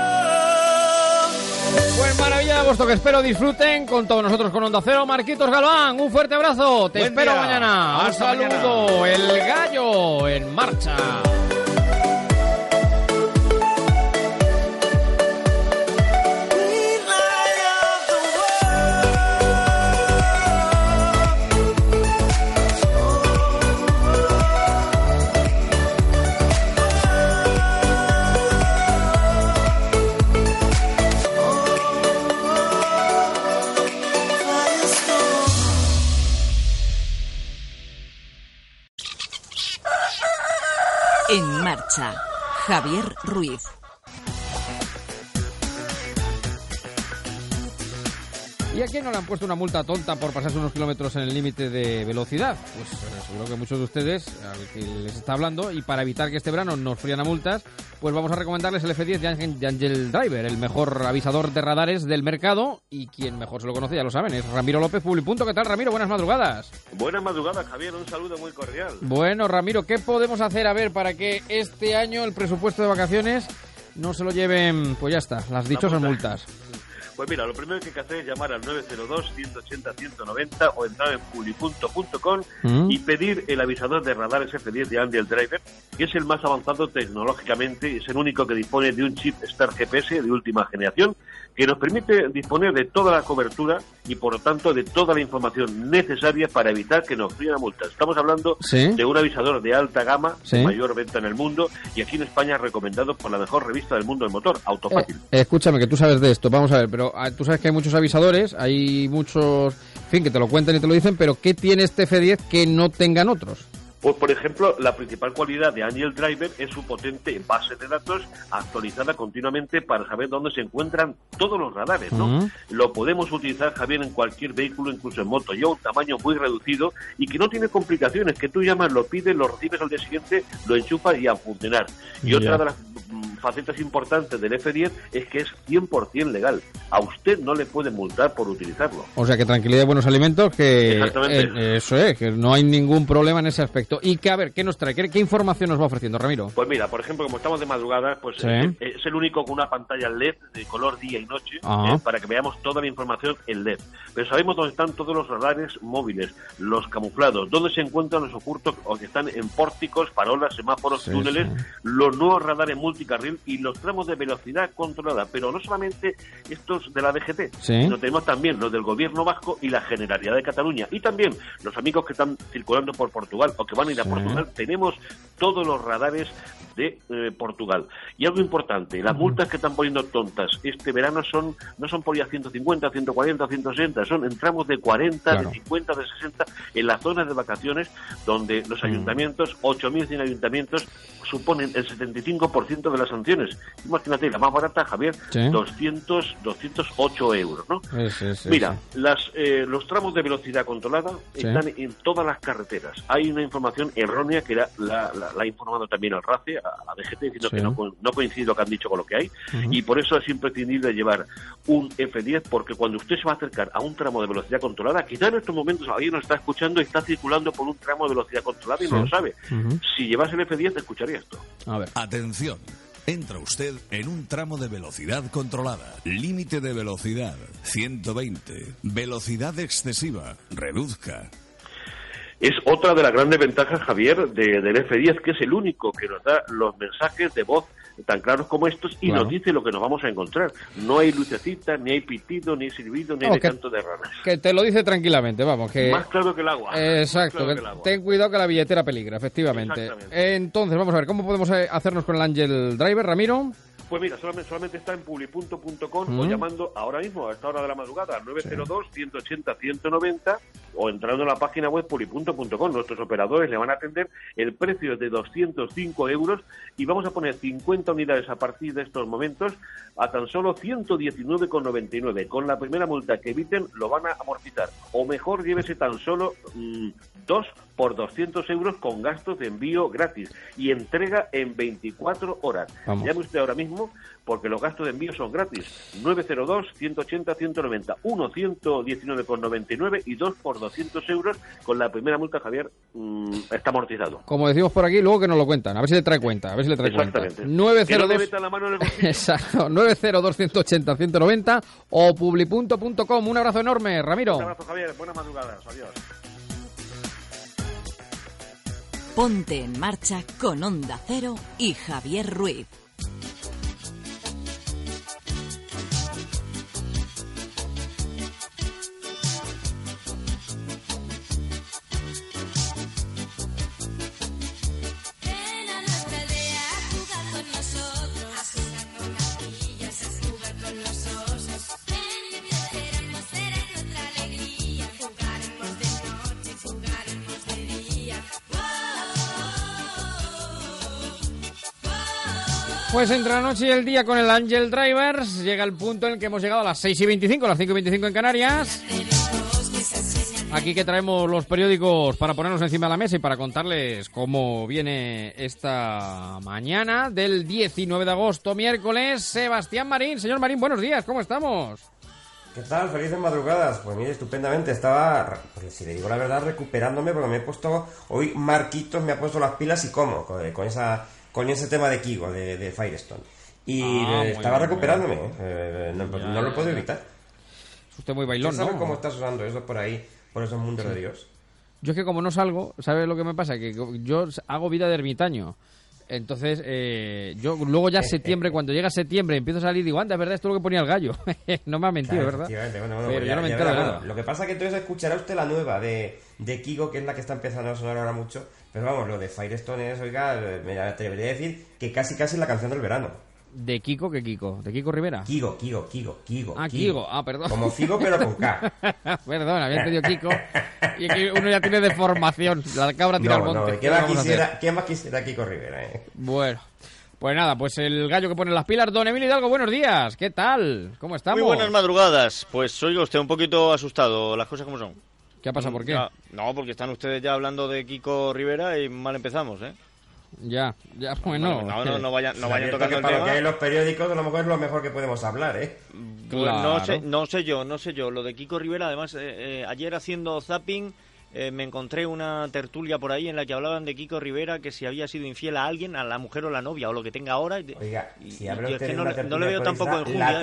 Pues maravilla de agosto, que espero disfruten con todos nosotros con Onda Cero. Marquitos Galván, un fuerte abrazo, te Buen espero día. mañana. Un Hasta saludo, mañana. el Gallo en marcha. En marcha, Javier Ruiz. ¿Y a quién no le han puesto una multa tonta por pasarse unos kilómetros en el límite de velocidad? Pues seguro que muchos de ustedes, al que les está hablando, y para evitar que este verano nos frían a multas, pues vamos a recomendarles el F10 de Angel Driver, el mejor avisador de radares del mercado, y quien mejor se lo conoce, ya lo saben, es Ramiro López, Publipunto. ¿Qué tal, Ramiro? Buenas madrugadas. Buenas madrugadas, Javier, un saludo muy cordial. Bueno, Ramiro, ¿qué podemos hacer, a ver, para que este año el presupuesto de vacaciones no se lo lleven, pues ya está, las dichosas multas? Pues mira, lo primero que hay que hacer es llamar al 902-180-190 o entrar en publipunto.com y pedir el avisador de radares F10 de Angel Driver, que es el más avanzado tecnológicamente, es el único que dispone de un chip Star GPS de última generación, que nos permite disponer de toda la cobertura y, por lo tanto, de toda la información necesaria para evitar que nos fríen a multas. Estamos hablando de un avisador de alta gama, de mayor venta en el mundo, y aquí en España recomendado por la mejor revista del mundo del motor, Autofácil. Escúchame, que tú sabes de esto, vamos a ver, pero tú sabes que hay muchos avisadores, hay muchos, en fin, que te lo cuentan y te lo dicen, pero ¿qué tiene este F10 que no tengan otros? Pues, por ejemplo, la principal cualidad de Angel Driver es su potente base de datos actualizada continuamente para saber dónde se encuentran todos los radares, ¿no? Lo podemos utilizar, Javier, en cualquier vehículo, incluso en moto. Lleva un tamaño muy reducido y que no tiene complicaciones, que tú llamas, lo pides, lo recibes al día siguiente, lo enchufas y a funcionar. Y otra de las facetas importantes del F10 es que es 100% legal. A usted no le pueden multar por utilizarlo. O sea, que tranquilidad y buenos alimentos, que exactamente. Eso es, que no hay ningún problema en ese aspecto. Y que, a ver, ¿qué nos trae? ¿Qué información nos va ofreciendo, Ramiro? Pues mira, por ejemplo, como estamos de madrugada, pues es el único con una pantalla LED de color día y noche, para que veamos toda la información en LED. Pero sabemos dónde están todos los radares móviles, los camuflados, dónde se encuentran los ocultos o que están en pórticos, farolas, semáforos, túneles, los nuevos radares multicarril y los tramos de velocidad controlada. Pero no solamente estos de la DGT, sino tenemos también los del Gobierno vasco y la Generalidad de Cataluña. Y también los amigos que están circulando por Portugal o que van a ir a Portugal, tenemos todos los radares de Portugal. Y algo importante, las multas que están poniendo tontas este verano no son por ya 150, 140, 160, son en tramos de 40, de 50, de 60, en las zonas de vacaciones donde los ayuntamientos, 8.100 ayuntamientos, suponen el 75% de las sanciones. Imagínate, la más barata, Javier, 208 euros, ¿no? Mira, los tramos de velocidad controlada están en todas las carreteras. Hay una información errónea que la ha informado también al RACE, a DGT, diciendo que no coincide lo que han dicho con lo que hay, y por eso es imprescindible llevar un F10, porque cuando usted se va a acercar a un tramo de velocidad controlada, quizá en estos momentos alguien nos está escuchando y está circulando por un tramo de velocidad controlada y no lo sabe. Si llevas el F10, te escucharía esto. A ver. Atención. Entra usted en un tramo de velocidad controlada. Límite de velocidad 120. Velocidad excesiva. Reduzca. Es otra de las grandes ventajas, Javier, del F10, que es el único que nos da los mensajes de voz tan claros como estos y nos dice lo que nos vamos a encontrar. No hay lucecitas, ni hay pitido, ni silbido, ni hay canto de ranas. Que te lo dice tranquilamente, vamos. Que más claro que el agua. Exacto. Que ten cuidado que la billetera peligra, efectivamente. Entonces, vamos a ver, ¿cómo podemos hacernos con el Angel Driver, Ramiro? Pues mira, solamente está en publipunto.com o llamando ahora mismo, a esta hora de la madrugada, al 902-180-190 o entrando en la página web publipunto.com. Nuestros operadores le van a atender. El precio es de 205 euros y vamos a poner 50 unidades a partir de estos momentos a tan solo 119,99. Con la primera multa que eviten lo van a amortizar. O mejor, llévese tan solo 2 por 200 euros con gastos de envío gratis y entrega en 24 horas. Llame usted ahora mismo porque los gastos de envío son gratis. 902-180-190, 119,99 y 2 por 200 euros con la primera multa, Javier, está amortizado. Como decimos por aquí, luego que nos lo cuentan, a ver si le trae cuenta. Exactamente. 902... Que no meta la mano en el bolsillo. Exacto, 902-180-190 o publipunto.com. Un abrazo enorme, Ramiro. Un abrazo, Javier, buenas madrugadas, adiós. Ponte en marcha con Onda Cero y Javier Ruiz. Pues entre la noche y el día con el Angel Drivers llega el punto en el que hemos llegado a las 6:25, las 5:25 en Canarias. Aquí que traemos los periódicos para ponernos encima de la mesa y para contarles cómo viene esta mañana del 19 de agosto, miércoles. Sebastián Marín. Señor Marín, buenos días, ¿cómo estamos? ¿Qué tal? Felices madrugadas. Pues mire, estupendamente. Estaba, pues, si le digo la verdad, recuperándome porque me he puesto... Hoy Marquitos me ha puesto las pilas y cómo, con ese tema de Kigo, de Firestone. Y estaba recuperándome, no lo puedo evitar. Es usted muy bailón, ¿no? ¿Sabes cómo estás usando eso por ahí, por esos mundos de Dios? Yo es que como no salgo, ¿sabes lo que me pasa? Que yo hago vida de ermitaño. Entonces, yo luego ya septiembre, cuando llega septiembre, empiezo a salir y digo, anda, es verdad, esto es lo que ponía el gallo. No me ha mentido, claro, ¿verdad? Bueno, pero yo no me entero de nada. Lo que pasa es que entonces escuchará usted la nueva de Kigo, que es la que está empezando a sonar ahora mucho. Pero vamos, lo de Firestone es, oiga, me atrevería a decir que casi es la canción del verano. ¿De Kiko? ¿Qué Kiko? ¿De Kiko Rivera? Kigo. Ah, Kigo. Ah, perdón. Como Figo, pero con K. Perdón, había entendido Kiko. Y aquí uno ya tiene deformación. La cabra tira al monte. ¿Qué más quisiera Kiko Rivera, Bueno, pues nada, pues el gallo que pone las pilas. Don Emilio Hidalgo, buenos días. ¿Qué tal? ¿Cómo estamos? Muy buenas madrugadas. Pues oiga usted, un poquito asustado, las cosas como son. ¿Qué ha pasado? ¿Por qué? No, porque están ustedes ya hablando de Kiko Rivera y mal empezamos, ¿eh? Ya, bueno. No vayan tocando el tema. Para lo que hay en los periódicos, a lo mejor es lo mejor que podemos hablar, ¿eh? Claro. No sé yo. Lo de Kiko Rivera, además, ayer haciendo zapping, me encontré una tertulia por ahí en la que hablaban de Kiko Rivera, que si había sido infiel a alguien, a la mujer o la novia, o lo que tenga ahora. Oiga, si habla usted de una tertulia, no le veo tampoco en la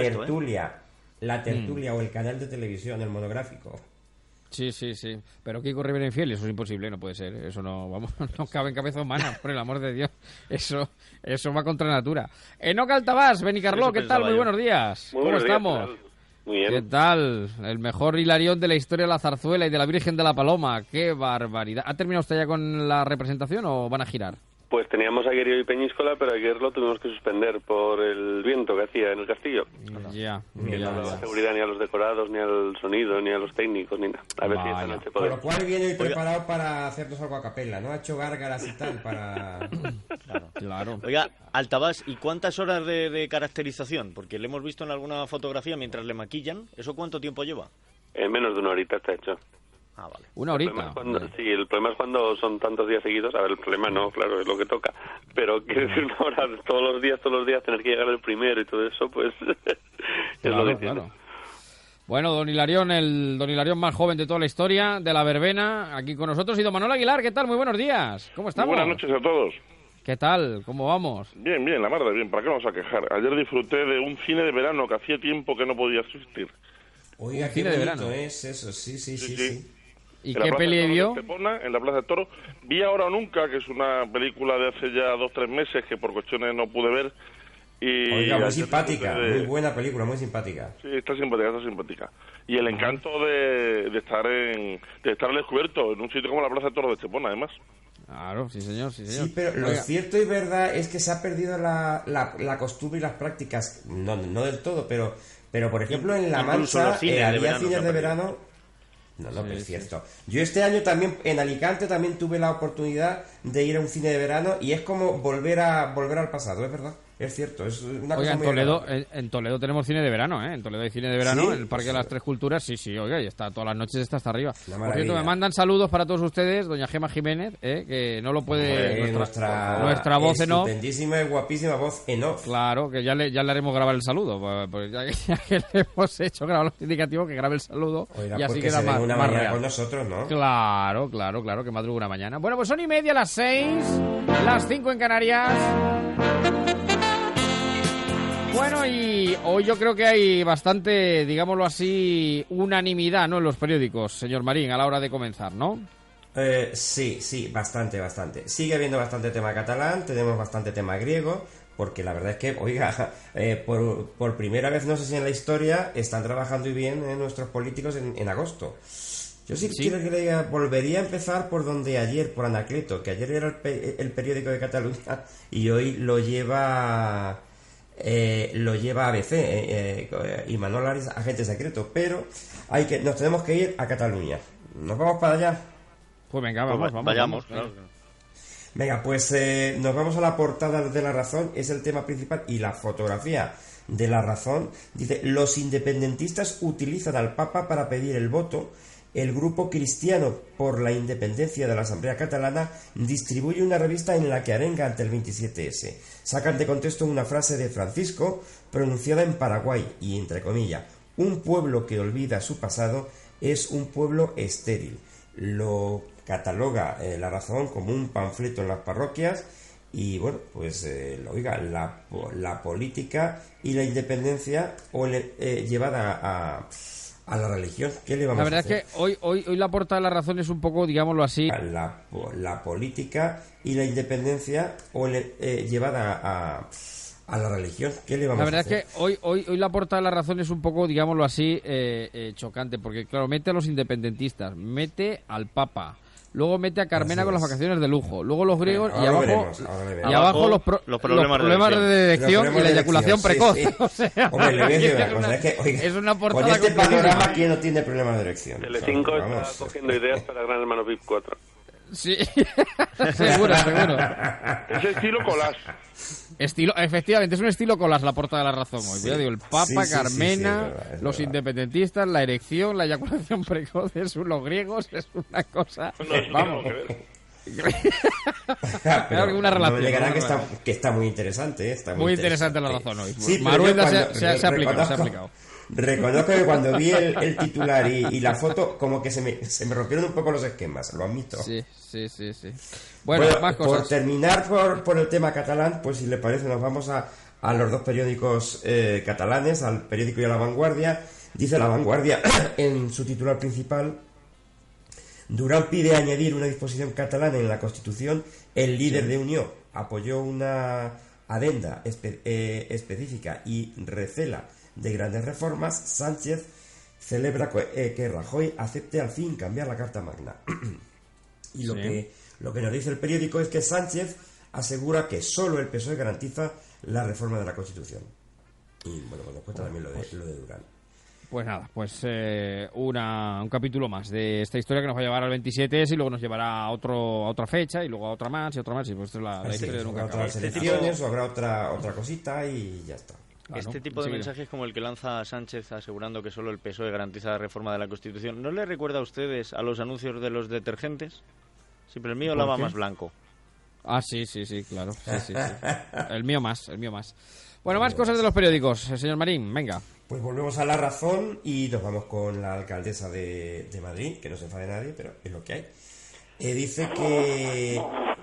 tertulia o el canal de televisión, el monográfico. Sí. Pero Kiko Rivera infiel, eso es imposible, no puede ser. Eso no cabe en cabeza humana, por el amor de Dios. Eso va contra natura. Enoc Altabás, Benicarló, ¿qué tal? Muy buenos días. ¿Cómo estamos? Muy bien. ¿Qué tal? El mejor Hilarión de la historia de la zarzuela y de la Virgen de la Paloma. ¡Qué barbaridad! ¿Ha terminado usted ya con la representación o van a girar? Pues teníamos a Guerrero y Peñíscola, pero ayer lo tuvimos que suspender por el viento que hacía en el castillo. Ya. No daba seguridad ni a los decorados, ni al sonido, ni a los técnicos, ni nada. A ver si esta noche podemos. Por lo cual viene preparado para hacernos algo a capela, ¿no? Ha hecho gárgaras y tal para... Claro. Oiga, Altabás, ¿y cuántas horas de caracterización? Porque le hemos visto en alguna fotografía mientras le maquillan. ¿Eso cuánto tiempo lleva? En menos de una horita está hecho. Ah, vale. ¿Una horita? El problema es cuando son tantos días seguidos. A ver, el problema no, claro, es lo que toca. Pero quiero decir, una hora todos los días, tener que llegar el primero y todo eso, pues es lo que tiene. Bueno, don Hilarión, el don Hilarión más joven de toda la historia, de la verbena, aquí con nosotros. Y don Manuel Aguilar, ¿qué tal? Muy buenos días. ¿Cómo estamos? Muy buenas noches a todos. ¿Qué tal? ¿Cómo vamos? Bien, la mar de bien. ¿Para qué vamos a quejar? Ayer disfruté de un cine de verano que hacía tiempo que no podía asistir. Oiga, qué bonito es eso, sí. ¿Y qué peli vio? En la Plaza de Toros. Vi Ahora o Nunca, que es una película de hace ya 2-3 meses que por cuestiones no pude ver. Y oiga, muy simpática, muy buena película, muy simpática. Sí, está simpática. Y el encanto de estar al descubierto en un sitio como la Plaza de Toros de Estepona, además. Claro, sí señor. Sí, pero lo cierto y verdad es que se ha perdido la costumbre y las prácticas, no del todo, pero por ejemplo en La Mancha había cines de verano. No, pero es cierto. Yo este año también, en Alicante, también tuve la oportunidad de ir a un cine de verano y es como volver al pasado, es verdad. Es cierto, es una cosa muy agradable. En Toledo tenemos cine de verano, ¿eh? En Toledo hay cine de verano, en el Parque de las Tres Culturas, sí, oiga, y está todas las noches está hasta arriba. Por cierto, me mandan saludos para todos ustedes, doña Gema Jiménez, que no lo puede... nuestra voz en off. Estupendísima y guapísima voz en off. Claro, que ya le haremos grabar el saludo, pues ya que le hemos hecho grabar los indicativos, que grabe el saludo. Oiga, y así queda más mañana real. Con nosotros, ¿no? Claro, que madrugue una mañana. Bueno, pues 1:30, las 6, las 5 en Canarias. Bueno, y hoy yo creo que hay bastante, digámoslo así, unanimidad, ¿no?, en los periódicos, señor Marín, a la hora de comenzar, ¿no? Sí, bastante. Sigue habiendo bastante tema catalán, tenemos bastante tema griego, porque la verdad es que, oiga, por primera vez, no sé si en la historia, están trabajando bien nuestros políticos en agosto. Yo sí quiero que le diga, volvería a empezar por donde ayer, por Anacleto, que ayer era el periódico de Cataluña y hoy lo lleva ABC, y Manuel Arias, agente secreto, pero nos tenemos que ir a Cataluña. ¿Nos vamos para allá? Pues venga, vamos. Vayamos. Claro. Venga, pues nos vamos a la portada de La Razón, es el tema principal y la fotografía de La Razón. Dice, los independentistas utilizan al Papa para pedir el voto. El grupo cristiano por la independencia de la Asamblea Catalana distribuye una revista en la que arenga ante el 27S. Sacan de contexto una frase de Francisco pronunciada en Paraguay y, entre comillas, un pueblo que olvida su pasado es un pueblo estéril. Lo cataloga La Razón como un panfleto en las parroquias y, bueno, pues, la política y la independencia llevada a la religión. ¿Qué le vamos a hacer? La verdad es que hoy la portada de La Razón es un poco, digámoslo así... La política y la independencia llevada a la religión. ¿Qué le vamos a hacer? La verdad es que hoy la portada de La Razón es un poco, digámoslo así, chocante, porque, claro, mete a los independentistas, mete al Papa... Luego mete a Carmena con las vacaciones de lujo. Luego los griegos y abajo los problemas de erección y la eyaculación precoz. Sí. O sea, hombre, le voy a decir una cosa. Es que, oiga, es una portada con este panorama, ¿quién no tiene problemas de erección? Telecinco está cogiendo ideas para Gran Hermano VIP 4. Sí, seguro. Es estilo collage. Efectivamente, es un estilo collage la portada de La Razón hoy. Sí. Digo, el Papa, Carmena, es los independentistas, la erección, la eyaculación precoz, los griegos, es una cosa... Vamos. Pero una relación. No me negarán que está muy interesante. Está muy interesante La Razón hoy. Sí, Maruenda se ha aplicado. Reconozco que cuando vi el titular y la foto, como que se me rompieron un poco los esquemas, lo admito. Sí. Bueno, más cosas. Por terminar por el tema catalán, pues si le parece nos vamos a los dos periódicos catalanes, al periódico y a La Vanguardia. Dice La Vanguardia en su titular principal: Durán pide añadir una disposición catalana en la Constitución. El líder de Unión apoyó una adenda específica y recela de grandes reformas. Sánchez celebra que Rajoy acepte al fin cambiar la Carta Magna. Y lo que nos dice el periódico es que Sánchez asegura que solo el PSOE garantiza la reforma de la Constitución. Y bueno, nos cuenta también lo de Durán. Pues nada, un capítulo más de esta historia que nos va a llevar al 27 y luego nos llevará a otra fecha y luego a otra más y otra más, y pues la historia de nunca acaba. Otras elecciones o habrá otra cosita y ya está. Este tipo de mensajes como el que lanza Sánchez asegurando que solo el PSOE garantiza la reforma de la Constitución, ¿no le recuerda a ustedes a los anuncios de los detergentes? Sí, pero el mío lava más blanco. Ah, sí, claro. Sí. El mío más. Bueno, más cosas de los periódicos, señor Marín, venga. Pues volvemos a La Razón y nos vamos con la alcaldesa de Madrid, que no se enfade nadie, pero es lo que hay. Dice que...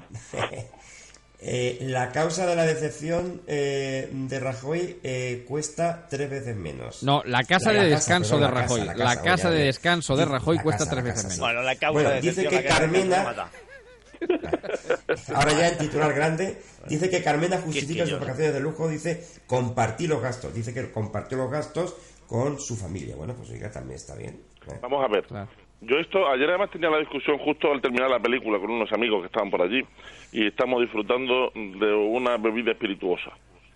la causa de la decepción de Rajoy cuesta 3 veces menos. No, la casa de descanso de Rajoy. La casa de descanso de Rajoy cuesta 3 veces menos. Bueno, la causa de dice que Carmena... Ahora ya en titular grande, dice que Carmena justifica sus vacaciones de lujo, dice compartir los gastos. Dice que compartió los gastos con su familia. Bueno, pues oiga, también está bien. Vamos a ver. Claro. Yo ayer además tenía la discusión justo al terminar la película con unos amigos que estaban por allí y estamos disfrutando de una bebida espirituosa.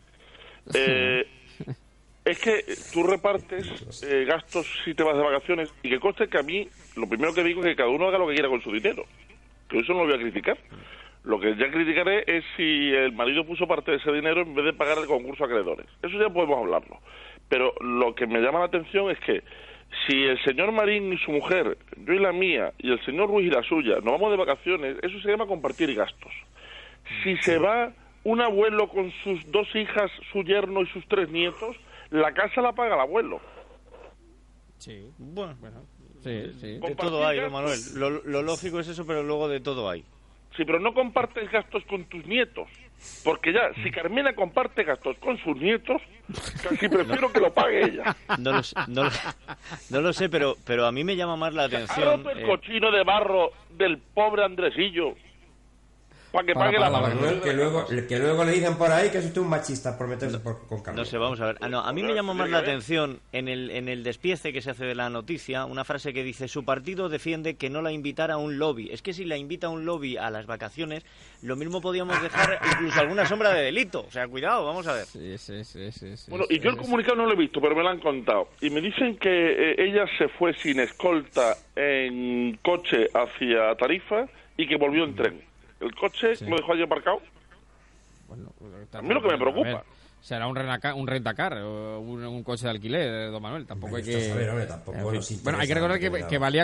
Es que tú repartes gastos si te vas de vacaciones y que conste que a mí lo primero que digo es que cada uno haga lo que quiera con su dinero, que eso no lo voy a criticar. Lo que ya criticaré es si el marido puso parte de ese dinero en vez de pagar el concurso a acreedores. Eso ya podemos hablarlo. Pero lo que me llama la atención es que si el señor Marín y su mujer, yo y la mía, y el señor Ruiz y la suya, nos vamos de vacaciones, eso se llama compartir gastos. Si se va un abuelo con sus 2 hijas, su yerno y sus 3 nietos, la casa la paga el abuelo. Sí, bueno. Sí. De todo hay, Manuel. Lo lógico es eso, pero luego de todo hay. Sí, pero no compartes gastos con tus nietos. Porque ya, si Carmena comparte gastos con sus nietos, casi prefiero que lo pague ella. No lo sé, pero a mí me llama más la atención. ¿Ha roto el cochino de barro del pobre Andresillo? Para que pague la vacación. Que luego le dicen por ahí que es usted un machista por meterse con Carmena. No sé, vamos a ver. A mí me llama más la atención en el despiece que se hace de la noticia, una frase que dice: su partido defiende que no la invitara a un lobby. Es que si la invita a un lobby a las vacaciones, lo mismo podíamos dejar incluso alguna sombra de delito. O sea, cuidado, vamos a ver. Sí. Bueno, y yo el comunicado no lo he visto, pero me lo han contado. Y me dicen que ella se fue sin escolta en coche hacia Tarifa y que volvió en tren. el coche lo dejó allí aparcado. Bueno, a mí lo que me preocupa. Será un rentacar, un coche de alquiler, don Manuel. Tampoco hay que... Bueno, hay que recordar que valía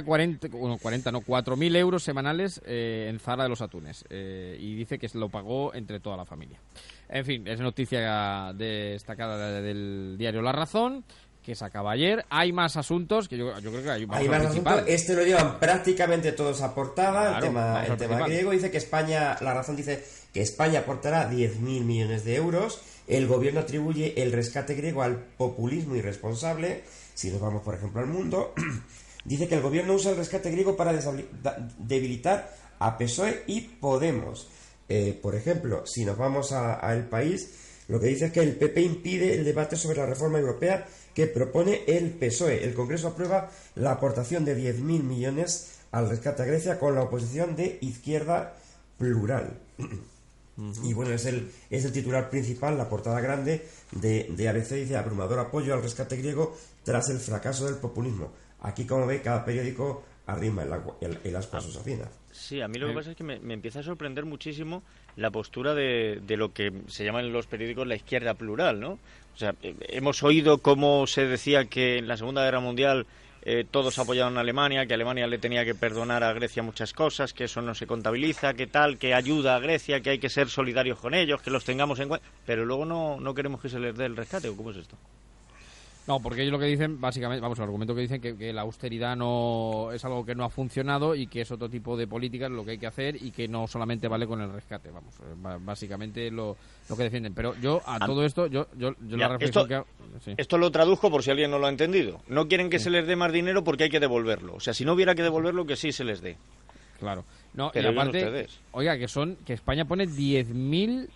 4.000 euros semanales en Zara de los Atunes. Y dice que se lo pagó entre toda la familia. En fin, es noticia destacada del diario La Razón, que se acaba ayer. Hay más asuntos, que yo creo que hay más asuntos. Este lo llevan prácticamente todos a portada. Claro, el tema griego dice que España, La Razón dice que España aportará 10.000 millones de euros. El gobierno atribuye el rescate griego al populismo irresponsable. Si nos vamos, por ejemplo, al Mundo, dice que el gobierno usa el rescate griego para debilitar a PSOE y Podemos. Por ejemplo, si nos vamos a El País, lo que dice es que el PP impide el debate sobre la reforma europea que propone el PSOE. El Congreso aprueba la aportación de 10.000 millones al rescate a Grecia con la oposición de Izquierda Plural. Y bueno, es el titular principal, la portada grande de ABC, dice: abrumador apoyo al rescate griego tras el fracaso del populismo. Aquí, como ve, cada periódico arrima el asco a su sacina. Sí, a mí lo que pasa es que me empieza a sorprender muchísimo la postura de lo que se llama en los periódicos la izquierda plural, ¿no? O sea, hemos oído cómo se decía que en la Segunda Guerra Mundial todos apoyaron a Alemania, que Alemania le tenía que perdonar a Grecia muchas cosas, que eso no se contabiliza, que tal, que ayuda a Grecia, que hay que ser solidarios con ellos, que los tengamos en cuenta, pero luego no queremos que se les dé el rescate, ¿o cómo es esto? No, porque ellos lo que dicen, básicamente, el argumento que dicen que la austeridad no es algo que no ha funcionado y que es otro tipo de políticas lo que hay que hacer y que no solamente vale con el rescate, básicamente lo que defienden. Pero yo todo esto, la reflexión que hago... Sí. Esto lo traduzco por si alguien no lo ha entendido. No quieren que se les dé más dinero porque hay que devolverlo. O sea, si no hubiera que devolverlo, que sí se les dé. Claro. No, pero y aparte, oiga, que España pone 10.400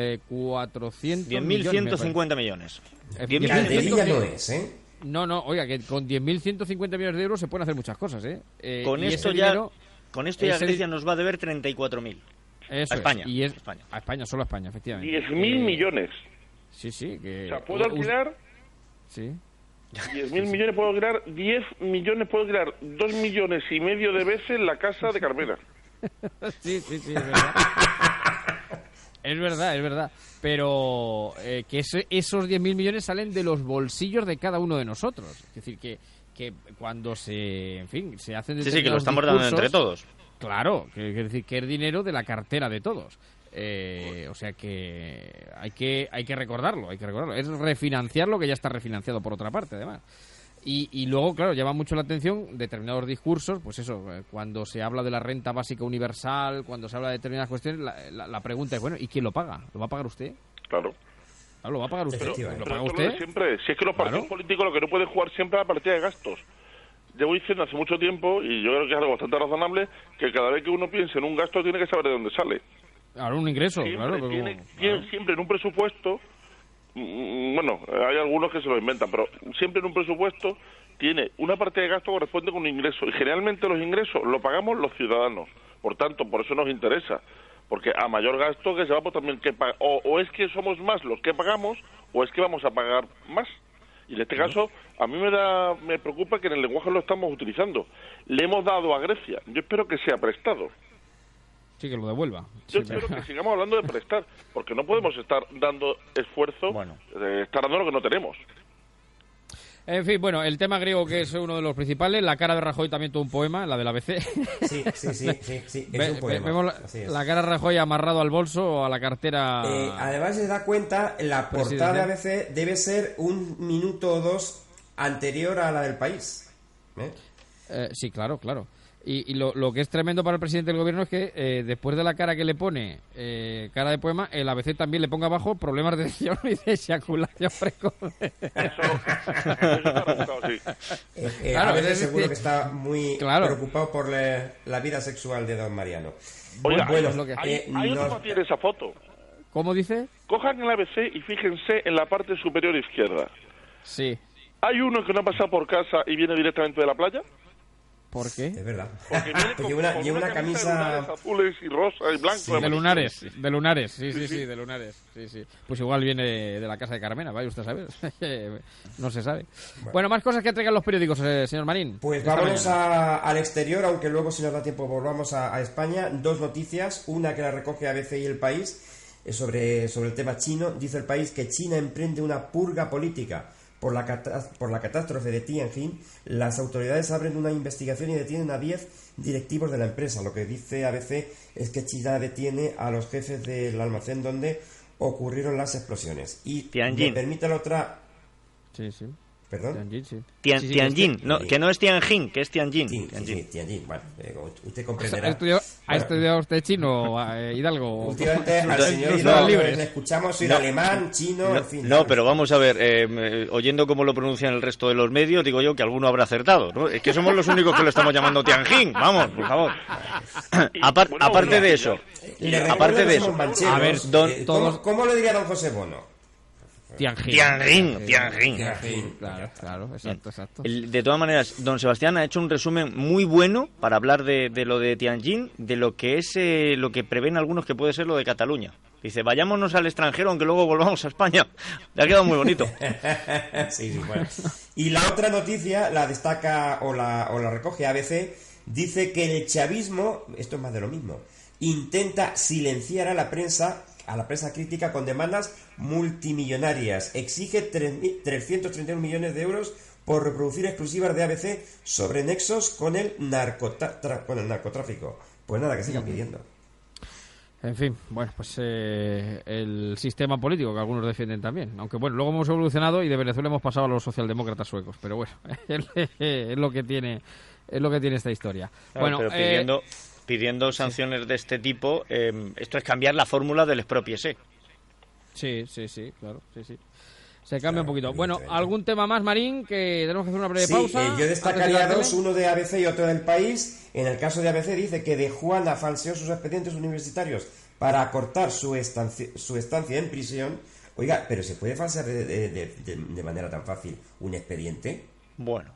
10.150 millones. Calderilla no es, ¿eh? No, oiga, que con 10.150 millones de euros se pueden hacer muchas cosas, ¿eh? Con esto ya Grecia nos va a deber 34.000. Eso a España. A España, solo a España, efectivamente. 10.000 millones. Sí, que... O sea, ¿puedo alquilar? Sí. 10.000 millones, puedo alquilar 10 millones, puedo alquilar 2,5 millones de veces la casa de Carmena. Sí, es verdad. Es verdad. Pero que esos 10.000 millones salen de los bolsillos de cada uno de nosotros. Es decir, que cuando se hacen... Sí, que lo estamos dando entre todos. Claro, es decir, que es dinero de la cartera de todos. O sea que hay que recordarlo. Es refinanciar lo que ya está refinanciado por otra parte, además. Y luego, claro, llama mucho la atención determinados discursos, pues eso, cuando se habla de la renta básica universal, cuando se habla de determinadas cuestiones, la pregunta es, bueno, ¿y quién lo paga? ¿Lo va a pagar usted? Claro. ¿Lo va a pagar usted? ¿Lo paga usted? Siempre, si es que los partidos políticos lo que no pueden jugar siempre a la partida de gastos. Llevo diciendo hace mucho tiempo, y yo creo que es algo bastante razonable, que cada vez que uno piense en un gasto tiene que saber de dónde sale. Ahora un ingreso, siempre, siempre en un presupuesto... Bueno, hay algunos que se lo inventan, pero siempre en un presupuesto tiene una parte de gasto que corresponde con un ingreso, y generalmente los ingresos lo pagamos los ciudadanos. Por tanto, por eso nos interesa, porque a mayor gasto que se va, pues también que o es que somos más los que pagamos, o es que vamos a pagar más. Y en este caso, a mí me preocupa que en el lenguaje lo estamos utilizando. Le hemos dado a Grecia, yo espero que sea prestado. Sí, que lo devuelva. Yo espero que sigamos hablando de prestar, porque no podemos estar dando esfuerzo, estar dando lo que no tenemos. En fin, bueno, el tema griego, que es uno de los principales, la cara de Rajoy también tuvo un poema, la del ABC. Sí, es un poema. Vemos la cara de Rajoy amarrado al bolso o a la cartera. Además se da cuenta, la portada de ABC debe ser 1 minuto o 2 anterior a la del País. Sí, claro. Y lo que es tremendo para el presidente del gobierno es que después de la cara que le pone, cara de poema, el ABC también le ponga abajo problemas de erección y de eyaculación precoz. Eso está resultado, sí. A veces seguro que está muy preocupado por la vida sexual de don Mariano. Oiga, hay otro que tiene esa foto. ¿Cómo dice? Cojan el ABC y fíjense en la parte superior izquierda. Sí. ¿Hay uno que no ha pasado por casa y viene directamente de la playa? ¿Por qué? Es verdad. Porque lleva una camisa azules y rosas y blancas. Sí, de lunares, sí, de lunares. Sí. Pues igual viene de la casa de Carmena, vaya usted a saber. No se sabe. Bueno, más cosas que traigan los periódicos, señor Marín. Pues vámonos al exterior, aunque luego, si nos da tiempo, volvamos a España. 2 noticias, una que la recoge ABC y El País, sobre el tema chino. Dice El País que China emprende una purga política por la catástrofe de Tianjin. Las autoridades abren una investigación y detienen a 10 directivos de la empresa. Lo que dice ABC es que China detiene a los jefes del almacén donde ocurrieron las explosiones. Y Tianjin. me permite la otra... Sí. ¿Perdón? Tianjin, sí. Tianjin, no, que no es Tianjin, que es Tianjin. Tianjin. Bueno, usted comprenderá. ¿Ha estudiado usted chino, Hidalgo? Últimamente al señor Hidalgo le escuchamos ir alemán, chino, en fin. No, pero vamos a ver, oyendo cómo lo pronuncian el resto de los medios, digo yo que alguno habrá acertado, ¿no? Es que somos los únicos que lo estamos llamando Tianjin, vamos, por favor. Aparte de eso, a ver, ¿cómo lo diría don José Bono? Tianjin. Claro, exacto. De todas maneras, don Sebastián ha hecho un resumen muy bueno para hablar de lo de Tianjin, de lo que es lo que prevén algunos que puede ser lo de Cataluña. Dice, vayámonos al extranjero aunque luego volvamos a España. Le ha quedado muy bonito. Sí, bueno. Y la otra noticia la destaca o la recoge ABC. Dice que el chavismo, esto es más de lo mismo, intenta silenciar a la prensa crítica con demandas multimillonarias. Exige 331 millones de euros por reproducir exclusivas de ABC sobre nexos con el narcotráfico. Pues nada, que sigan pidiendo. En fin, bueno, pues el sistema político que algunos defienden también. Aunque bueno, luego hemos evolucionado y de Venezuela hemos pasado a los socialdemócratas suecos. Pero bueno, es lo que tiene esta historia. Claro, bueno, pero pidiendo sanciones de este tipo, esto es cambiar la fórmula del expropiese. Sí, claro, sí. Se cambia un poquito. Bueno, ¿algún tema más, Marín? Que tenemos que hacer una breve pausa. Yo destacaría 2, uno de ABC y otro del País. En el caso de ABC dice que De Juana falseó sus expedientes universitarios para acortar su estancia en prisión. Oiga, ¿pero se puede falsear de manera tan fácil un expediente? Bueno,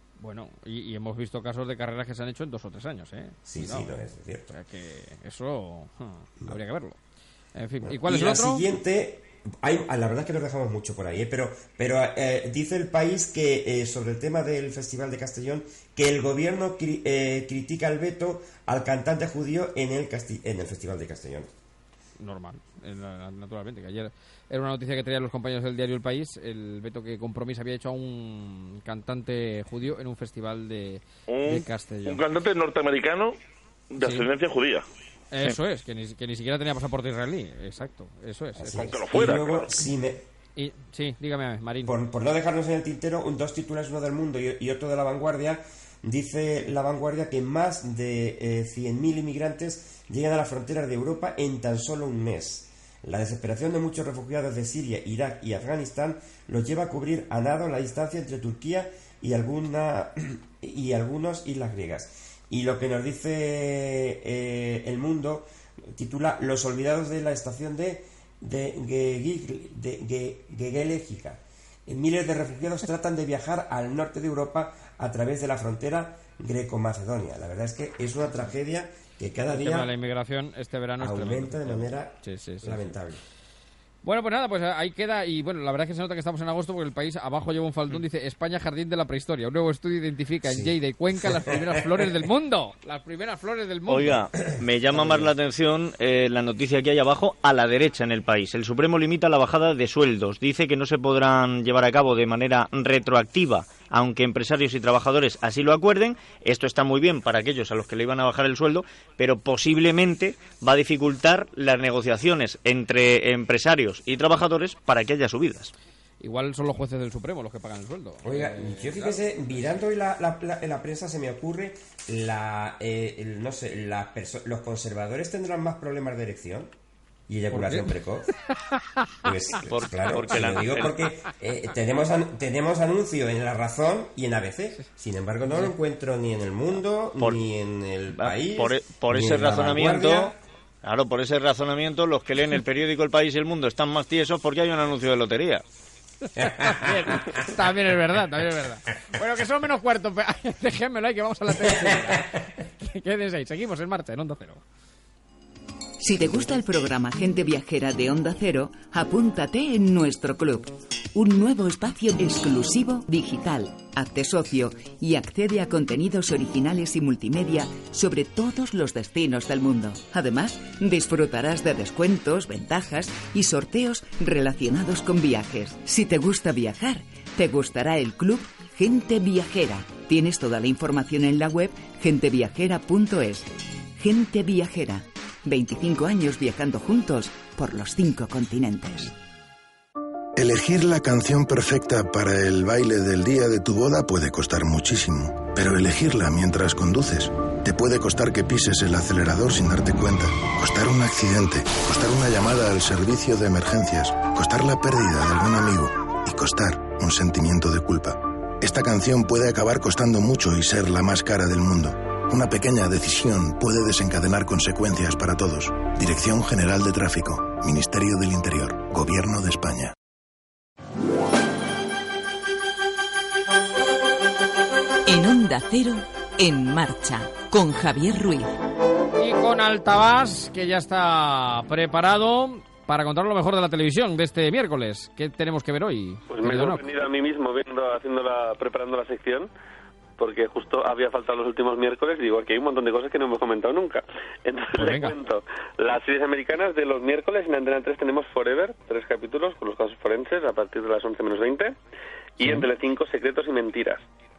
y hemos visto casos de carreras que se han hecho en 2 o 3 años, ¿eh? Sí, no, es cierto. O sea que eso habría que verlo. En fin, ¿y cuál es el otro? La siguiente, la verdad es que nos dejamos mucho por ahí, pero dice El País que sobre el tema del Festival de Castellón, que el gobierno critica el veto al cantante judío en el Festival de Castellón. Normal, naturalmente, que ayer era una noticia que traían los compañeros del diario El País, el veto que Compromís había hecho a un cantante judío en un festival de Castellón. Un cantante norteamericano de ascendencia judía. Eso es, que ni siquiera tenía pasaporte israelí, exacto, eso es. Aunque lo fuera. Y luego, sí, dígame, Marín. Por no dejarnos en el tintero, 2 titulares, uno del Mundo y otro de La Vanguardia. Dice La Vanguardia que más de 100.000 inmigrantes llegan a las fronteras de Europa en tan solo un mes. La desesperación de muchos refugiados de Siria, Irak y Afganistán los lleva a cubrir a nado la distancia entre Turquía y algunas islas griegas. Y lo que nos dice El Mundo titula Los olvidados de la estación de Gegelítica. Miles de refugiados tratan de viajar al norte de Europa a través de la frontera greco-macedonia. La verdad es que es una tragedia que cada día de la inmigración este verano aumenta de manera lamentable. Bueno, pues nada, pues ahí queda. Y bueno, la verdad es que se nota que estamos en agosto porque El País abajo lleva un faldón, dice España jardín de la prehistoria. Un nuevo estudio identifica en Lleida y Cuenca las primeras flores del mundo. Las primeras flores del mundo. Oiga, me llama más la atención la noticia que hay abajo a la derecha en El País. El Supremo limita la bajada de sueldos. Dice que no se podrán llevar a cabo de manera retroactiva, aunque empresarios y trabajadores así lo acuerden. Esto está muy bien para aquellos a los que le iban a bajar el sueldo, pero posiblemente va a dificultar las negociaciones entre empresarios y trabajadores para que haya subidas. Igual son los jueces del Supremo los que pagan el sueldo. Oiga, yo fíjese, mirando hoy la prensa se me ocurre, los conservadores tendrán más problemas de erección y eyaculación precoz. Pues claro, porque lo digo porque tenemos anuncio en La Razón y en ABC. Sin embargo, no lo encuentro ni en El Mundo ni en El País. Por ese razonamiento. Claro, por ese razonamiento, los que leen el periódico El País y El Mundo están más tiesos porque hay un anuncio de lotería. También es verdad. Bueno, que son menos cuarto. Déjenmelo ahí que vamos a la tele. Quédense ahí. Seguimos en marcha en Onda Cero. Si te gusta el programa Gente Viajera de Onda Cero, apúntate en nuestro club. Un nuevo espacio exclusivo digital. Hazte socio y accede a contenidos originales y multimedia sobre todos los destinos del mundo. Además, disfrutarás de descuentos, ventajas y sorteos relacionados con viajes. Si te gusta viajar, te gustará el club Gente Viajera. Tienes toda la información en la web genteviajera.es. Gente Viajera. 25 años viajando juntos por los 5 continentes. Elegir la canción perfecta para el baile del día de tu boda puede costar muchísimo, pero elegirla mientras conduces te puede costar que pises el acelerador sin darte cuenta, costar un accidente, costar una llamada al servicio de emergencias, costar la pérdida de algún amigo y costar un sentimiento de culpa. Esta canción puede acabar costando mucho y ser la más cara del mundo. Una pequeña decisión puede desencadenar consecuencias para todos. Dirección General de Tráfico, Ministerio del Interior, Gobierno de España. En Onda Cero, En Marcha, con Javier Ruiz. Y con Altabás, que ya está preparado para contar lo mejor de la televisión de este miércoles. ¿Qué tenemos que ver hoy? Pues me he sorprendido a mí mismo preparando la sección, porque justo había faltado los últimos miércoles y digo, aquí hay un montón de cosas que no hemos comentado nunca. Entonces pues le cuento. Las series americanas de los miércoles en Antena 3 tenemos Forever, 3 capítulos con los casos forenses a partir de las 11:20, y en Telecinco Secretos y Mentiras.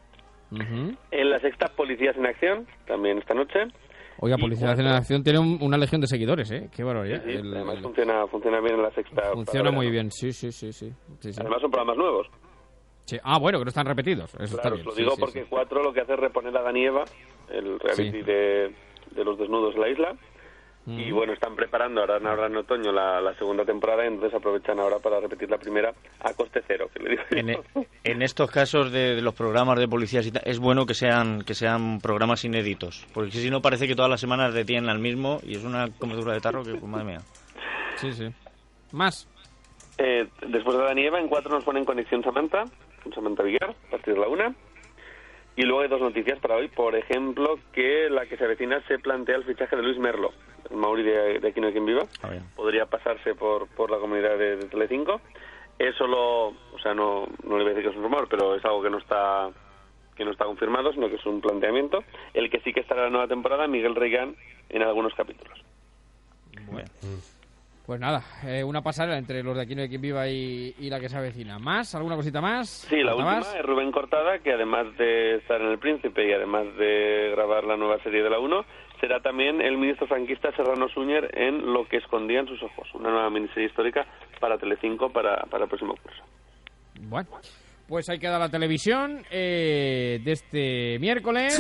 En la sexta, Policías en Acción, también esta noche. Oiga, Policías en Acción tiene una legión de seguidores, ¿eh? Qué barbaridad. Sí, además funciona bien en la sexta. Funciona muy bien, sí. Además son programas nuevos. Sí. Ah, bueno, que no están repetidos. Eso claro, está bien. Lo digo porque 4 lo que hace es reponer a Adán y Eva, el reality de los desnudos en la isla. Y bueno, están preparando ahora en otoño la segunda temporada, y entonces aprovechan ahora para repetir la primera a coste cero, que le digo yo. En estos casos de los programas de policías y tal, es bueno que sean programas inéditos, porque si no parece que todas las semanas detienen al mismo y es una comedura de tarro que, pues, madre mía. Sí. Más. Después de Adán y Eva, en 4 nos ponen Conexión Samantha, con Samantha Villar, a partir de la 1. Y luego hay 2 noticias para hoy. Por ejemplo, que la que se avecina se plantea el fichaje de Luis Merlo, el maorí de Aquí no hay quien viva. Podría pasarse por la comunidad de Telecinco. Eso no le voy a decir que es un rumor, pero es algo que no está confirmado, sino que es un planteamiento. El que sí que estará en la nueva temporada, Miguel Reigán, en algunos capítulos. Bueno. Pues nada, una pasarela entre los de Aquí no hay quien viva y la que se avecina. ¿Más? ¿Alguna cosita más? Sí, la última es Rubén Cortada, que además de estar en El Príncipe y además de grabar la nueva serie de la 1, será también el ministro franquista Serrano Suñer en Lo que escondían sus ojos, una nueva miniserie histórica para Telecinco para el próximo curso. Bueno, pues ahí queda la televisión de este miércoles.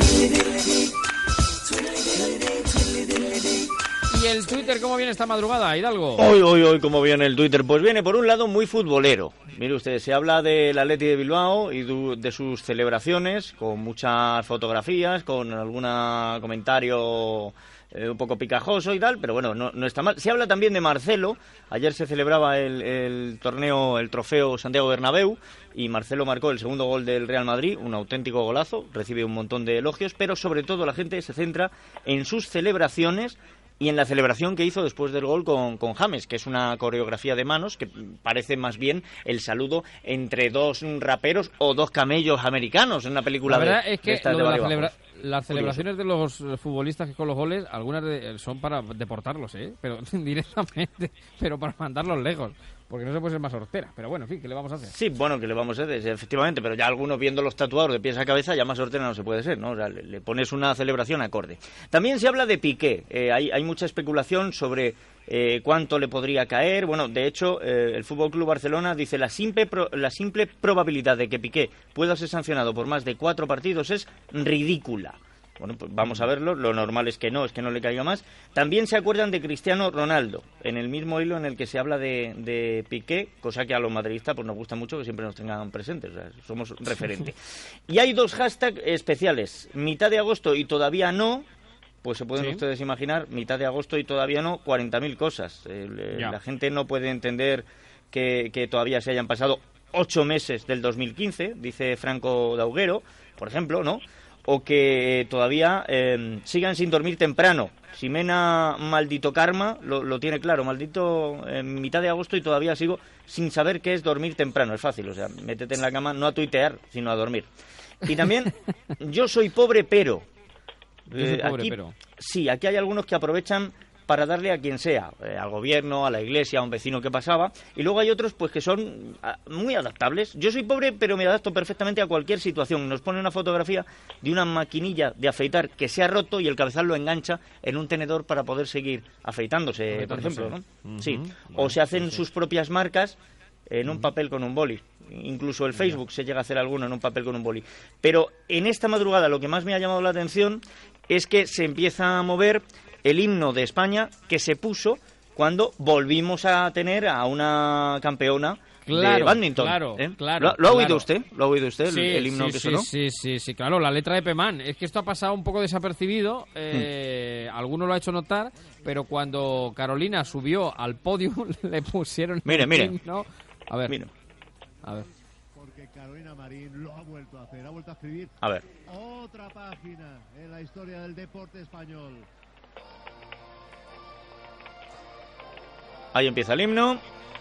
¿Y el Twitter cómo viene esta madrugada, Hidalgo? Hoy, ¿cómo viene el Twitter? Pues viene por un lado muy futbolero. Mire usted, se habla del Atleti de Bilbao y de sus celebraciones, con muchas fotografías, con algún comentario un poco picajoso y tal, pero bueno, no está mal. Se habla también de Marcelo. Ayer se celebraba el torneo, el trofeo Santiago Bernabéu, y Marcelo marcó el segundo gol del Real Madrid, un auténtico golazo, recibe un montón de elogios, pero sobre todo la gente se centra en sus celebraciones y en la celebración que hizo después del gol con James, que es una coreografía de manos que parece más bien el saludo entre 2 raperos o 2 camellos americanos en una película de... La verdad es que las celebraciones Curioso. de los futbolistas que con los goles, algunas son para deportarlos, pero directamente, pero para mandarlos lejos, porque no se puede ser más hortera. Pero bueno, en fin, ¿qué le vamos a hacer? Sí, bueno, ¿qué le vamos a hacer? Efectivamente, pero ya algunos viéndolos tatuados de pies a cabeza, ya más hortera no se puede ser, ¿no? O sea, le pones una celebración acorde. También se habla de Piqué. Hay mucha especulación sobre cuánto le podría caer. Bueno, de hecho, el FC Barcelona dice la simple probabilidad de que Piqué pueda ser sancionado por más de 4 partidos es ridícula. Bueno, pues vamos a verlo. Lo normal es que no le caiga más. También se acuerdan de Cristiano Ronaldo, en el mismo hilo en el que se habla de Piqué, cosa que a los madridistas pues nos gusta mucho que siempre nos tengan presentes. O sea, somos referente. Y hay 2 hashtags especiales. Mitad de agosto y todavía no. Pues se pueden ustedes imaginar, mitad de agosto y todavía no, 40.000 cosas. La gente no puede entender que todavía se hayan pasado 8 meses del 2015, dice Franco Dauguero, por ejemplo, ¿no? O que todavía sigan sin dormir temprano. Ximena Maldito Karma lo tiene claro, maldito en mitad de agosto y todavía sigo sin saber qué es dormir temprano. Es fácil, o sea, métete en la cama no a tuitear, sino a dormir. Y también, yo soy pobre pero. Sí, aquí hay algunos que aprovechan para darle a quien sea, al gobierno, a la iglesia, a un vecino que pasaba, y luego hay otros pues que son muy adaptables. Yo soy pobre, pero me adapto perfectamente a cualquier situación. Nos pone una fotografía de una maquinilla de afeitar que se ha roto y el cabezal lo engancha en un tenedor para poder seguir afeitándose, por ejemplo, ¿no? Sí, o se hacen sus propias marcas en un papel con un boli. Incluso el Facebook se llega a hacer alguno en un papel con un boli. Pero en esta madrugada lo que más me ha llamado la atención es que se empieza a mover el himno de España que se puso cuando volvimos a tener a una campeona de bádminton. Claro. ¿Lo ha oído usted? ¿Lo ha oído usted, sí, el himno que sonó? Sí, claro, la letra de Pemán. Es que esto ha pasado un poco desapercibido, alguno lo ha hecho notar, pero cuando Carolina subió al podio le pusieron Mire. himno. A ver. Mira. A ver. Porque Carolina Marín lo ha vuelto a hacer, ha vuelto a escribir a ver. Otra página en la historia del deporte español. Ahí empieza el himno.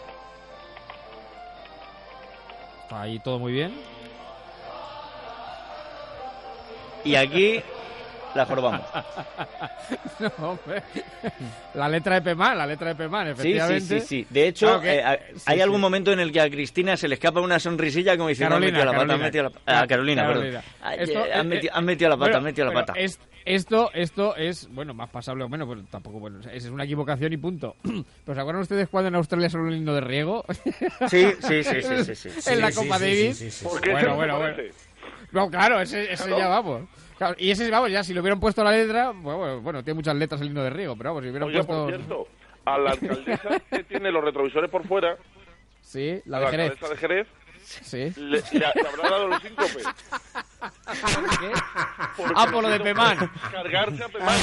Está ahí todo muy bien. Y aquí la jorobamos. No, hombre. La letra de Pemán, efectivamente. Sí. De hecho, hay algún momento en el que a Cristina se le escapa una sonrisilla como diciendo, Carolina, perdón. Han metido la pata. Esto es, bueno, más pasable o menos, pero tampoco, bueno, es una equivocación y punto. ¿Pero se acuerdan ustedes cuando en Australia solo el himno de riego? Sí. En la Copa Davis. Sí. ¿Por qué? Bueno. No, claro, ese ya vamos. Claro, y ese, vamos, ya si le hubieran puesto la letra, bueno, tiene muchas letras el himno de riego, pero vamos, si hubieran puesto... Por cierto, a la alcaldesa que tiene los retrovisores por fuera... Sí, la de Jerez. La alcaldesa de Jerez... Sí. Le habrá dado los síncopes. ¿Por qué? Por lo de Pemán. Cargarse a Pemán.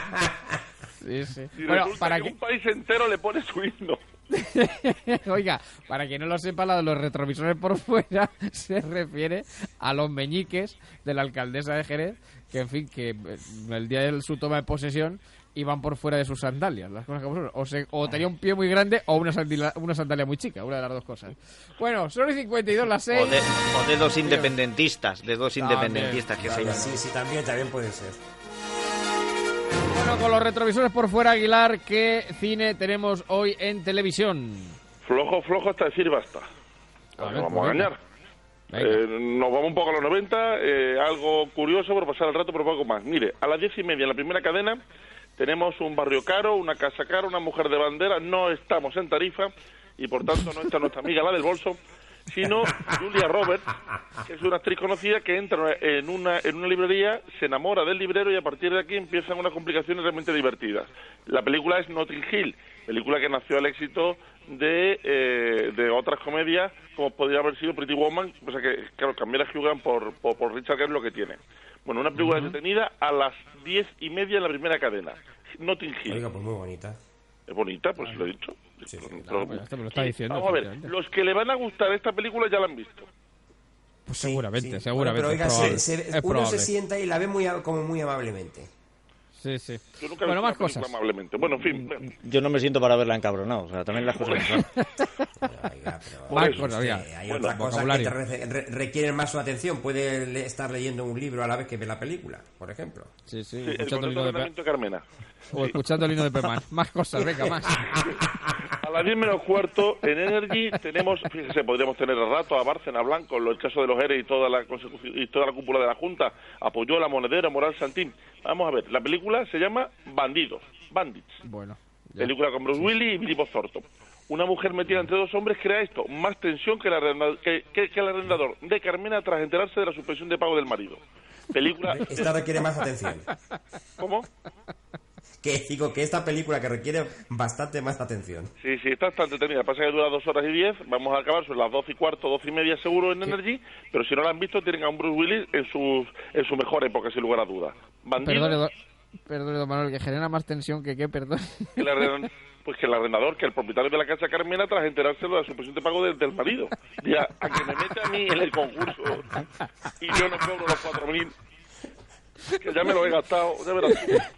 Sí. Y bueno, para que un país entero le pone su himno. Oiga, para quien no lo sepa, la de los retrovisores por fuera se refiere a los meñiques de la alcaldesa de Jerez, que en fin, que el día de su toma de posesión iban por fuera de sus sandalias, las cosas como son. O tenía un pie muy grande o una sandalia muy chica, una de las dos cosas. Bueno, son y 52 las 6. O de dos independentistas, que se llaman. Sí, también puede ser. Bueno, con los retrovisores por fuera, Aguilar, ¿qué cine tenemos hoy en televisión? Flojo hasta decir basta. No vamos a engañar. Nos vamos un poco a los 90, algo curioso por pasar el rato, pero poco más. Mire, a las 10:30 en la primera cadena tenemos un barrio caro, una casa cara, una mujer de bandera. No estamos en Tarifa y por tanto no está nuestra amiga la del bolso, sino Julia Roberts, que es una actriz conocida que entra en una librería, se enamora del librero y a partir de aquí empiezan unas complicaciones realmente divertidas. La película es Notting Hill, película que nació al éxito de otras comedias como podría haber sido Pretty Woman, o sea que, claro, cambiar a Hugh Grant por Richard Gere es lo que tiene. Bueno, una película detenida a las 10:30 en la primera cadena. Notting Hill. Oiga, pues muy bonita. Es bonita, pues lo he dicho. Sí, claro, me lo está diciendo. Vamos a ver, los que le van a gustar esta película ya la han visto. Pues seguramente. Bueno, pero oiga, uno se sienta y la ve muy amablemente. Sí. Yo nunca bueno, más cosas. Amablemente. Bueno, en fin. Yo no me siento para verla encabronado. O sea, también las cosas son. Más cosas, oiga. Hay otras cosas que requieren más su atención. Puede estar leyendo un libro a la vez que ve la película, por ejemplo. Sí. Escuchando el himno de Carmena. O escuchando el hino de Pemán. Más cosas, venga, más. A las 10:45 en Energy tenemos, fíjese, podríamos tener el rato a Bárcena Blanco, el caso de los ERE y toda la cúpula de la Junta, apoyó a la Monedera, Moral Santín. Vamos a ver, la película se llama Bandits. Bueno. película con Bruce Willis y Billy Bob Thornton. Una mujer metida entre dos hombres crea esto, más tensión que el arrendador de Carmena tras enterarse de la suspensión de pago del marido. Película... Esta requiere más atención. ¿Cómo? Que digo que esta película que requiere bastante más atención. Sí, está bastante entretenida. Pasa que dura 2 horas y 10. Vamos a acabar sobre las 12:15, 12:30 seguro en Energy. Pero si no la han visto, tienen a un Bruce Willis en su mejor época, sin lugar a dudas. Perdón, don Manuel, que genera más tensión que qué, perdón. Pues que el arrendador, que el propietario de la casa Carmena, tras enterárselo de la supresión de pago del marido. Ya, a que me mete a mí en el concurso y yo no cobro los 4.000, que ya me lo he gastado, ya verás.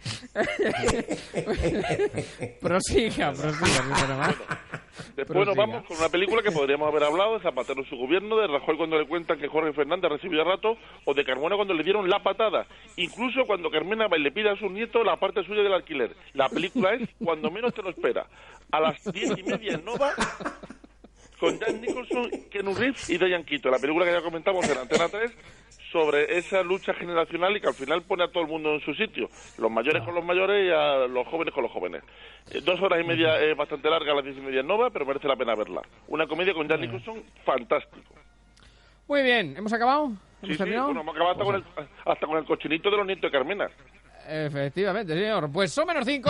Prosiga, más. Después nos vamos con una película que podríamos haber hablado, de Zapatero en su gobierno, de Rajoy cuando le cuentan que Jorge Fernández recibió a rato, o de Carmona cuando le dieron la patada. Incluso cuando Carmena le pide a su nieto la parte suya del alquiler. La película es Cuando menos te lo espera. A las 10:30 en Nova, con Jack Nicholson, Keanu Reeves y Diane Keaton. La película que ya comentamos en Antena 3, sobre esa lucha generacional y que al final pone a todo el mundo en su sitio. Los mayores con los mayores y a los jóvenes con los jóvenes. 2 horas y media es bastante larga, a las 10:30 en Nova, pero merece la pena verla. Una comedia con Jack Nicholson fantástico. Muy bien, ¿hemos acabado? Sí, bueno, hemos acabado hasta con el cochinito de los nietos de Carmena. Efectivamente, señor. Pues son -5.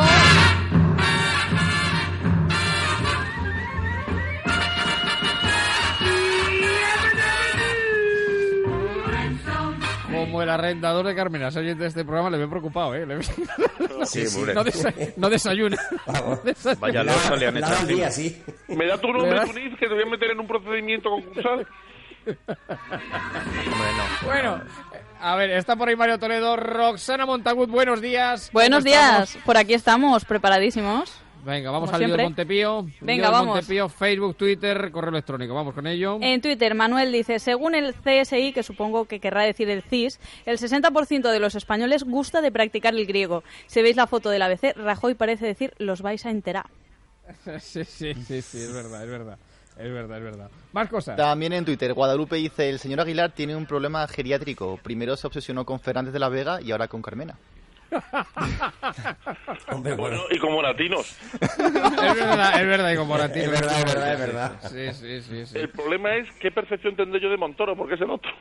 Como el arrendador de Carmena, soy oyente de este programa, le veo preocupado, ¿eh? No desayuna. Vaya losa le han echado. ¿Me da tu nombre, Tuniz, que te voy a meter en un procedimiento concursal? Bueno, a ver, está por ahí Mario Toledo. Roxana Montagut, buenos días. Buenos días, por aquí estamos, preparadísimos. Venga, vamos al lío de Montepío. Venga, vamos. Montepío, Facebook, Twitter, correo electrónico. Vamos con ello. En Twitter, Manuel dice, según el CSI, que supongo que querrá decir el CIS, el 60% de los españoles gusta de practicar el griego. Si veis la foto del ABC, Rajoy parece decir, los vais a enterar. Sí, es verdad. Es verdad. Más cosas. También en Twitter, Guadalupe dice, el señor Aguilar tiene un problema geriátrico. Primero se obsesionó con Fernández de la Vega y ahora con Carmena. Hombre, bueno, y como latinos. Es verdad, y como latinos. Es verdad. Sí. El problema es qué percepción tendré yo de Montoro, porque es el otro.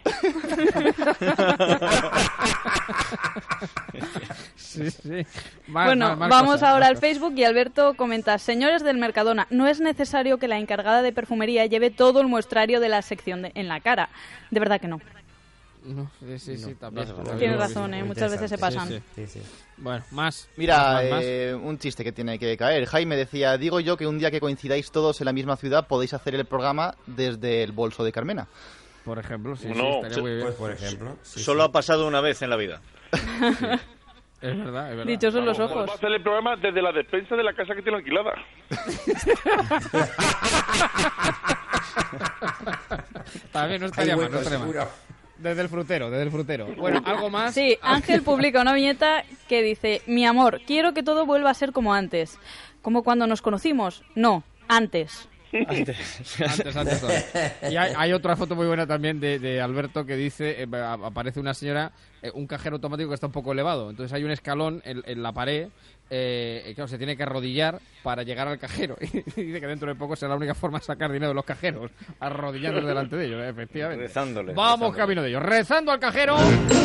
Sí. Vamos ahora al Facebook y Alberto comenta, señores del Mercadona, no es necesario que la encargada de perfumería lleve todo el muestrario de la sección en la cara. De verdad que no. No, sí, también. Tienes razón, muchas veces se pasan. Sí. Bueno, más. Mira, un chiste que tiene que caer. Jaime decía, digo yo que un día que coincidáis todos en la misma ciudad podéis hacer el programa desde el bolso de Carmena. Por ejemplo, sí, estaría muy bien. Pues por ejemplo. Solo ha pasado una vez en la vida. Es verdad. Dichosos los ojos. Vamos a hacer el programa desde la despensa de la casa que tiene alquilada. También no estaría mal, Desde el frutero. Bueno, ¿algo más? Sí, Ángel publica una viñeta que dice, mi amor, quiero que todo vuelva a ser como antes. ¿Como cuando nos conocimos? No, antes. Antes todo. Y hay otra foto muy buena también de Alberto que dice, aparece una señora, un cajero automático que está un poco elevado. Entonces hay un escalón en la pared, claro, se tiene que arrodillar para llegar al cajero. Y dice que dentro de poco será la única forma de sacar dinero de los cajeros, arrodillándose delante de ellos, efectivamente. Vamos camino de ellos, rezando al cajero.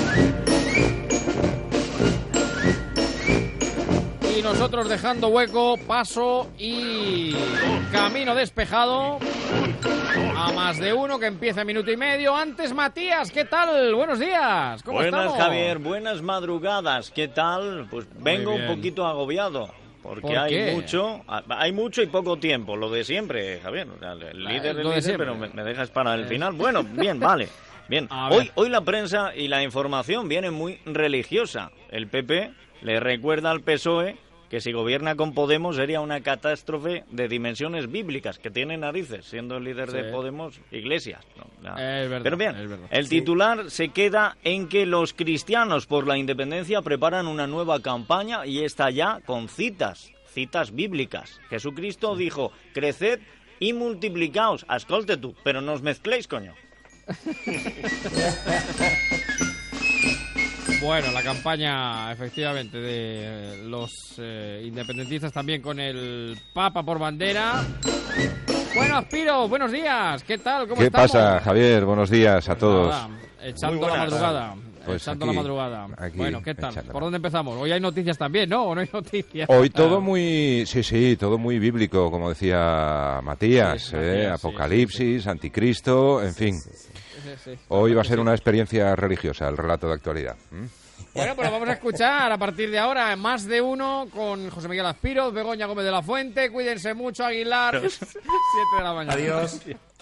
Y nosotros dejando hueco, paso y camino despejado a más de uno que empieza en minuto y medio. Antes, Matías, ¿qué tal? Buenos días, ¿cómo estamos? Buenas, Javier, buenas madrugadas, ¿qué tal? Pues vengo un poquito agobiado. Porque hay mucho y poco tiempo, lo de siempre, Javier. El líder del líder, pero me dejas para el final. Bueno, bien, vale. Bien, hoy la prensa y la información viene muy religiosa. El PP le recuerda al PSOE que si gobierna con Podemos sería una catástrofe de dimensiones bíblicas, que tiene narices, siendo el líder de Podemos, Iglesias. Pero bien, el titular se queda en que los cristianos por la independencia preparan una nueva campaña y está ya con citas bíblicas. Jesucristo dijo, creced y multiplicaos. Escolte tú, pero no os mezcléis, coño. Bueno, la campaña, efectivamente, de los independentistas también con el Papa por bandera. Bueno, Aspiro, buenos días. ¿Qué tal? ¿Cómo estamos? ¿Qué pasa, Javier? Buenos días a todos. Nada, echando la madrugada. Pues echando la madrugada. Bueno, ¿qué tal? ¿Por dónde empezamos? Hoy hay noticias también, ¿no? ¿O no hay noticias? Hoy todo muy... Sí, todo muy bíblico, como decía Matías. Apocalipsis, Anticristo, en fin. Hoy va a ser una experiencia religiosa, el relato de actualidad. Bueno, pues lo vamos a escuchar a partir de ahora, Más de Uno, con José Miguel Aspiros, Begoña Gómez de la Fuente. Cuídense mucho, Aguilar. 7 de la mañana. Adiós.